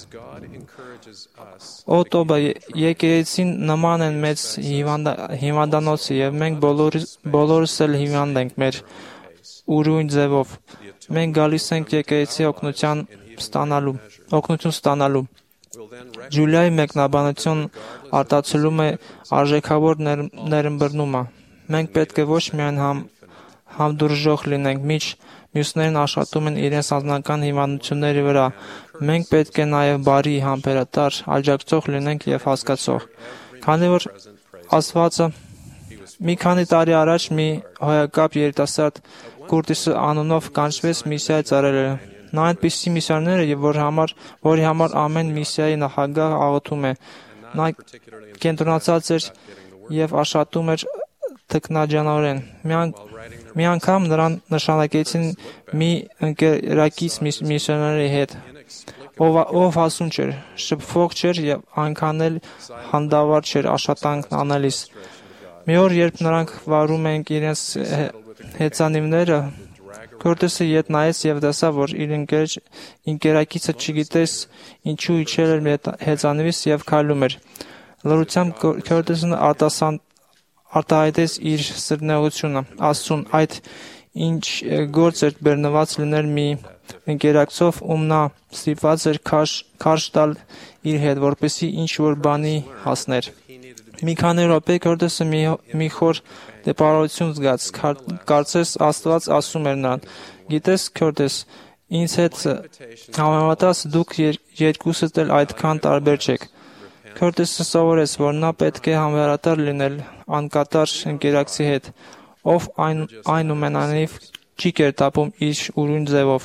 «Օ Տոբա, եկեղեցին նման են մեծ հիվանդանոցի, եւ մենք բոլորս էլ հիվանդ ենք մեր ուրույն ձևով։ Մենք գալիս ենք եկեղեցի օգնություն ստանալու։ Ջուլիայի մեկնաբանություն արտացոլում է արժեքավոր ներըմբռնումը։ Մենք պետք է ոչ միայն համդուրժող լինենք, միջ մյուսներն աշխատում են իրենց անձնական հիվանդությունների վրա։ Մենք պետք է նաև բարի, համբերատար, աջակցող լինենք եւ հասկացող։ Քանի որ Աստվածը մի քանի տարի առաջ մի հոյակապ երիտասարդ Կուրտիսը անունով կանչվեց միսիայի ծառայել։ Նա այնպիսի միսիոներ է, որի համար ամեն միսիայի նախագահ աղոթում է։ Նա կենտրոնացած էր եւ աշխատում էր թքնաջանորեն։ Մի անգամ նրան նշանակեցին մի ընկերակից միսիոների հետ, ով հասուն չէր, շփվող չէր եւ այնքան էլ հանդավառ չէր աշխատանքն անելիս։ Մի օր, երբ նրանք վարում էին իրենց հեծանիվները, Կուրտիսը ետ նայեց եւ տեսավ, որ իր ընկերակիցը չգիտես ինչու իջել էր հեծանիվից եւ քայլում էր։ Լրությամբ Կուրտիսն արտահայտեց իր սրտնեղությունը, Աստծուն, այդ ինչ գործ էր բեռնված լինել մի ընկերակցով, ում նա ստիպված էր քարշ տալ իր հետ, որպեսզի ինչ-որ բանի հասներ։ Մի քանի րոպե Կուրտիսը մի խոր դեպարություն զգաց, կարծես Աստված ասում էր նրան. «Գիտես, Կուրտիս, ինձ հետ համեմատած դուք երկուսդ էլ այդքան տարբեր չեք»։ Կուրտիսը սովորեց, որ նա պետք է համբերատար լինել անկատար ընկերակցի հետ, ով այնուամենայնիվ չի կերտապում իր ուրույն ձևով։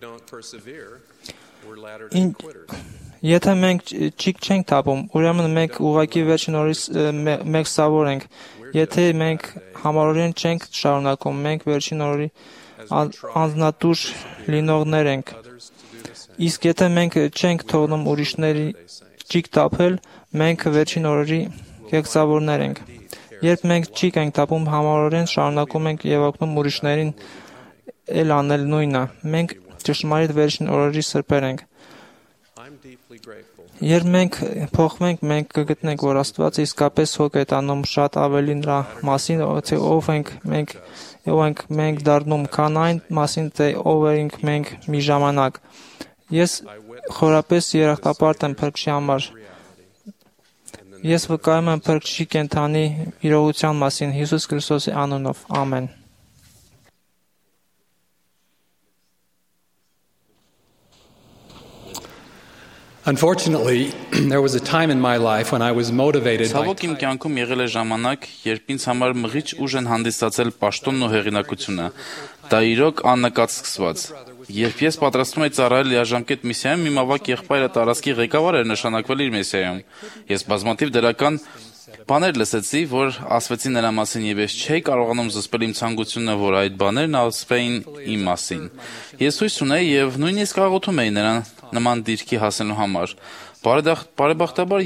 Եթե մենք ճիգ չենք տապում, ուրեմն մենք ուղղակի վերջին օրից մեկ սավոր ենք։ Եթե մենք համառորեն չենք շարունակում, մենք վերջին օրի անձնատուր լինողներ ենք։ Իսկ եթե մենք չենք թողնում ուրիշների ճիգ տապել, մենք վերջին օրերի կեղծավորներ ենք։ Երբ մենք ճիգ ենք տապում, համառորեն շարունակում ենք եւ օգնում ուրիշներին էլ անել նույնը։ Մենք ճշմարիտ վերջին օրերի սրբեր ենք։ Երբ մենք փոխվենք, մենք կգտնենք, որ Աստված իսկապես հոգ է տանում շատ ավելի նրա մասին, թե ով ենք մենք դառնում, քան այն մասին, թե ով ենք մենք մի ժամանակ։ Ես խորապես երախտապարտ եմ Փրկչի համար։ Ես վկայում եմ Փրկչի կենդանի իրողության մասին Հիսուս Քրիստոսի անունով։ Ամեն։ Unfortunately, there was a time in my life when I was motivated by Ցավոք իմ կյանքում եղել է ժամանակ, երբ ինձ համար մղիչ ուժ են հանդիսացել պաշտոնն ու հեղինակությունը։ Դա իրոք աննկատ սկսված։ Երբ ես պատրաստվում էի ծառայել լիաժամկետ միսիայում, իմ ավագ եղբայրը տարածքի ղեկավար էր նշանակվել իր միսիայում։ Ես բազմաթիվ դրական բաներ լսեցի, որ ասվեցին նրա մասին, եւ ես չէի կարողանում զսպել իմ ցանկությունը, որ այդ բաներն ասվեին իմ մասին։ Ես հույս ունեի եւ նույնիսկ աղոթում էի նրան նման դիրքի հասնելու համար։ Բարեբախտաբար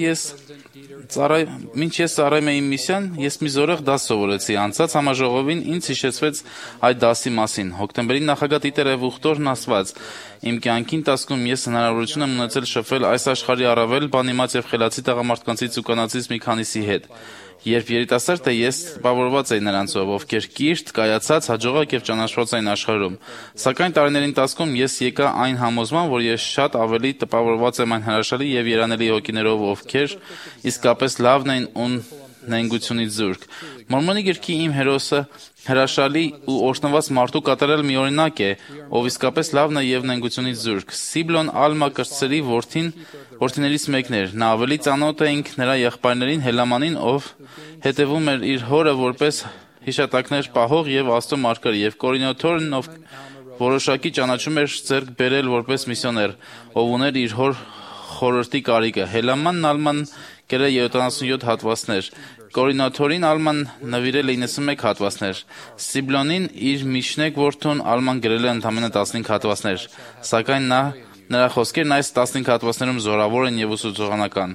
մինչ ես ծառայում էի միսիան, ես մի զորեղ դաս սովորեցի։ Անցած համաժողովին ինձ հիշեցվեց այդ դասի մասին։ Հոկտեմբերի նախագահ Տիտեր Էվուխտորն ասված. «Իմ կյանքի ընթացքում ես հնարավորություն եմ ունեցել շփվել այս աշխարհի առավել բանիմաց եւ խելացի տղամարդկանցից ու կանանցից մի քանիսի հետ։ Երբ երիտասարդ էի, ես տպավորված էի նրանցով, ովքեր կիրթ, կայացած, հաջողակ եւ ճանաչված էին աշխարհում։ Սակայն տարիների ընթացքում ես եկա այն համոզման, որ ես շատ ավելի տպավորված եմ այն հրաշալի եւ երանելի հոգիներով, ովքեր իսկապես լավն են ու նենգությունից զուրկ։ Մորմոնի գրքի իմ հերոսը հրաշալի ու օրհնված մարդու կատարել մի օրինակ է, ով իսկապես լավն է եւ նենգությունից զուրկ։ Սիբլոն Ալմա կրտսերի որդիներից մեկն էր։ Նա ավելի ծանոթ էինք նրա եղբայրներին Հելամանին, ով հետևում էր իր հորը որպես հիշատակներ պահող եւ Աստծո մարգար, եւ Կորինոթորն, ով որոշակի ճանաչում էր ձեռք բերել որպես միսիոներ, ով ուներ իր հոր խորհրդի կարիքը։ Հելամանն Ալման գրել 77 հատվածներ, Կորինոթորին Ալման նվիրել 91 հատվածներ, Սիբլոնին իր միջնեկ որդուն Ալման գրել է ընդամենը 15 հատվածներ, սակայն նրա խոսքերն այս 15 հատվածներում զորավոր են եւ ուսուցողանական։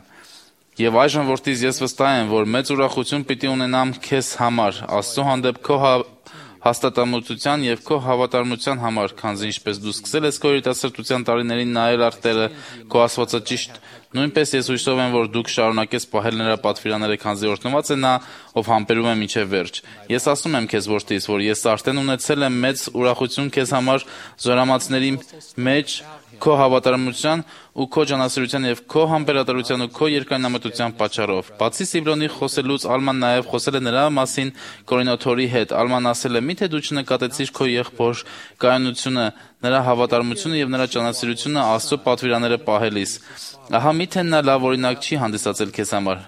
Եվ այժմ որտից ես վստահ եմ, որ մեծ ուրախություն պիտի ունենամ քեզ համար, Աստծո հանդեպ քո հաստատամտության եւ քո հավատարմության համար, քանզի ինչպես դու սկսել ես քո երիտասարդության տարիներին նայել արտերը քո Աստվածաճիշտ, նույնպես ես հույսով եմ, որ դուք շարունակես պահել նրա պատվիրանները, քանզի օրհնված է նա, ով համբերում է մինչև վերջ։ Ես ասում եմ քեզ որդիս, որ ես արդեն ունեցել եմ մեծ ուրախություն քեզ համար զորամացների մեջ քո հավատարմության ու քո ջանասիրության եւ քո համբերատարության ու քո երկայնամտության պատճառով։ Բացի Սիբլոնի խոսելուց, Ալման նաեւ խոսել է նրա մասին Կորինոթորի հետ։ Ալման ասել է. «Միթե դու չնկատեցիր քո եղբոր կայունությունը, նրա հավատարմությունը եւ նրա ջանասիրությունը Աստծո պատվիրանները պահելիս։ Ահա միթե նա լավ օրինակ չի հանդիսացել քեզ համար»։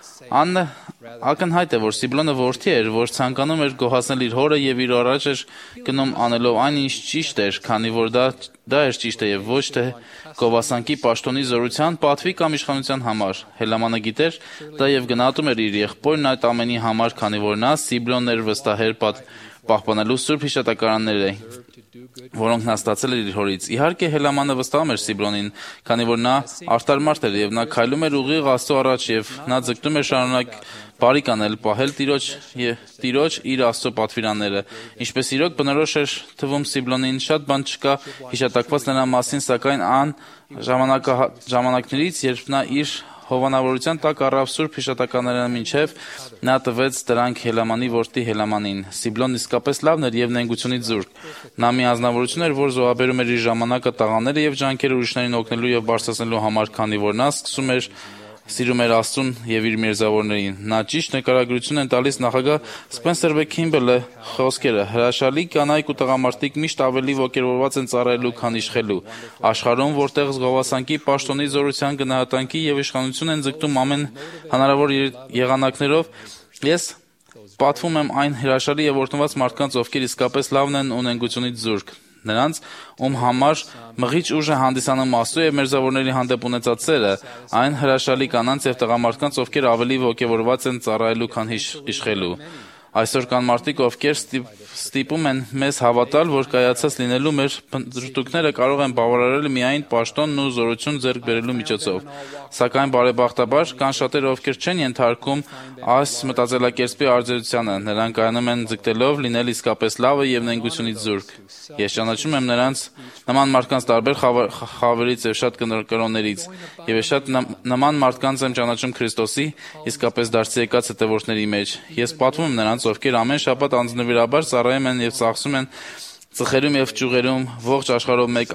Ակնհայտ է, որ Սիբլոնը որդի էր, որ ցանկանում էր գոհացնել իր հորը եւ իր առաջ էր գնում անելով այն, ինչ ճիշտ էր, քանի որ դա էր ճիշտը եւ ոչ թե գովասանքի պաշտոնի զորության, պատվի կամ իշխանության համար։ Հելամանը գիտեր դա եւ գնահատում էր իր եղբորն այդ ամենի համար, քանի որ նա Սիբլոնն էր վստահեր պահպանելու սուրբ հիշատակարանները, որոնք նա ստացել էր իր հորից։ Իհարկե Հելամանը վստահում էր Սիբլոնին, քանի որ նա արդար մարդ էր եւ նա քայլում էր ուղիղ Աստծո առաջ եւ նա ձգտում էր շարունակ բարիք անել, պահել Տիրոջ իր Աստծո պատվիրանները։ Ինչպես իրոք բնորոշ էր թվում Սիբլոնին, շատ բան չկա հիշատակված նրա մասին, սակայն ան ժամանակներից, երբ նա իր հովանավորության տակ առավ սուրբ հիշատականները մինչև նա տվեց դրանք Հելամանի որդի Հելամանին։ Սիբլոնն իսկապես լավն էր եւ նենգությունից զուրկ։ Նա մի ազնվորություն էր, որ զոհաբերում էր իր ժամանակը տաղաները եւ ջանքերը ուրիշներին օգնելու եւ բարձրացնելու համար, քանի որ նա սիրում էր Աստծուն եւ իր մերձավորներին։ Նա ճիշտ նկարագրություն են տալիս նախագահ Սպենսեր Քիմբելը խոսքերը. «Հրաշալի կանայք ու տղամարդիկ միշտ ավելի ոգևորված են ծառայելու, քան իշխելու։ Աշխարհում, որտեղ զգովասանքի, պաշտոնի, զորության, գնահատանքի եւ իշխանություն են ձգտում ամեն հնարավոր եղանակներով, ես պատվում եմ այն հրաշալի եւ օրհնված մարդկանց, ովքեր իսկապես լավն են ու նենգությունից զուրկ։ Նրանց, ում համար մղիչ ուժ է հանդիսանում Աստծո եւ մերձավորների հանդեպ ունեցած սերը, այն հրաշալի կանանց եւ տղամարդկանց, ովքեր ավելի ոգևորված են ծառայելու, քան իշխելու։ Այսօր կան մարդիկ, ովքեր ստիպում են մեզ հավատալ, որ կայացած լինելու մեր փնտրտուքները կարող են բավարարել միայն պաշտոնն ու զորություն ձեռք բերելու միջոցով։ Սակայն բարեբախտաբար կան շատերը, ովքեր չեն ենթարկում այս մտածելակերպի արձերությանը։ Նրանք կայանում են ձգտելով լինել իսկապես լավը եւ նենգությունից զուրկ։ Ես ճանաչում եմ նրանց նման մարդկանց տարբեր խավերից եւ շատ կրոններից, եւ շատ նման մարդկանց եմ ճանաչում Քրիստոսի իսկապես դարձի եկած հետևորդների մեջ։ Ես պատվում եմ նրանց, ովքեր ամեն շաբաթ անձնվիրաբար ծառայում են եւ ծախսում են ծխերում եւ ճյուղերում ողջ աշխարհով մեկ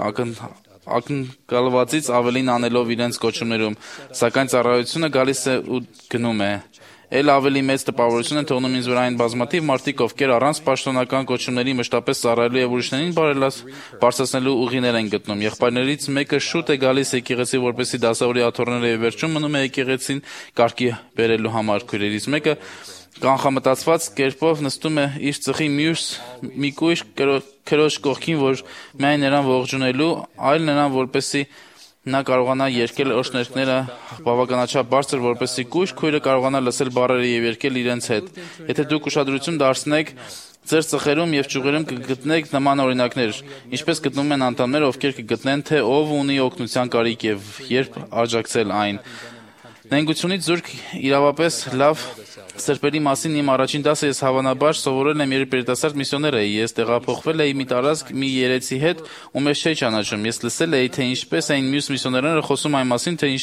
ակնկալվածից ավելին անելով իրենց կոչումներում, սակայն ծառայությունը գալիս է ու գնում է։ Էլ ավելի մեծ տպավորություն են թողնում ինձ վրա այն բազմաթիվ մարդիկ, ովքեր առանց պաշտոնական կոչումների մշտապես ծառայելու եւ ուրիշներին բարձրացնելու ուղիներ են գտնում։ Եղբայրներից մեկը շուտ է գալիս եկեղեցի, որպեսզի դասավորի աթոռները եւ վերջում մնում է եկեղեցին կարգի բերելու համար։ Քույրերից մեկը կանխամտածված կերպով նստում է իր ծխի մի կույր քրոջ կողքին, որ միայն նրան ողջունելու, այլ նրան, որպեսզի նա կարողանա երգել օրհներկները բավականաչափ բարձր, որպեսզի քույրը կարողանա լսել բառերը եւ երգել իրենց հետ։ Եթե դուք ուշադրություն դարձնեք ձեր ծխերում եւ ճյուղերում կգտնեք նման օրինակներ, ինչպես գտնում են անդամները, ովքեր կգտնեն, թե ով ունի օգնության կարիք եւ երբ աջակցել այն։ Նենգությունից զուրկ իրավապես լավ սրբերի մասին իմ առաջին դասը ես հավանաբար սովորել եմ, երբ երիտասարդ միսիոներ էի։ Ես տեղափոխվել էի մի տարածք մի երեցի հետ, ում ես չէի ճանաչում։ Ես լսել էի, թե ինչպես էին մյուս միսիոներները խոսում այն մասին, թե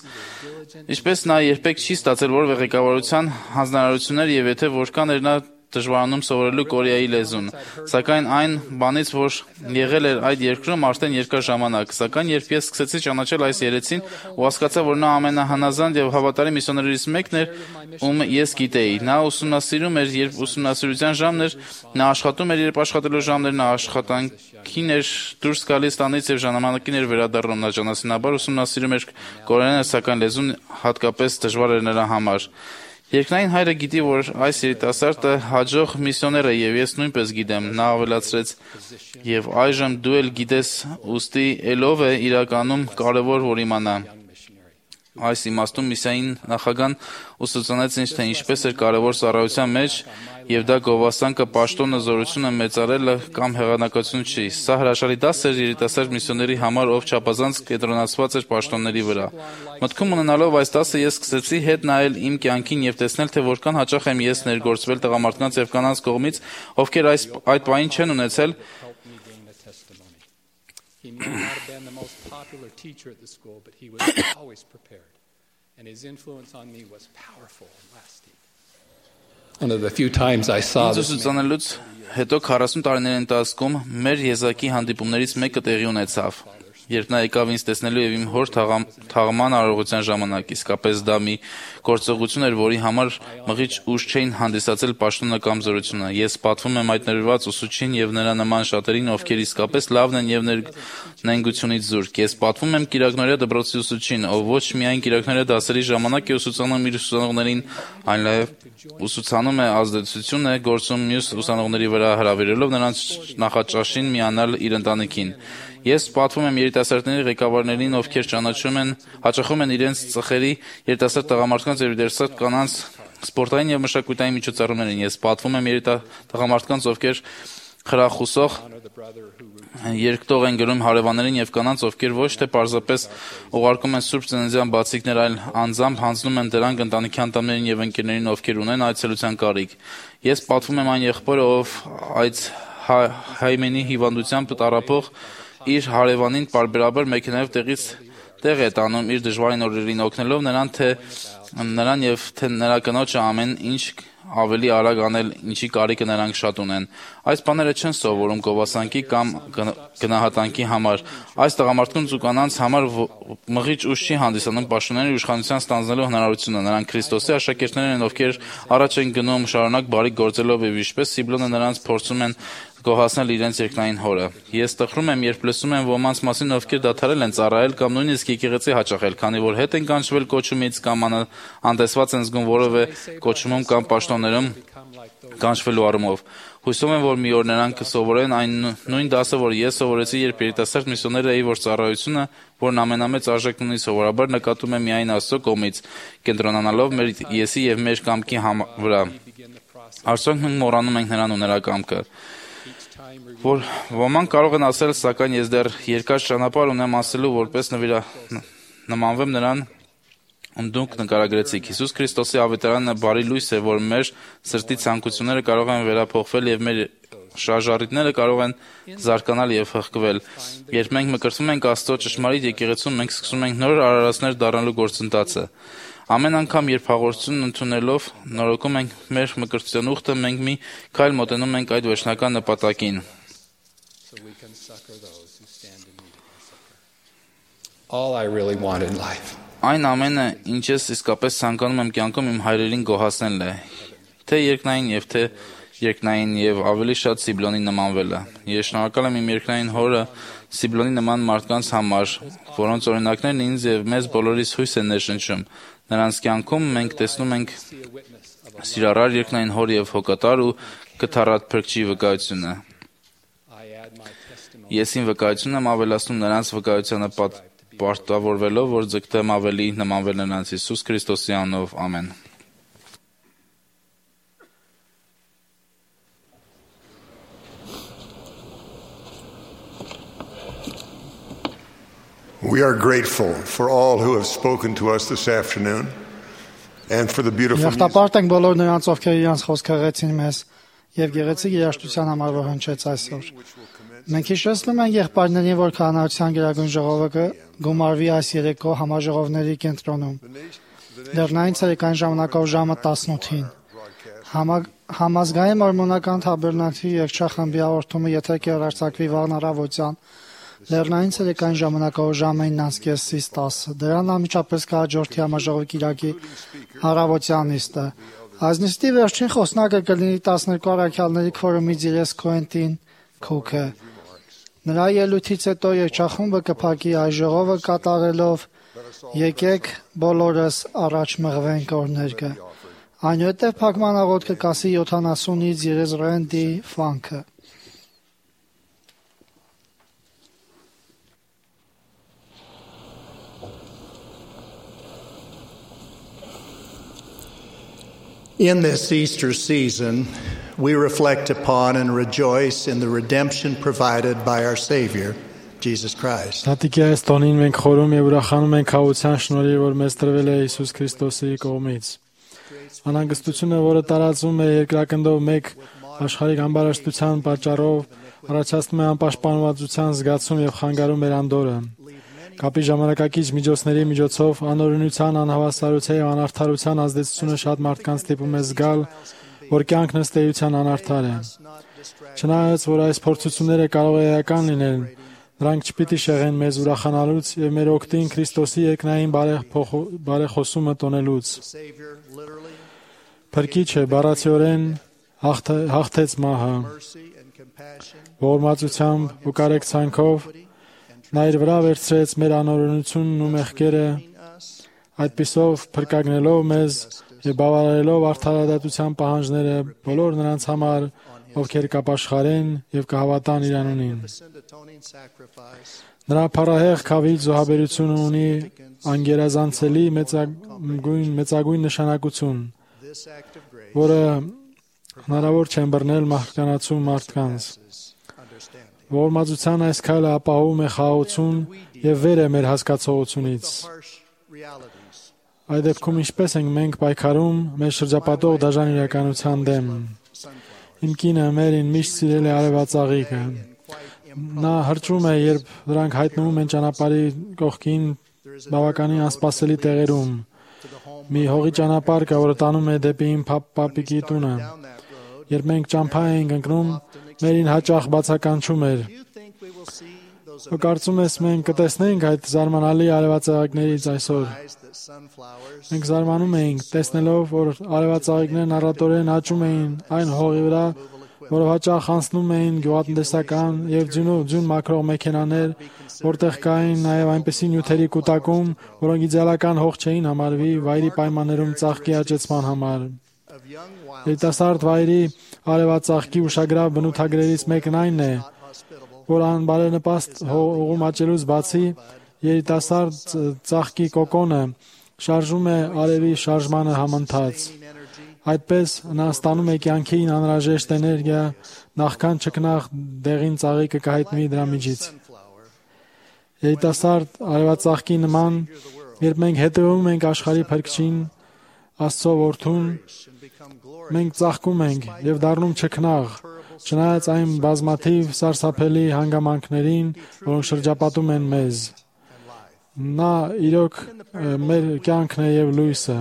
ինչպես նա երբեք չի ստացել որևէ ղեկավարության հանձնարարություններ եւ եթե որքան էր նա դժվարանում սովորելու կորեայի լեզուն, սակայն այն բանից, որ եղել էր այդ երկրում արդեն երկար ժամանակ, սակայն երբ ես սկսեցի ճանաչել այս երեցին ու հասկացա, որ նա ամենահանազանդ եւ հավատարիմ միսիոներներից մեկն էր, ում ես գիտեի, նա ուսումնասիրում էր, երբ ուսումնասիրության ժամն էր, նա աշխատում էր, երբ աշխատելու ժամն էր, նա աշխատանքին էր դուրս գալիս տանից եւ ժամանակին էր վերադառնում, նա ճանասինաբար ուսումնասիրում էր կորեաները, սակայն լեզուն հատկապես դժվար էր նրա համար։ Երկնային հայրը գիտի, որ այս երիտասարդը հաջող միսիոներ է եւ ես նույնպես գիտեմ, նա ավելացրեց, եւ այժմ դու էլ գիտես, ուստի ելով է իրականում կարևոր որ իմանա։ Այս իմաստում միսիային նախագահան ուսուցանեց ինձ, թե ինչպես էր կարևոր ծառայության մեջ եւ դա գովասանքը, պաշտոնը, զորությունը մեծարելը կամ հեղինակություն չի։ Սա հրաշալի դաս էր երիտասարդ միսիոների համար, ով չափազանց կենտրոնացված էր պաշտոնների վրա։ Մտքում ունենալով այս դասը ես սկսեցի հետ նայել իմ կյանքին եւ տեսնել, թե որքան հաճախ եմ ես ներգործվել տղամարդկանց եւ կանանց կողմից, ովքեր այդ պահին չեն ունեցել He may not have been the most popular teacher at the school, but he was always prepared. And his influence on me was powerful and lasting. One of the few times I saw this ուսուցանելուց հետո 40 տարիների ընթացքում մեր եզակի հանդիպումներից մեկը տեղի ունեցավ։ Երբ նա եկավ ինձ տեսնելու եւ իմ հոր թաղման արարողության ժամանակ, իսկապես դա մի գործողություն էր, որի համար մղիչ ուժ չէին հանդիսացել պաշտոնը կամ զորությունը։ Ես պատվում եմ այդ ներված ուսուցչին եւ նրա նման շատերին, ովքեր իսկապես լավն են եւ նենգությունից զուրկ։ Ես պատվում եմ Կիրակնորիա դպրոցի ուսուցչին, ով ոչ միայն Կիրակնորիա դասերի ժամանակ է ուսուցանում իր ուսանողներին, այլև ուսուցանում է ազդեցություն է գործում մյուս ուսանողների վրա, հրավիրելով նրանց նախաճաշին միանալ իր ընտանիքին։ Ես պատվում եմ երիտասարդների ղեկավարներին, ովքեր հաճախում են իրենց ծխերի երիտասարդ տղամարդկանց եւ երիտասարդ կանանց սպորտային եւ մշակութային միջոցառումներին։ Ես պատվում եմ տղամարդկանց, ովքեր խրախուսող երկտող են գրում հարևաններին եւ կանանց, ովքեր ոչ թե պարզապես ուղարկում են սուրբ ծննդյան բացիկներ, այլ անձամբ հանձնում են դրանք ընտանիքի անդամներին եւ ընկերներին, ովքեր ունեն այցելության կարիք։ Ես պատվում եմ այն եղբորը, ով այդ հայմենի հիվանդությամբ տառապող իր հարևանին պարբերաբար մեքենայով տեղից տեղ է տանում իր դժվարին օրերին, օգնելով նրան եւ թե նրա կնոջը ամեն ինչ ավելի արագ անել, ինչի կարիքը նրանք շատ ունեն։ Այս բաները չեն սովորում գովասանքի կամ գնահատանքի համար։ Այս տղամարդկանց ու կանանց համար մղիչ ուժ չի հանդիսանում պաշտոնների իշխանության ստանձնելու հնարավորությունը։ Նրանք Քրիստոսի աշակերտներ են, ովքեր առաջ են գնում շարունակ բարիք գործելով եւ ինչպես Սիբլոնը նրանց փորձում են գոհացնել իրենց երկնային հորը։ Ես տխրում եմ, երբ լսում եմ ոմանց մասին, ովքեր դադարել են ծառայել կամ նույնիսկ եկեղեցի հաճախել, քանի որ հետ են կանչվել կոչումից կամ անտեսված են զգում որևէ կոչումում կամ պաշտոններում կանչվելու առումով։ Հույսով եմ, որ մի օր նրանք կսովորեն այն նույն դասը, որ ես սովորեցի, երբ երիտասարդ միսիոներ էի, որ ծառայությունը, որն ամենամեծ արժեքն ունի, սովորաբար նկատում է միայն Աստծո կողմից, կենտրոնանալով մեր եսի եւ մեր կամքի վրա։ Արդյոք մենք մոռանում ենք նրան ու նրա կամքը։ Որ ոմանք կարող են ասել, սակայն ես դեռ երկար ճանապարհ ունեմ ասելու, որպես նմանվեմ նրան, դուք նկարագրեցիք։ Հիսուս Քրիստոսի ավետարանը բարի լույս է, որ մեր սրտի ցանկությունները կարող են վերափոխվել եւ մեր շարժառիթները կարող են զարգանալ եւ հղկվել։ Երբ մենք մկրտվում ենք Աստծո ճշմարիտ եկեղեցում, մենք սկսում ենք նոր արարածներ դառնալու գործընթացը։ Ամեն անգամ, երբ հաղորդությունն ընդունելով նորոգում ենք մեր մկրտության ուխտը, մենք մի քայլ մոտենում ենք այդ վերջնական նպատակին։ All I really want in life. Այն ամենը, ինչ ես իսկապես ցանկանում եմ կյանքում իմ հայրերին գոհացնելն է, թե երկնային եւ ավելի շատ Սիբլոնի նմանվելը։ Ես շնորհակալ եմ իմ երկնային հորը Սիբլոնի նման մարդկանց համար, որոնց օրինակներն ինձ եւ մեզ բոլորիս հույս են ներշնչում։ Նրանց կյանքում մենք տեսնում ենք սիրառար երկնային հոր եւ հոգատար ու կթառատ փրկչի վկայությունը։ Ես իմ վկայությունն եմ ավելացնում նրանց վկայությանը պարտավորվելով, որ ձգտեմ ավելի նմանվել նրանց Հիսուս Քրիստոսի անունով, ամեն։ We are grateful for all who have spoken to us this afternoon and for the beautiful music. Եղտապարտ ենք բոլոր նրանց, ովքեր իրենց խոսքը հղեցին մեզ եւ գեղեցիկ երաժշտության համար որ հնչեց այսօր։ Մենք հիշեցնում ենք եղբայրներին, որ քահանայության գերագույն ժողովը գումարվի այս երեկո համաժողովների կենտրոնում։ Լեռնային ցերեկային ժամանակով ժամը 18-ին։ Համազգային մորմոնական թաբերնակի երգչախմբի հաղորդումը եթե կհեռարձակվի վաղն առավոտյան Լեռնային ցերեկային ժամանակով ժամը 9:30-ից 10։ Դրան անմիջապես կհաջորդի համաժողովի կիրակի առավոտյան նիստը։ Այս նիստի վերջին խոսնակը կլինի 12 առաքյալների քվորումից Իրես Քոենտին Քուքը։ Նրա ելույթից հետո երգչախումբը կփակի այս ժողովը կատարելով «Եկեք բոլորս առաջ մղվենք օրներգը»։ Այնուհետև փակման աղոթքը կասի 70-ից Երես Ռենդի Ֆանքը։ In this Easter season, we reflect upon and rejoice in the redemption provided by our Savior, Jesus Christ. Տատիկի այս տոնին մենք խորում եւ ուրախանում ենք խաղության շնորհիվ, որ մեզ տրվել է Հիսուս Քրիստոսի կողմից։ Անհանգստությունը, որը տարածվում է երկրակնդով մեկ աշխարհիկ ամբարաշտության պատճառով, առաջացնում է անպաշտպանվածության զգացում եւ խանգարում մեր անդորը։ Կապի ժամանակակից միջոցների միջոցով անօրինության, անհավասարության եւ անարդարության ազդեցությունը շատ մարդկանց ստիպում է զգալ, որ կյանքն ըստ էության անարդար է։ Չնայած որ այս փորձությունները կարող է էական լինել, դրանք չպիտի շեղեն մեզ ուրախանալուց եւ մեր օգտին Քրիստոսի երկնային բարեխոսումը տոնելուց։ Փրկիչը բառացիորեն հաղթեց մահը, ողորմածությամբ ու կարեկցանքով նա իր վրա վերցրեց մեր անօրենությունն ու մեղքերը, այդպիսով փրկագնելով մեզ եւ բավարարելով արդարադատության պահանջները բոլոր նրանց համար, ովքեր կապաշխարեն եւ կհավատան իր անունին։ Նրա փառահեղ քավի զոհաբերությունը ունի անգերազանցելի մեծագույն նշանակություն, որը հնարավոր չէ բռնել մահկանացու մարդկանց։ Ողորմածության այս քայլը ապահովում է խաղաղություն եւ վեր է մեր հասկացողությունից։ Այդ դեպքում ինչպես ենք մենք պայքարում մեր շրջապատող դաժան իրականության դեմ։ Իմ կինը մերին միշտ սիրել է արևածաղիկը։ Նա հրճում է, երբ դրանք հայտնվում են ճանապարհի կողքին բավականին անսպասելի տեղերում։ Մի հողի ճանապարհ կա, որը տանում է դեպի իմ պապիկի տունը։ Երբ մենք ճամփա էինք ընկնում, մերին հաճախ բացականչում էր։ Ու կարծում ես մենք կտեսնենք այդ զարմանալի արևածաղիկներից այսօր։ Մենք զարմանում էինք, տեսնելով, որ արևածաղիկներն առատորեն աճում էին այն հողի վրա, որով հաճախ անցնում էին գյուղատնտեսական եւ ձյուն մաքրող մեքենաներ, որտեղ կային նաեւ այնպիսի նյութերի կուտակում, որոնք իդեալական հող չէին համարվի վայրի պայմաններում ծաղկի աճեցման համար։ Երիտասարդ վայրի արևածաղկի ուշագրավ բնութագրերից մեկն այն է, որ անբարենպաստ հողում աճելուց բացի երիտասարդ ծաղկի կոկոնը շարժում է արևի շարժմանը համընթաց։ Այդպես նա ստանում է կյանքին անհրաժեշտ էներգիա, նախքան չքնաղ դեղին ծաղիկը կհայտնվի դրա միջից։ Երիտասարդ արևածաղկի նման, երբ մենք հետևում ենք աշխարհի Փրկչին, Աստծո որդուն, մենք ծաղկում ենք եւ դառնում չքնաղ, չնայած այն բազմաթիվ սարսափելի հանգամանքներին, որոնք շրջապատում են մեզ։ Նա իրոք մեր կյանքն է եւ լույսը։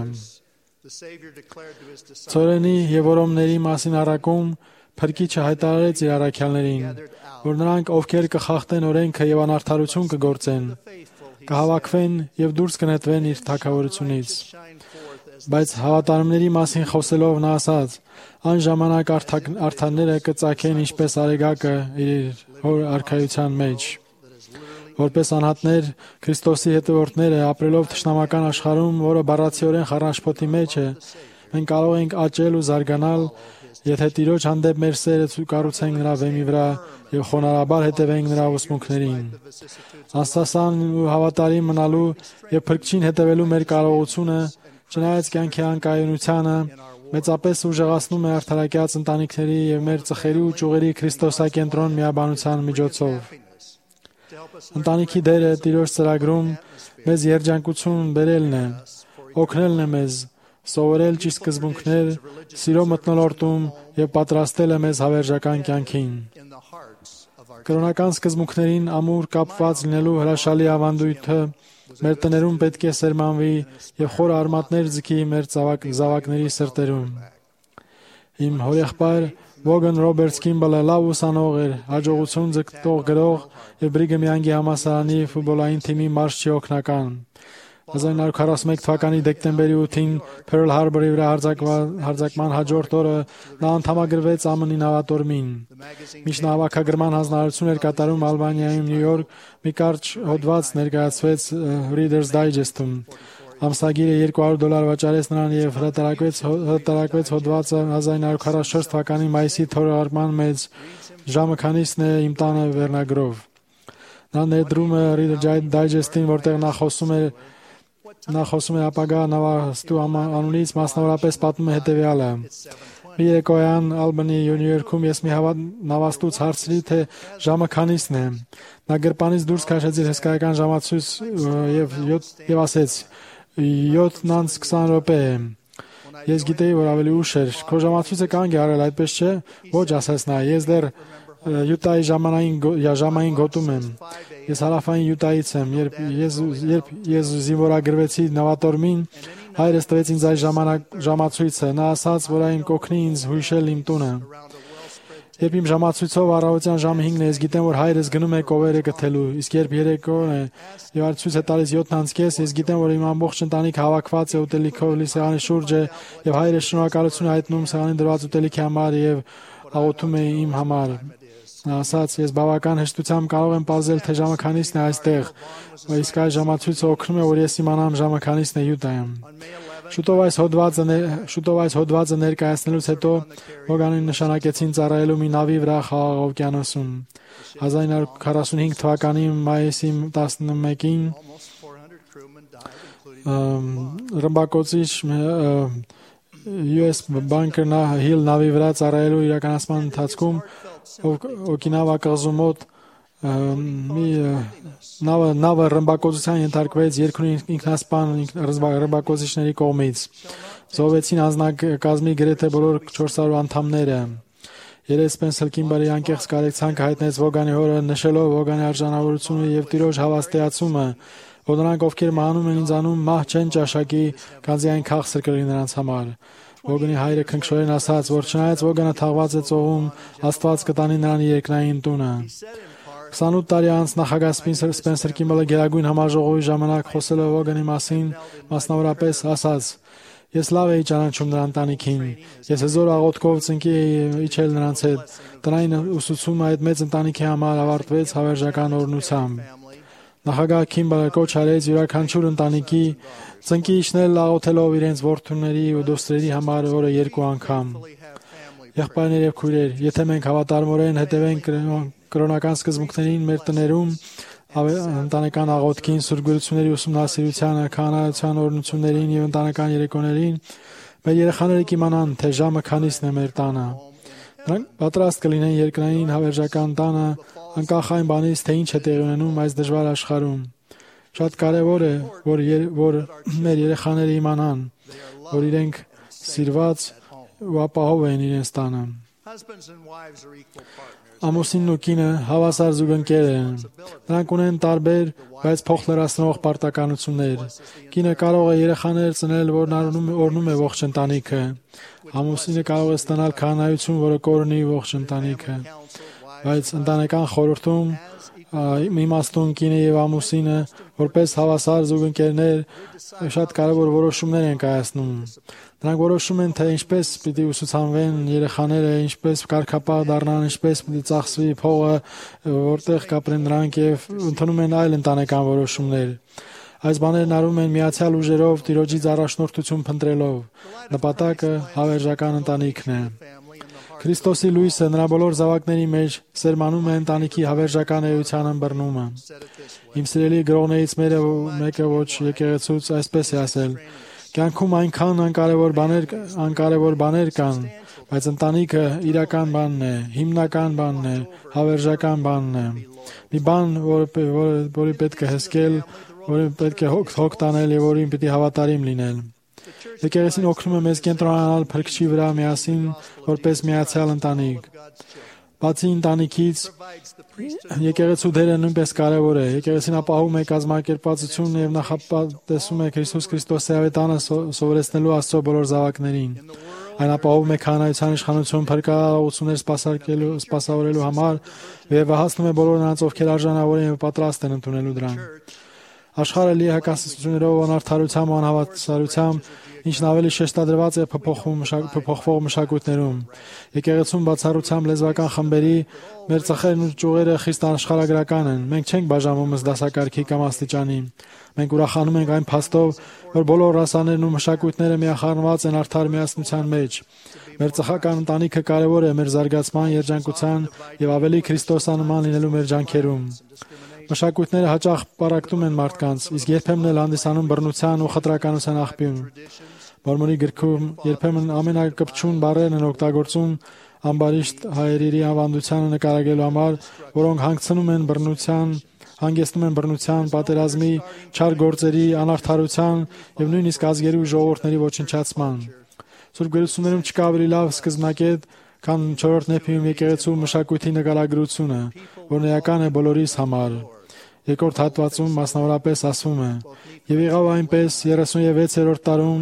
Ցորենի եւ որոմների մասին առակում Փրկիչը հայտարարեց իր առաքյալներին, որ նրանք, ովքեր կխախտեն օրենքը եւ անարդարություն կգործեն, կհավաքվեն եւ դուրս կնետվեն իր թագավորությունից։ Բայց հավատարիմների մասին խոսելով նա ասաց. «Այն ժամանակ արդարները կծագեն ինչպես արեգակը իր հոր արքայության մեջ»։ Որպես անհատներ, Քրիստոսի հետևորդները ապրելով թշնամական աշխարհում, որը բառացիորեն խառնաշփոթի մեջ է, մենք կարող ենք աճել ու զարգանալ, եթե Տիրոջ հանդեպ մեր սերը կառուցենք նրա վեմի վրա եւ խոնարհաբար հետևենք նրա ուսմունքներին։ Աստասան ու հավատարիմ մնալու եւ Փրկչին հետևելու մեր կարողությունը, չնայած կյանքի անկայունությանը, մեծապես ուժեղացնում է արդարակյաց ընտանիքների եւ մեր ծխերի ու ճյուղերի քրիստոսակենտրոն միաբանության միջոցով։ Ընտանիքի դերը Տիրոջ ծրագրում մեզ երջանկություն բերելն է, օգնելն է մեզ, սովորել ճիշտ սկզբունքներ, սիրո մթնոլորտում եւ պատրաստել է մեզ հավերժական կյանքին։ Կրոնական սկզբունքներին ամուր կապված լինելու հրաշալի ավանդույթը մեր տներում պետք է սերմանվի եւ խոր արմատներ ձգի մեր զավակների սրտերում։ Իմ հորեղբայր Վոգան Ռոբերտս Քիմբալը լավ ուսանող էր, հաջողություն ձգտող գրող եւ Բրիգհամ Յանգի համալսարանի ֆուտբոլային թիմի մարզչի օգնական։ 1941 թվականի դեկտեմբերի 8-ին Փերլ Հարբորի վրա հարձակման հաջորդ օրը նա անդամագրվեց ԱՄՆ-ի նավատորմին։ Մինչ հավաքագրման հանձնարարություն էր կատարում Ալբանիայում Նյու Յորք, մի կարճ հոդված ներկայացվեց Reader's Digest-ում։ Ամսագիրը $200 վճարեց նրան եւ հրատարակվեց հոդվածը 1944 թվականի մայիսի թողարկման մեջ «Ժամը քանիսն է իմ տանը» վերնագրով։ Նա ներդրում է Reader's Digest-ին, որտեղ նա խոսում է ապագա նավաստու անունից, մասնավորապես պատմում է հետևյալը. «Մի երեկոյան Ալբանի Նյու Յորքում ես մի նավաստուց հարցրի, թե ժամը քանիսն է։ Նա գրպանից դուրս քաշեց իր հսկայական ժամացույց եւ ասեց. 7:20 րոպե է։ Ես գիտեի, որ ավելի ուշ էր։ Քո ժամացույցը կանգ է առել, այդպես չէ։ Ոչ, ասաց նա, ես դեռ Յուտայի ժամային գոտում եմ։ Ես հարավային Յուտայից եմ։ Երբ ես զինվորագրվեցի նավատորմին, հայրս տվեց ինձ այս ժամացույցը։ Նա ասաց, որ այն կօգնի ինձ հույշել իմ տունը։ Երբ իմ ժամացույցով առավոտյան ժամը 5-ն է, ես գիտեմ, որ հայրս գնում է կովերը գթելու, իսկ երբ երեկոն է եւ այդ ցույց է տալիս 7:30, ես գիտեմ, որ իմ ամբողջ ընտանիքը հավաքված է ուտելիքով լիսեղանի շուրջը եւ հայրս շնորհակալություն հայտնում սեղանին դրված ուտելիքի համար եւ աղոթում է իմ համար։ Նա ասաց, ես բավական հեշտությամբ կարող եմ պարզել, թե ժամը քանիսն է այստեղ, իսկ այս ժամացույցը օգնում է, որ ես իմանամ ժամը քանիսն է Յուտայում։ Շուտով այս հոդվածը ներկայացնելուց հետո Հոգանին նշանակեցին ծառայելու մի նավի վրա Խաղաղ օվկիանոսում։ 1945 թվականի մայիսի 11-ին ռմբակոծիչ US Bunker Hill նավի վրա ծառայելու իրականացման ընթացքում Օկինավա կղզու մոտ նավը ռմբակոծության ենթարկվեց երկրի ինքնասպան ռմբակոծիչների կողմից։ Զոհվեցին անձնակազմի գրեթե բոլոր 400 անդամները։ Երես Սպենսեր Քիմբալի անկեղծ կարեկցանքը հայտնեց Վոգանի հորը, նշելով Վոգանի արժանավորությունը եւ Տիրոջ հավաստիացումը, որ նրանք, ովքեր մահանում են ինձանում, մահ չեն ճաշակի, քանզի այն քաղցր կլինի նրանց համար։ Վոգանի հայրը քնքշորեն ասաց, որ չնայած Վոգանը թաղված է ծովում, Աստված կտանի նրան երկնային տունը։ 28 տարի անց նախագահ Սպենսեր Քիմբալը Գերագույն համաժողովի ժամանակ խոսելով Վոգանի մասին, մասնավորապես ասաց. Ես լավ էի ճանաչում նրա ընտանիքին։ Ես հզոր աղոթքով ծնկի էի իջել նրանց հետ։ Տնային ուսուցումը այդ մեծ ընտանիքի համար ավարտվեց հավերժական օրհնությամբ։ Նախագահ Քիմբալը կոչ արեց յուրաքանչյուր ընտանիքի ծնկի իջնել աղոթելով իրենց որդուների ու դոստերի համար օրը 2 անգամ։ Եղբայրներ եւ քույրեր, եթե մենք հավատարմորեն հետևենք կրոնական սկզբունքներին մեր տներում, ընտանեկան աղոթքին, սուրբգրությունների ուսումնասիրությանը, քահանայության օրհնություններին եւ ընտանեկան երեկոներին, մեր երեխաները կիմանան, թե ժամը քանիսն է մեր տանը։ Նրանք պատրաստ կլինեն երկնային հավերժական տանը, անկախ այն բանից, թե ինչ է տեղի ունենում այս դժվար աշխարհում։ Շատ կարևոր է, որ մեր երեխաները իմանան, որ իրենք սիրված ու ապահով են իրենց տանը։ Ամուսինն ու կինը հավասար զուգընկեր են։ Նրանք ունեն տարբեր, բայց փոխլրացնող պարտականություններ։ Կինը կարող է երեխաներ ծնել, որն օրհնում է ողջ ընտանիքը։ Ամուսինը կարող է ստանալ քահանայություն, որը կօրհնի ողջ ընտանիքը։ Բայց ընտանեկան խորհրդում իմաստուն կինը եւ ամուսինը, որպես հավասար զուգընկերներ, շատ կարևոր որոշումներ են կայացնում։ Նրանք որոշում են, թե ինչպես պիտի ուսուցանվեն երեխաները, ինչպես կարգապահ դառնան, ինչպես պիտի ծախսվի փողը, որտեղ կապրեն նրանք եւ ընդունում են այլ ընտանեկան որոշումներ։ Այս բաներն արվում են միացյալ ուժերով, Տիրոջից առաջնորդություն փնտրելով։ Նպատակը հավերժական ընտանիքն է։ Քրիստոսի լույսը նրա բոլոր զավակների մեջ սերմանում է ընտանիքի հավերժական էության ըմբռնումը։ Իմ սիրելի գրողներից մեկը ոչ եկեղեցուց այսպես է ասել. Կյանքում այնքան անկարևոր բաներ կան, բայց ընտանիքը իրական բանն է, հիմնական բանն է, հավերժական բանն է։ Մի բան, որի պետք է հսկել, որին պետք է հոգ տանել եւ որին պիտի հավատարիմ լինել։ Եկեղեցին օգնում է մեզ կենտրոնանալ Փրկչի վրա միասին, որպես միացյալ ընտանիք։ Բացի ընտանիքից, եկեղեցու դերը նույնպես կարևոր է։ Եկեղեցին ապահովում է կազմակերպվածություն եւ նախապատեսում է Քրիստոս Քրիստոսի ավետարանը սովորեցնելու Աստծո բոլոր զավակներին։ Այն ապահովում է քահանայության իշխանություն, փրկարարություններ սպասավորելու համար եւ վահացնում է բոլոր նրանց, ովքեր արժանավոր են եւ պատրաստ են ընդունելու դրան։ Աշխարհը լի է հակասություններով, անարդարությամբ ու անհավասարությամբ, ինչն ավելի շեշտադրված է փոփոխվող մշակույթներում։ Եկեղեցում բացառությամբ լեզվական խմբերի մեր ծխերն ու ճյուղերը խիստ աշխարհագրական են։ Մենք չենք բաժանվում ըստ դասակարգի կամ աստիճանի։ Մենք ուրախանում ենք այն փաստով, որ բոլոր ռասաներն ու մշակույթները միախառնված են արդար միասնության մեջ։ Մեր ծխական ընտանիքը կարևոր է մեր զարգացման, երջանկության եւ ավելի քրիստոսանման լինելու մեր ջանքերում։ Մշակույթները հաճախ պարակտում են մարդկանց, իսկ երբեմն էլ հանդիսանում բռնության ու խտրականության աղբյուր։ Մորմոնի գրքում երբեմն ամենակպչուն բառերն են օգտագործում ամբարիշտ հայերի ավանդությանը նկարագրելու համար, որոնք հանգեցնում են բռնության, պատերազմի, չար գործերի, անարդարության եւ նույնիսկ ազգերի ու ժողովուրդների ոչնչացման։ Սուրբ գրություններում չկա ավելի լավ սկզբնակետ, քան 4-րդ Նեփիում եկեղեցու մշակույթի նկարագրությունը, որն էական է բոլորիս համար։ Երկրորդ հատվածում մասնավորապես ասվում է. «Եվ եղավ այնպես 36-րդ տարում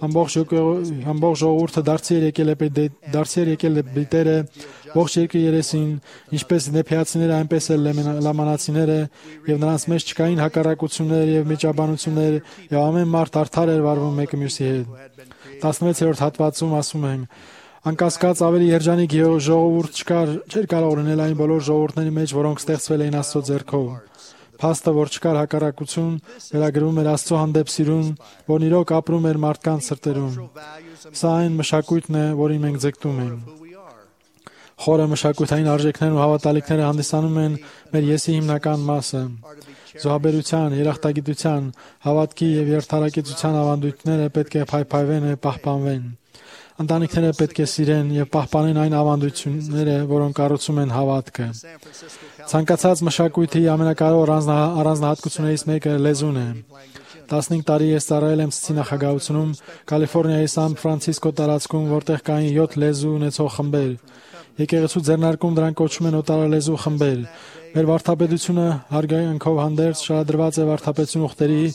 ամբողջ ժողովուրդը դարձի եկել դիտերը ողջ երկրի երեսին, ինչպես նեփիացիները, այնպես էլ լամանացիները, եւ նրանց մեջ չկային հակառակություններ եւ միջաբանություններ, եւ ամեն մարդ արդար էր վարվում մեկը մյուսի հետ»։ 16-րդ հատվածում ասում են. «Անկասկած ավելի երջանիկ ժողովուրդ չէր կարող լինել այն բոլոր ժողովուրդների մեջ, որոնք ստեղծվել էին Աստծո ձեռքով։ Փաստը, որ չկար հակառակություն, վերագրվում էր Աստծո հանդեպ սիրուն, որն իրոք ապրում էր մարդկանց սրտերում։ Սա այն մշակույթն է, որին մենք ձգտում ենք։ Խորը մշակութային արժեքներն ու հավատալիքները հանդիսանում են մեր եսի հիմնական մասը։ Զոհաբերության, երախտագիտության, հավատքի եւ երթարակեցության ավանդույթները պետք է փայփայվեն եւ պահպանվեն։ Ընտանիքները պետք է սիրեն եւ պահպանեն այն ավանդույթները, որոնք կառուցում են հավատքը։ Ցանկացած մշակույթի ամենակարևոր առանձնահատկություններից մեկը լեզուն է։ 15 տարի ես ծառայել եմ ցցի նախագահությունում Կալիֆոռնիայի Սան Ֆրանցիսկո տարածքում, որտեղ կային 7 լեզու ունեցող խմբեր։ Եկեղեցու ձեռնարկում դրանք կոչվում են օտարալեզու խմբեր։ Մեր վարդապետությունը հարգանքով հանդերձ շարադրված է վարդապետություն ուխտերի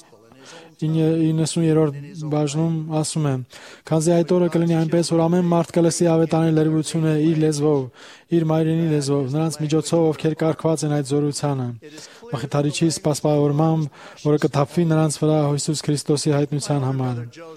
90-րդ բաժնում ասում է. «Քանզի այդ օրը կլինի այնպես, որ ամեն մարդ կլսի ավետարանի լրիվությունը իր լեզվով, իր մայրենի լեզվով, նրանց միջոցով, ովքեր կարգված են այդ զորությանը, Մխիթարիչի սպասավորմամբ, որը կթափվի նրանց վրա Հիսուս Քրիստոսի հայտնության համար»։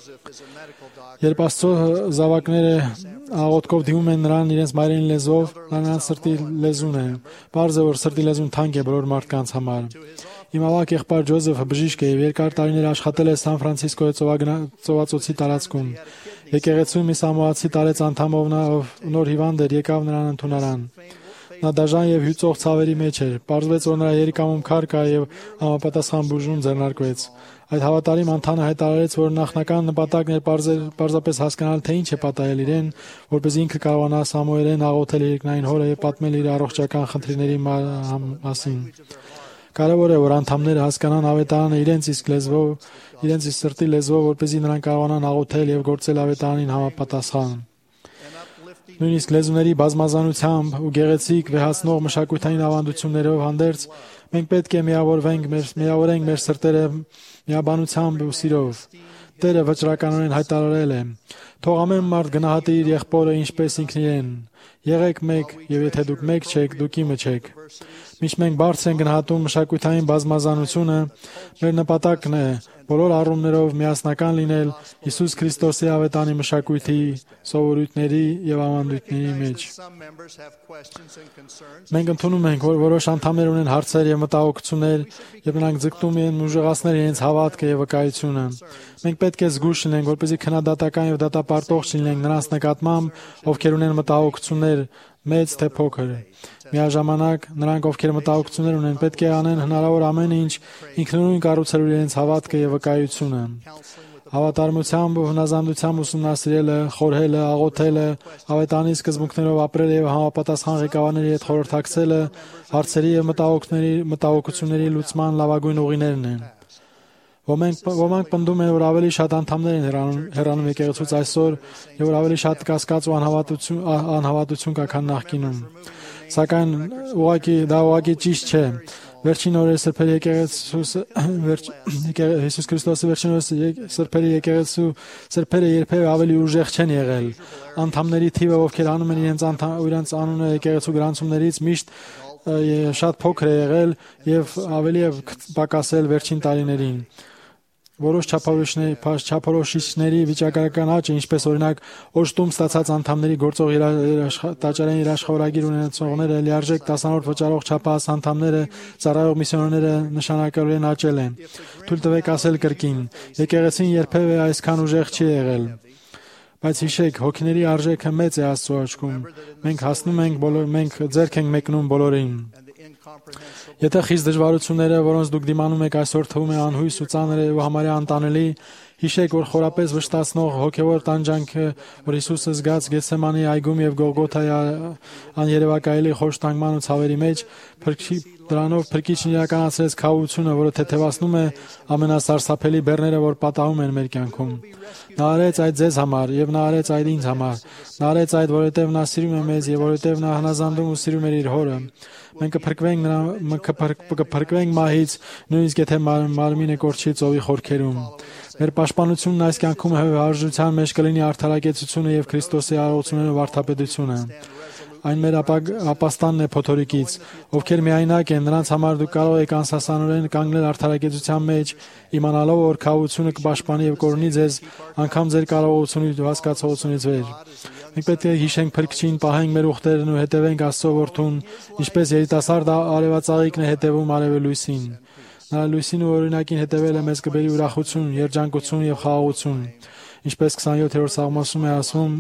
Երբ Աստծո զավակները աղոթքով դիմում են նրան իրենց մայրենի լեզվով, նա նրանց սրտի լեզուն է։ Պարզ է, որ սրտի լեզուն թանկ է բոլոր մարդկանց համար։ Իմ ավակ եղբայր Ջոզեֆը բժիշկ է եւ երկար տարիներ աշխատել է Սան Ֆրանցիսկոյի ծովածոցի տարածքում։ Եկեղեցու մի սամոացի տարեց անդամով նա, ով նոր հիվանդ էր, եկավ նրան ընդունարան։ Նա դաժան եւ հյուծող ցավերի մեջ էր։ Պարզվեց, որ նրա երիկամում քար կա եւ համապատասխան բուժում ձեռնարկվեց։ Այդ հավատարիմ անդամը հայտարարեց, որ նախնական նպատակն էր պարզապես հասկանալ, թե ինչ է պատահել իրեն, որպես ինքը կարողանա Սամուելին աղոթել երկնային հորը եւ պատմել իր առողջական խնդիրների մասին։ Կարևոր է, որ անդամները հասկանան ավետարանը իրենց իսկ լեզվով, իրենց իսկ սրտի լեզվով, որպեսզի նրանք կարողանան աղոթել եւ գործել ավետարանին համապատասխան։ Նույնիսկ լեզուների բազմազանությամբ ու գեղեցիկ վեհացնող մշակութային ավանդություններով հանդերձ մենք պետք է միավորենք մեր սրտերը միաբանությամբ ու սիրով։ Տերը վճռականորեն հայտարարել է. «Թող ամեն մարդ գնահատի իր եղբորը ինչպես ինքն իրեն։ Եղեք մեկ, եւ եթե դուք մեկ չեք, դուք իմը չեք»։ Միշտ մենք բարձր ենք գնահատում մշակութային բազմազանությունը, մեր նպատակն է բոլոր առումներով միասնական լինել Հիսուս Քրիստոսի ավետանի մշակույթի, սովորույթների եւ ավանդույթների մեջ։ Մենք ընդունում ենք, որ որոշ անդամներ ունեն հարցեր եւ մտահոգություններ, եւ նրանք ձգտում են ուժեղացնել իրենց հավատքը եւ վկայությունը։ Մենք պետք է զգույշ լինենք, որպեսզի քննադատական եւ դատապարտող չլինենք նրանց նկատմամբ, ովքեր ունեն մտահոգություններ, մեծ թե փոքր։ Միաժամանակ նրանք, ովքեր մտահոգություններ ունեն, պետք է անեն հնարավոր ամեն ինչ ինքնուրույն կառուցելու իրենց հավատքը եւ վկայությունը։ Հավատարմությամբ ու հնազանդությամբ ուսումնասիրելը, խորհելը, աղոթելը, ավետարանի սկզբունքներով ապրելը եւ համապատասխան ղեկավարների հետ խորհրդակցելը հարցերի եւ մտահոգությունների լուծման լավագույն ուղիներն են։ Ոմանք պնդում են, որ ավելի շատ անդամներ են հեռանում եկեղեցուց այսօր եւ որ ավելի շատ կասկած ու անհավատություն կա, քան նախկինում։ Սակայն ուղղակի ճիշտ չէ։ Վերջին օրերի սրբերի Հիսուս Քրիստոսի վերջին օրերի սրբերի եկեղեցու սրբերը երբևէ ավելի ուժեղ չեն եղել։ Անդամների թիվը, ովքեր անում են իրենց անունը եկեղեցու գրանցումներից, միշտ շատ փոքր է եղել եւ ավելի է պակասել վերջին տարիներին։ Որոշ չափորոշիչների վիճակագրական աճը, ինչպես օրինակ օժտում ստացած անդամների գործող տաճարային երաշխավորագիր ունեցողները, լիարժեք տասանորդ վճարող չափահաս անդամները, ծառայող միսիոներները նշանակալիորեն աճել են։ Թույլ տվեք ասել կրկին, եկեղեցին երբևէ այսքան ուժեղ չի եղել։ Բայց հիշեք, հոգիների արժեքը մեծ է Աստծո աչքում։ Մենք ձեռք ենք մեկնում բոլորին։ Եթե խիստ դժվարությունները, որոնց դուք դիմանում եք այսօր, թվում է անհույս ու ծանր ու համարյա անտանելի, հիշեք, որ խորապես վշտացնող հոգևոր տանջանքը, որ Հիսուսը զգաց Գեթսեմանի այգում եւ Գողգոթայի աներևակայելի խոշտանգման ու ցավերի մեջ, դրանով Փրկիչն իրականացրեց քավությունը, որը թեթևացնում է ամենասարսափելի բեռները, որ պատահում են մեր կյանքում։ Նա արեց այդ ձեզ համար եւ նա արեց այդ ինձ համար։ Նա արեց այդ, որովհետեւ նա սիրում է մեզ եւ որովհետեւ նա հնազանդում ու սիրում է իր հորը։ Մենք կփրկվենք մահից, նույնիսկ եթե մարմինը կորչի ծովի խորքերում։ Մեր պաշտպանությունն այս կյանքում հարժության մեջ կլինի արդարակեցությունը եւ Քրիստոսի արարողությունն ու վարդապետությունը։ Այն մեր ապաստանն է փոթորիկից, ովքեր միայնակ են, նրանց համար դուք կարող եք անսասանորեն կանգնել արդարակեցության մեջ, իմանալով, որ քավությունը կպաշտպանի եւ կօրհնի ձեզ, անգամ ձեր կարողությունից ու հասկացողությունից վեր։ Մենք պետք է հիշենք Փրկչին, պահենք մեր ուխտերն ու հետևենք Աստծո որդուն, ինչպես երիտասարդ արևածաղիկն է հետևում արևելույսին։ Նրա լույսին ու օրինակին հետևելը մեզ կբերի ուրախություն, երջանկություն եւ խաղաղություն։ Ինչպես 27-րդ Սաղմոսում է ասում,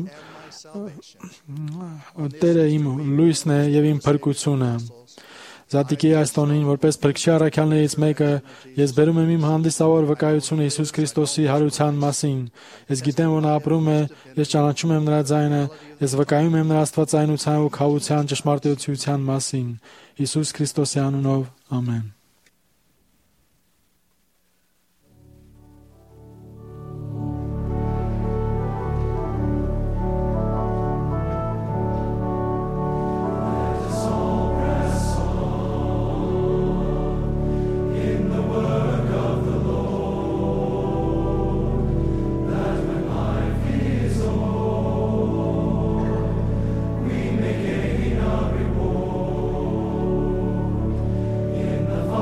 Տերը իմ լույսն է եւ իմ փրկությունը։ Զատիկի այս տոնին, որպես Փրկչի առաքյալներից մեկը, ես բերում եմ իմ հանդիսավոր վկայությունը Հիսուս Քրիստոսի հարության մասին։ Ես գիտեմ, որ նա ապրում է, ես ճանաչում եմ նրա ձայնը, ես վկայում եմ նրա աստվածայնության ու քավության ճշմարտության մասին։ Հիսուս Քրիստոսի անունով, ամեն։ The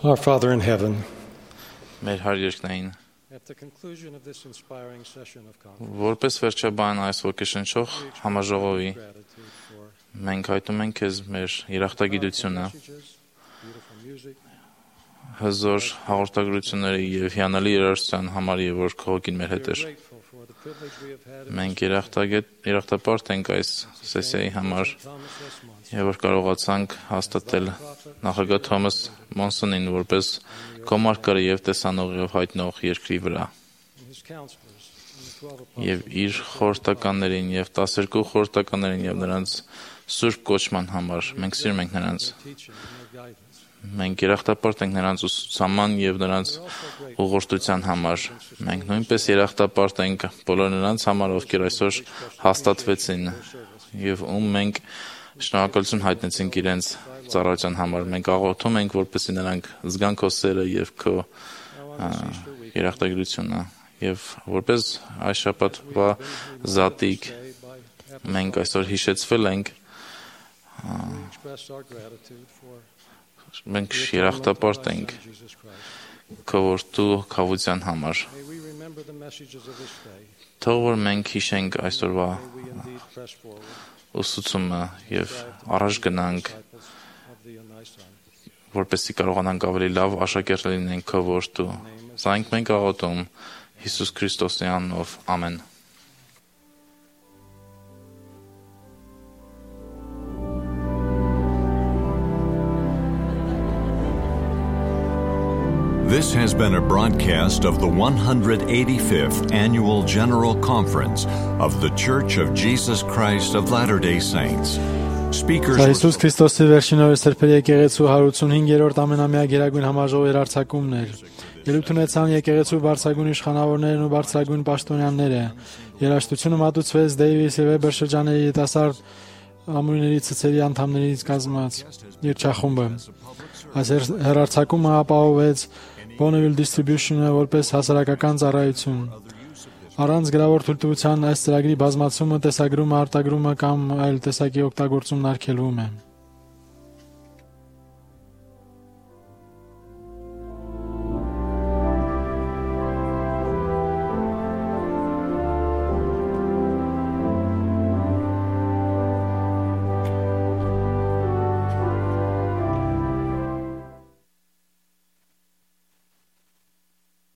Our Father in heaven, Մեր Հայր երկնային, at the conclusion of this inspiring session of conference, որպես վերջաբան այս ոգեշնչող համաժողովի, մենք հայտնում ենք քեզ մեր երախտագիտությունը, հզոր հաղորդագրությունների եւ հիանալի երաժշտության համար եւ որ քո հոգին մեր հետ էր։ Մենք երախտապարտ ենք այս սեսիայի համար եւ որ կարողացանք հաստատել նախագահ Թոմաս Մոնսոնին որպես կոմարկարը եւ տեսանող եւ հայտնող երկրի վրա եւ իր խորհրդականներին եւ 12 խորհրդականներին եւ նրանց սուրբ կոչման համար մենք սիրում ենք նրանց մենք երախտապարտ ենք նրանց ուսուցման եւ նրանց ուղղորդության համար մենք նույնպես երախտապարտ ենք բոլոր նրանց համար ովքեր այսօր հաստատվեցին եւ ում մենք շնորհակալություն հայտնեցինք իրենց ծառայության համար մենք աղոթում ենք որպեսզի նրանք զգան քո սերը եւ քո երախտագիտությունը եւ որպես այս շաբաթվա զատիկ մենք այսօր հիշեցվել ենք մենք երախտապարտ ենք քո որդու քավության համար թող որ մենք հիշենք այսօրվա ուսուցումը եւ առաջ գնանք որպեսզի կարողանանք ավելի լավ աշակերտ լինենք քո որդու սա մենք աղոթում Հիսուս Քրիստոսի անունով ամեն This has been a broadcast of the 185th Annual General Conference of the Church of Jesus Christ of Latter-day Saints. Speakers Հիսուս Քրիստոսի վերջին օրը Սրբերի եկեղեցու 185-րդ ամենամյա գերագույն համաժողովի երարցակումներ։ Ելույթ ունեցան եկեղեցու բարձրագույն իշխանավորներն ու բարձրագույն պաշտոնյաները։ Երաժշտությունը մատուցվեց Դեյվիս եւ Վեբեր շրջանների ետասարդ ամուրիների ցցերի անդամներից կազմած երգչախումբը։ Այս հեռարձակումը ապահովեց Bonneville Distribution-ը որպես հասարակական ծառայություն։ Առանց գրավոր թույլտվության այս ծրագրի բազմացումը, տեսագրումը, արտագրումը կամ այլ տեսակի օգտագործումն արգելվում է։